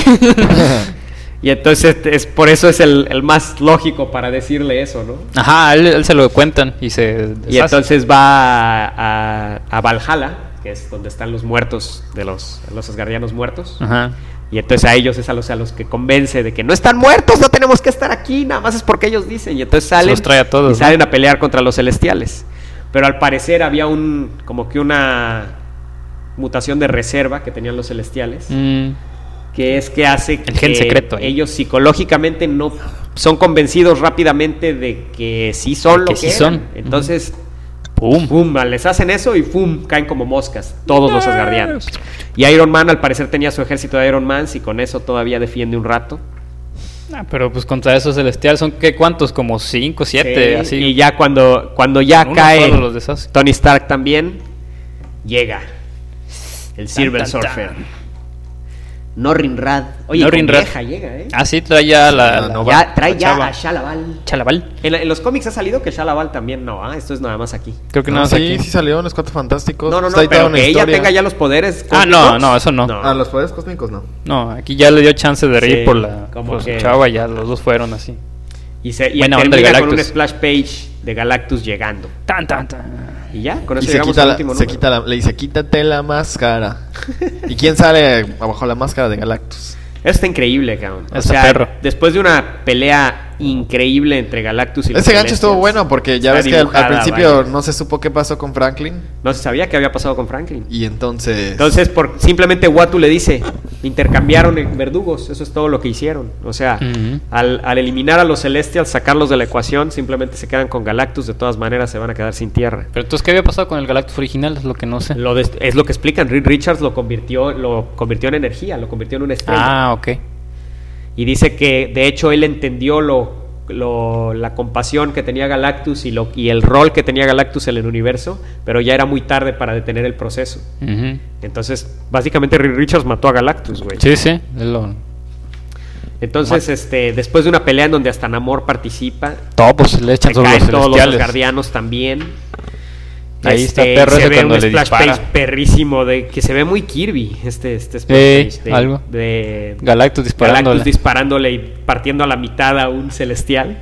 Y entonces por eso es el más lógico para decirle eso, ¿no? Ajá, él se lo cuentan y se deshace. Y entonces va a Valhalla, que es donde están los muertos de los asgardianos muertos. Ajá. Y entonces a ellos es a los que convence de que no están muertos, no tenemos que estar aquí, nada más es porque ellos dicen. Y entonces salen, los trae a todos, y salen a pelear contra los celestiales. Pero al parecer había como que una mutación de reserva que tenían los celestiales, que es que hace el gen secreto ellos psicológicamente no son convencidos rápidamente de que sí son lo que sí son. Entonces, pum, les hacen eso y pum, caen como moscas todos los asgardianos. Y Iron Man al parecer tenía su ejército de Iron Man y con eso todavía defiende un rato. Pero pues contra esos celestiales son ¿cuántos? Como 5, 7, así. Y ya cuando ya cae los Tony Stark también llega el Silver Surfer. Norrinrad. Oye, vieja llega, ¿eh? Ah, sí, trae ya trae ya a Shalaval. En los cómics ha salido que Shalaval también no, esto es nada más aquí. Creo que nada más aquí. Sí salió en Los Cuatro Fantásticos. No, pero que ella tenga ya los poderes cósmicos. No, eso no. Los poderes cósmicos no. No, aquí ya le dio chance de reír por su chava, ya los dos fueron así. Y termina con un splash page de Galactus llegando. Tan. Y ya, con eso llegamos al último número. Le dice, quítate la máscara. ¿Y quién sale bajo la máscara de Galactus? Está increíble, cabrón. O sea, perro. Después de una pelea increíble entre Galactus y los Ese gancho estuvo bueno porque ya ves que al principio no se supo qué pasó con Franklin. No se sabía qué había pasado con Franklin. Y entonces simplemente Uatu le dice, intercambiaron verdugos, eso es todo lo que hicieron. O sea, al eliminar a los Celestials, sacarlos de la ecuación, simplemente se quedan con Galactus, de todas maneras se van a quedar sin tierra. Pero entonces, ¿qué había pasado con el Galactus original? Es lo que no sé. Es lo que explican. Reed Richards lo convirtió en energía, lo convirtió en una estrella. Ok. Y dice que de hecho él entendió la compasión que tenía Galactus y el rol que tenía Galactus en el universo, pero ya era muy tarde para detener el proceso. Entonces, básicamente Reed Richards mató a Galactus, güey. Sí. Entonces, después de una pelea en donde hasta Namor participa, pues le echan sobre los todos los guardianos también. Ahí está perro se ese ve cuando un le splash dispara. page perrísimo que se ve muy Kirby splash page algo de Galactus disparándole y partiendo a la mitad a un celestial.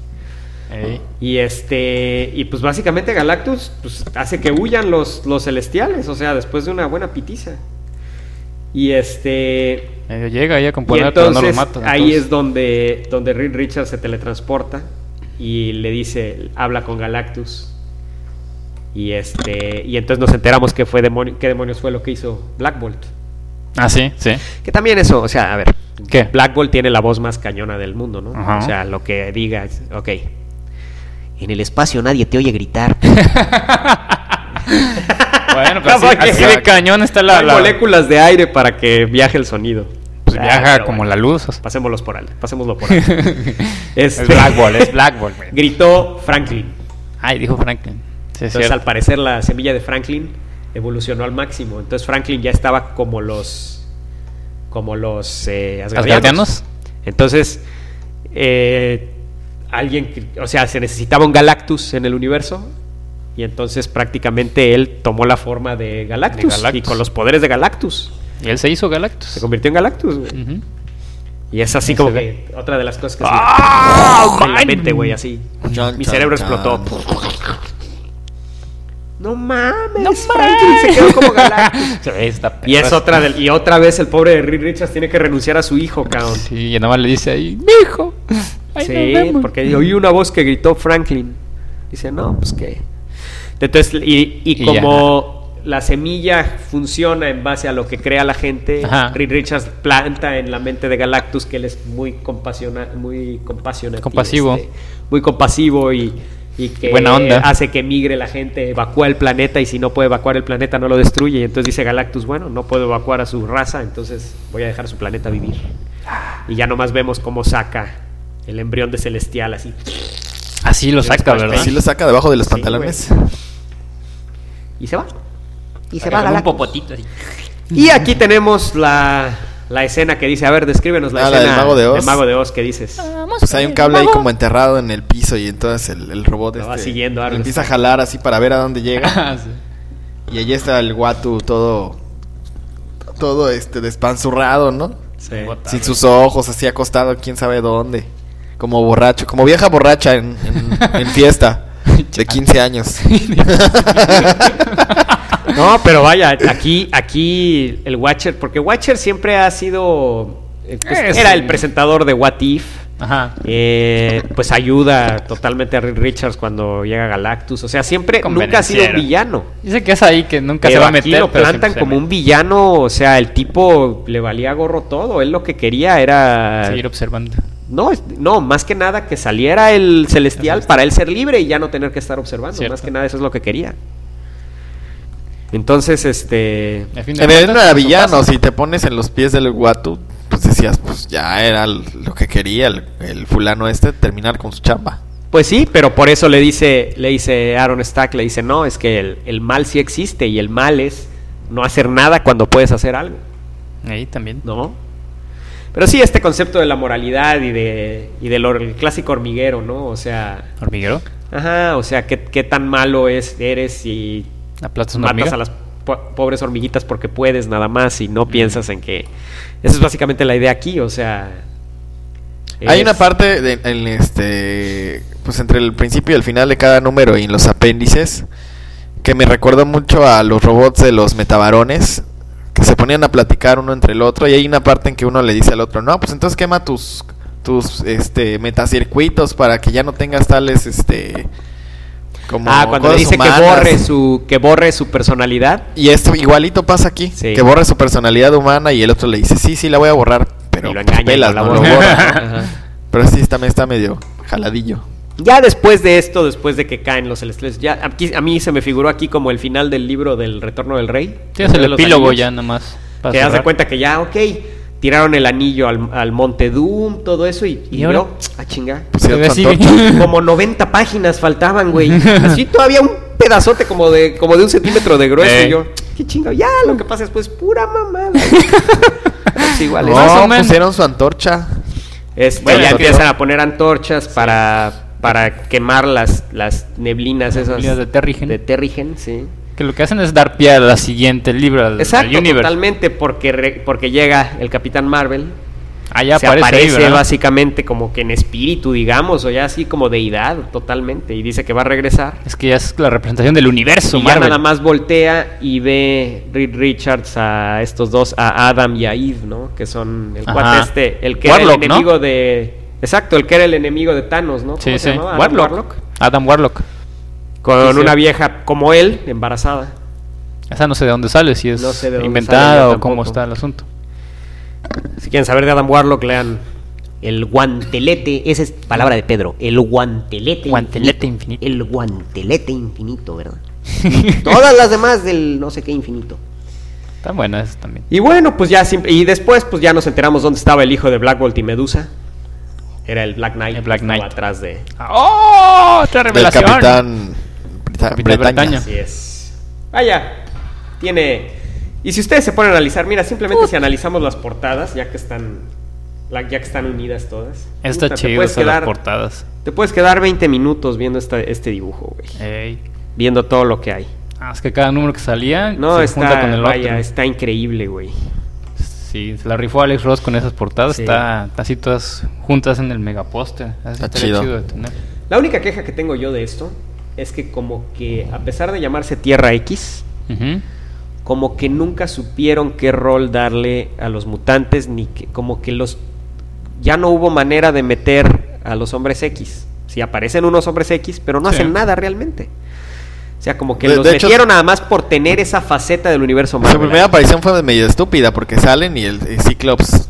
Y pues básicamente Galactus pues hace que huyan los celestiales, o sea, después de una buena pitiza. Y llega ahí a componer, y entonces, pero no lo mata. Ahí es donde Reed Richards se teletransporta y le dice, habla con Galactus. Y entonces nos enteramos qué demonios fue lo que hizo Black Bolt. Sí. Que también eso, o sea, a ver, ¿qué? Black Bolt tiene la voz más cañona del mundo, ¿no? Ajá. O sea, lo que diga, ok. En el espacio nadie te oye gritar. Bueno, pues así de cañón está la moléculas de aire para que viaje el sonido. Pues viaja como la luz. Pasémoslo por alto. Es Black Bolt. Gritó Franklin. Dijo Franklin. Sí, entonces, al parecer, la semilla de Franklin evolucionó al máximo. Entonces, Franklin ya estaba como los asgardianos. Entonces, se necesitaba un Galactus en el universo. Y entonces, prácticamente, él tomó la forma de Galactus. Y con los poderes de Galactus. Y él se hizo Galactus. Se convirtió en Galactus, güey. Y es así como que otra de las cosas que en la mente, güey, así. Mi cerebro explotó. No mames, Franklin se quedó como Galactus. Y es otra vez el pobre de Reed Richards tiene que renunciar a su hijo, cabrón. Sí, y nada más le dice ahí, mi hijo. Sí, porque oí una voz que gritó Franklin. Dice, no, pues qué. Entonces, y como la semilla funciona en base a lo que crea la gente, Reed Richards planta en la mente de Galactus que él es muy compasivo, muy compasivo y que buena onda. Hace que migre la gente, evacúa el planeta, y si no puede evacuar el planeta no lo destruye. Y entonces dice Galactus, bueno, no puedo evacuar a su raza, entonces voy a dejar su planeta vivir. Y ya nomás vemos cómo saca el embrión de Celestial así. Así lo saca, ¿verdad? Así lo saca debajo de los pantalones. Y se va. Y se va Galactus. Un popotito así. Y aquí tenemos la escena que dice, a ver, descríbenos la escena del Mago de Oz. Del Mago de Oz, ¿qué dices? Pues hay un cable ahí como enterrado en el piso y entonces el robot lo va siguiendo, empieza a jalar así para ver a dónde llega. Sí. Y allí está el Uatu todo despanzurrado, ¿no? Sí. Sin sus ojos, así acostado, quién sabe dónde. Como borracho, como vieja borracha en fiesta de 15 años. No, pero vaya, aquí el Watcher, porque Watcher siempre ha sido, era el presentador de What If. Pues ayuda totalmente a Reed Richards cuando llega Galactus. O sea, nunca ha sido un villano. Dice que es ahí que nunca pero se va a meter. Aquí lo plantan como un villano. O sea, el tipo le valía gorro todo. Él lo que quería era seguir observando. No, más que nada que saliera el Celestial para él ser libre y ya no tener que estar observando. Cierto. Más que nada eso es lo que quería. Entonces, en realidad no era villano. Si te pones en los pies del Uatu, pues decías, pues ya era lo que quería el fulano terminar con su chamba. Pues sí, pero por eso le dice Aaron Stack, le dice, no, es que el mal sí existe y el mal es no hacer nada cuando puedes hacer algo. Ahí también. ¿No? Pero sí, este concepto de la moralidad y del clásico hormiguero, ¿no? O sea... ¿Hormiguero? Ajá, o sea, qué tan malo eres si matas a las pobres hormiguitas porque puedes nada más y no piensas en que... Esa es básicamente la idea aquí, o sea... Hay una parte pues entre el principio y el final de cada número y en los apéndices que me recordó mucho a los robots de los metabarones, que se ponían a platicar uno entre el otro, y hay una parte en que uno le dice al otro, no, pues entonces quema tus metacircuitos para que ya no tengas tales como cuando le dice que borre su personalidad. Y esto igualito pasa aquí, sí. Que borre su personalidad humana, y el otro le dice, sí, la voy a borrar, pero lo engaña, pelas, no lo borra. Pero sí, también está medio jaladillo. Ya después de esto, después de que caen los celestiales, ya aquí, a mí se me figuró aquí como el final del libro del Retorno del Rey. Sí, es el epílogo ya nomás. Que das de cuenta que ya, tiraron el anillo al Monte Doom, todo eso, y yo, chinga. Como 90 páginas faltaban, güey. Así todavía un pedazote como de 1 centímetro de grueso. Y yo, qué chinga, ya, lo que pasa después, pura mamada. Es igual. Pusieron su antorcha. Ya empiezan a poner antorchas para quemar las neblinas esas de Terrigen, sí. Que lo que hacen es dar pie a la siguiente libro al universo. Totalmente, porque llega el Capitán Marvel. Ya se aparece básicamente como que en espíritu, digamos, o ya así como deidad totalmente, y dice que va a regresar. Es que ya es la representación del universo, y Marvel. Ya nada más voltea y ve Reed Richards a estos dos, a Adam y a Eve, ¿no? Que son el cuate el que Warlock, era el enemigo, ¿no? Exacto, el que era el enemigo de Thanos, ¿no? Sí, se llamaba? Adam Warlock. Con una vieja como él, embarazada. Esa no sé de dónde sale, si es inventada o cómo está el asunto. Si quieren saber de Adam Warlock, lean El Guantelete. Esa es palabra de Pedro. El Guantelete Infinito. El Guantelete Infinito, ¿verdad? Todas las demás del no sé qué infinito. Están buenas esas también. Y bueno, pues ya y después pues ya nos enteramos dónde estaba el hijo de Black Bolt y Medusa. Era el Black Knight. El Black Knight. Estaba atrás de... ¡Otra revelación! Del Capitán Bretaña. Así es. Vaya, tiene... Y si ustedes se ponen a analizar, mira, simplemente si analizamos las portadas, ya que están unidas todas. Está chido las portadas. Te puedes quedar 20 minutos viendo este dibujo, güey. Viendo todo lo que hay. Es que cada número que salía se junta con el otro. Está increíble, güey. Sí, se la rifó Alex Ross con esas portadas. Sí. Está así todas juntas en el megapóster. Está chido de tener. La única queja que tengo yo de esto es que como que a pesar de llamarse Tierra X, como que nunca supieron qué rol darle a los mutantes, ni que como que ya no hubo manera de meter a los hombres X. Sí aparecen unos hombres X, pero no hacen nada realmente. O sea, como que los metieron nada más por tener esa faceta del universo Marvel. Su primera aparición fue medio estúpida porque salen y el Cyclops,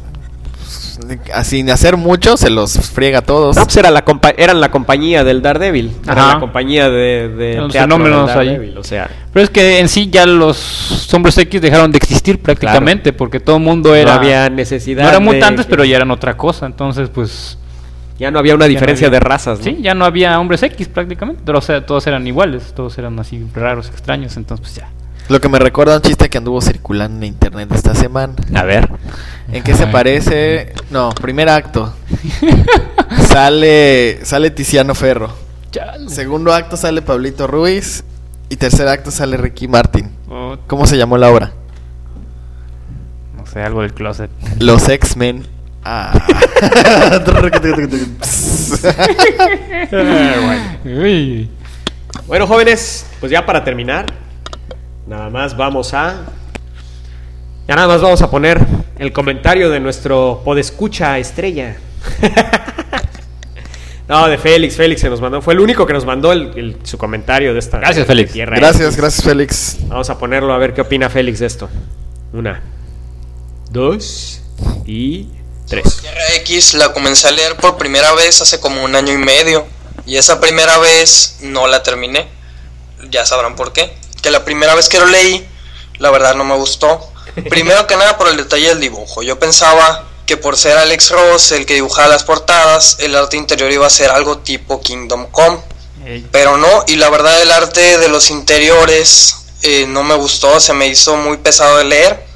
sin hacer mucho, se los friega a todos. No, pues eran la compañía del Daredevil. Eran la compañía de los fenómenos ahí. O sea, pero es que en sí ya los hombres X dejaron de existir prácticamente, porque todo el mundo era... No había necesidad. No eran mutantes, pero ya eran otra cosa. Entonces, pues... Ya no había una diferencia de razas, ¿no? Sí, ya no había hombres X prácticamente. Pero, o sea, todos eran iguales, todos eran así raros, extraños. Entonces, pues ya. Lo que me recuerda a un chiste que anduvo circulando en internet esta semana. A ver. ¿En qué se parece? No, primer acto. Sale Tiziano Ferro. Chale. Segundo acto sale Pablito Ruiz. Y tercer acto sale Ricky Martin. ¿Cómo se llamó la obra? No sé, algo del closet. Los X-Men. Bueno, jóvenes, pues ya para terminar, nada más vamos a poner el comentario de nuestro podescucha estrella. No, de Félix se nos mandó, fue el único que nos mandó su comentario de esta. Gracias, Félix. Gracias, Félix. Vamos a ponerlo a ver qué opina Félix de esto. 1, 2 y 3. Tierra X la comencé a leer por primera vez hace como 1 año y medio. Y esa primera vez no la terminé. Ya sabrán por qué. Que la primera vez que lo leí, la verdad no me gustó. Primero que nada por el detalle del dibujo. Yo pensaba que por ser Alex Ross el que dibujaba las portadas, el arte interior iba a ser algo tipo Kingdom Come. Pero no, y la verdad el arte de los interiores no me gustó, se me hizo muy pesado de leer.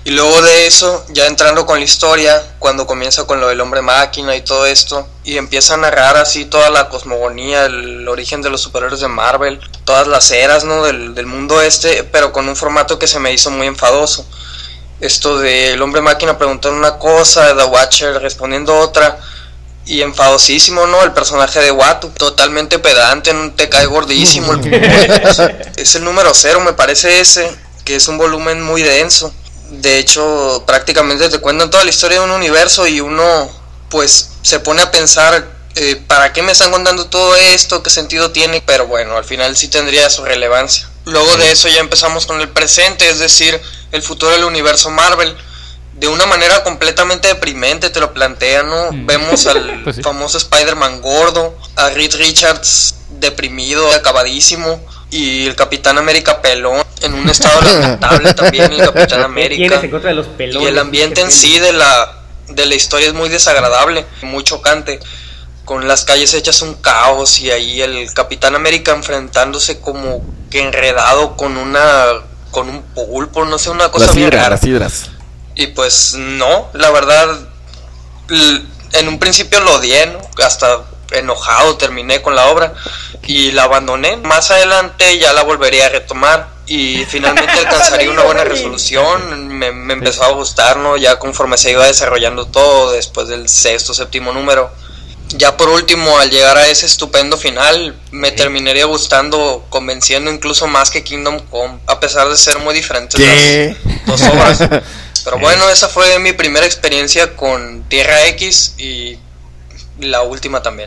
Y luego de eso, ya entrando con la historia, cuando comienza con lo del hombre máquina y todo esto, y empieza a narrar así toda la cosmogonía, el origen de los superhéroes de Marvel, todas las eras, ¿no? del mundo pero con un formato que se me hizo muy enfadoso. Esto de el hombre máquina preguntando una cosa, The Watcher respondiendo otra, y enfadosísimo, ¿no? El personaje de Uatu, totalmente pedante, te cae gordísimo. Es el número 0, me parece ese, que es un volumen muy denso. De hecho, prácticamente te cuentan toda la historia de un universo y uno pues se pone a pensar ¿para qué me están contando todo esto? ¿Qué sentido tiene? Pero bueno, al final sí tendría su relevancia. Luego de eso ya empezamos con el presente, es decir, el futuro del universo Marvel. De una manera completamente deprimente te lo plantean, ¿no? Vemos al pues sí, famoso Spider-Man gordo, a Reed Richards deprimido, acabadísimo, y el Capitán América pelón, en un estado lamentable también, el Capitán América. Y el ambiente en sí de la historia es muy desagradable, muy chocante, con las calles hechas un caos, y ahí el Capitán América enfrentándose como que enredado con un pulpo, no sé, una cosa bien rara. Las hidras. Y pues no, la verdad, en un principio lo odié, ¿no? Hasta enojado terminé con la obra y la abandoné. Más adelante ya la volvería a retomar y finalmente alcanzaría una buena resolución. Me empezó a gustar, ¿no? Ya conforme se iba desarrollando todo después del 6º, 7º número. Ya por último, al llegar a ese estupendo final, me terminaría gustando, convenciendo incluso más que Kingdom Come, a pesar de ser muy diferentes las dos obras. Pero bueno, esa fue mi primera experiencia con Tierra X y la última también.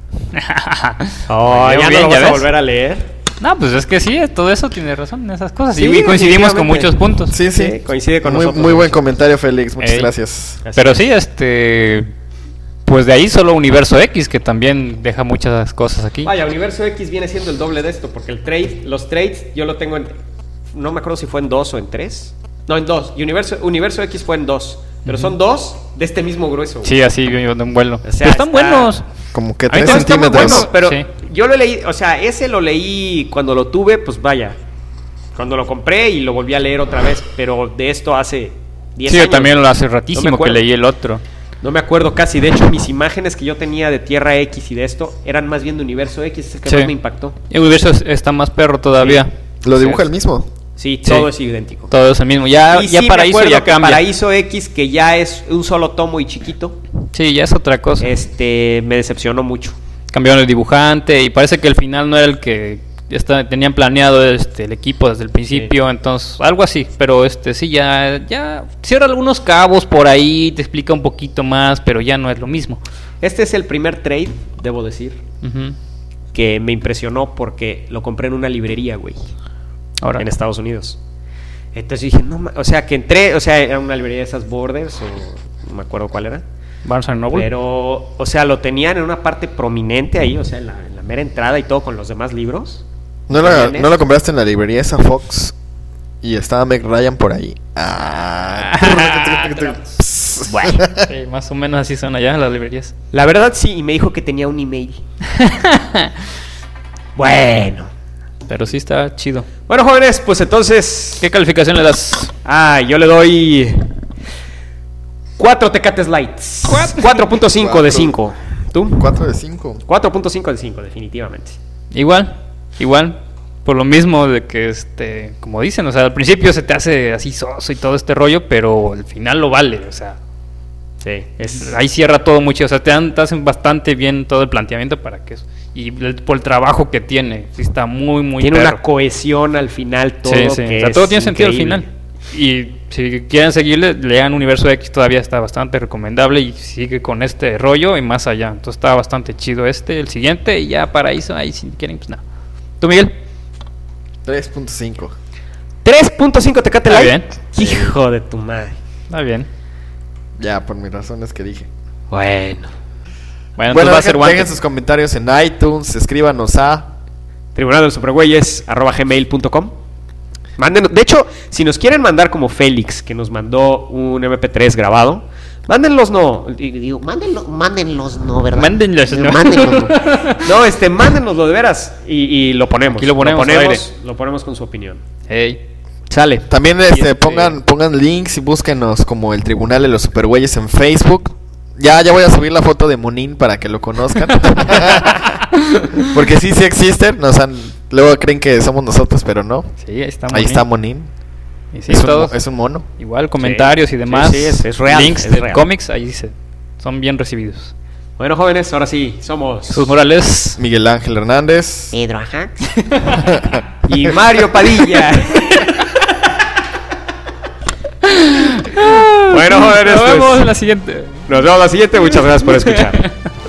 ¿Ya no lo vas a volver a leer? No, pues es que sí, todo eso tiene razón en esas cosas. Sí, y coincidimos con muchos puntos. Sí, coincide con nosotros. Muy buen comentario, Félix, muchas gracias. Pero sí, pues de ahí solo Universo X, que también deja muchas cosas aquí. Vaya, Universo X viene siendo el doble de esto, porque los trades yo lo tengo no me acuerdo si fue en 2 o en 3. No, en 2. Universo X fue en 2. Pero son 2 de este mismo grueso. Sí, así de un vuelo. O sea, están buenos. Como que 3 centímetros. Bueno, pero sí, yo lo leí, o sea, ese lo leí cuando lo tuve, pues vaya. Cuando lo compré y lo volví a leer otra vez. Pero de esto hace 10 años. Sí, yo también lo hace ratísimo que leí el otro. No me acuerdo casi. De hecho, mis imágenes que yo tenía de Tierra X y de esto eran más bien de Universo X. Es el que más me impactó. El Universo está más perro todavía. Sí. ¿Lo dibuja el mismo? Sí, todo es idéntico. Todo es el mismo. Ya Paraíso ya cambia. Paraíso X, que ya es un solo tomo y chiquito. Sí, ya es otra cosa. Me decepcionó mucho. Cambiaron el dibujante y parece que el final no era el que tenían planeado el equipo desde el principio, sí. Entonces, algo así. Pero sí, ya cierra algunos cabos por ahí, te explica un poquito más, pero ya no es lo mismo. Este es el primer trade, debo decir, que me impresionó porque lo compré en una librería, güey. Ahora en Estados Unidos. Entonces dije, no, o sea, que entré, o sea, era una librería de esas Borders o no me acuerdo cuál era. Barnes & Noble. Pero, o sea, lo tenían en una parte prominente ahí, o sea, en la mera entrada y todo con los demás libros. ¿No la compraste en la librería esa Fox? Y estaba Meg Ryan por ahí. Bueno, sí, más o menos así son allá las librerías. La verdad sí, y me dijo que tenía un email. Bueno. Pero sí está chido. Bueno, jóvenes, pues entonces, ¿qué calificación le das? Yo le doy 4 Tecates Lights. 4.5 de 5. ¿Tú? 4 de 5. 4.5 de 5, definitivamente. Igual. Por lo mismo de que, como dicen, o sea, al principio se te hace así soso y todo este rollo, pero al final lo vale, o sea. Sí. Ahí cierra todo mucho, o sea, te hacen bastante bien todo el planteamiento para que eso. Y por el trabajo que tiene, sí está muy, muy tiene perro. Una cohesión al final, todo. Sí. O sea, todo tiene sentido al final. Y si quieren seguirle, lean Universo X, todavía está bastante recomendable y sigue con este rollo y más allá. Entonces está bastante chido el siguiente, y ya Paraíso, ahí si quieren, pues nada. ¿Tú, Miguel? 3.5. 3.5 Tecate Light. Bien. Hijo de tu madre. Está bien. Ya, por mis razones que dije. Bueno, dejen sus comentarios en iTunes, escríbanos a tribunaldelsupergüeyes@gmail.com. Mándenos, de hecho, si nos quieren mandar como Félix, que nos mandó un MP3 grabado, mándenlos no, digo, mándenlos no, ¿verdad? Mándenlos no. Mándenoslo de veras y lo ponemos. Aquí lo ponemos con su opinión. Hey. Sale. También pongan links y búsquenos como el Tribunal de los Supergüeyes en Facebook. Ya voy a subir la foto de Monín para que lo conozcan. Porque sí existen. Luego creen que somos nosotros, pero no. Sí, ahí está Monín. Ahí está Monín. Y sí, es un mono. Igual comentarios y demás. Sí, es real. Links de cómics, ahí son bien recibidos. Bueno, jóvenes, ahora sí, somos Jesús Morales, Miguel Ángel Hernández, Pedro Ajax y Mario Padilla. Bueno, jóvenes, nos vemos en la siguiente. Muchas gracias por escuchar.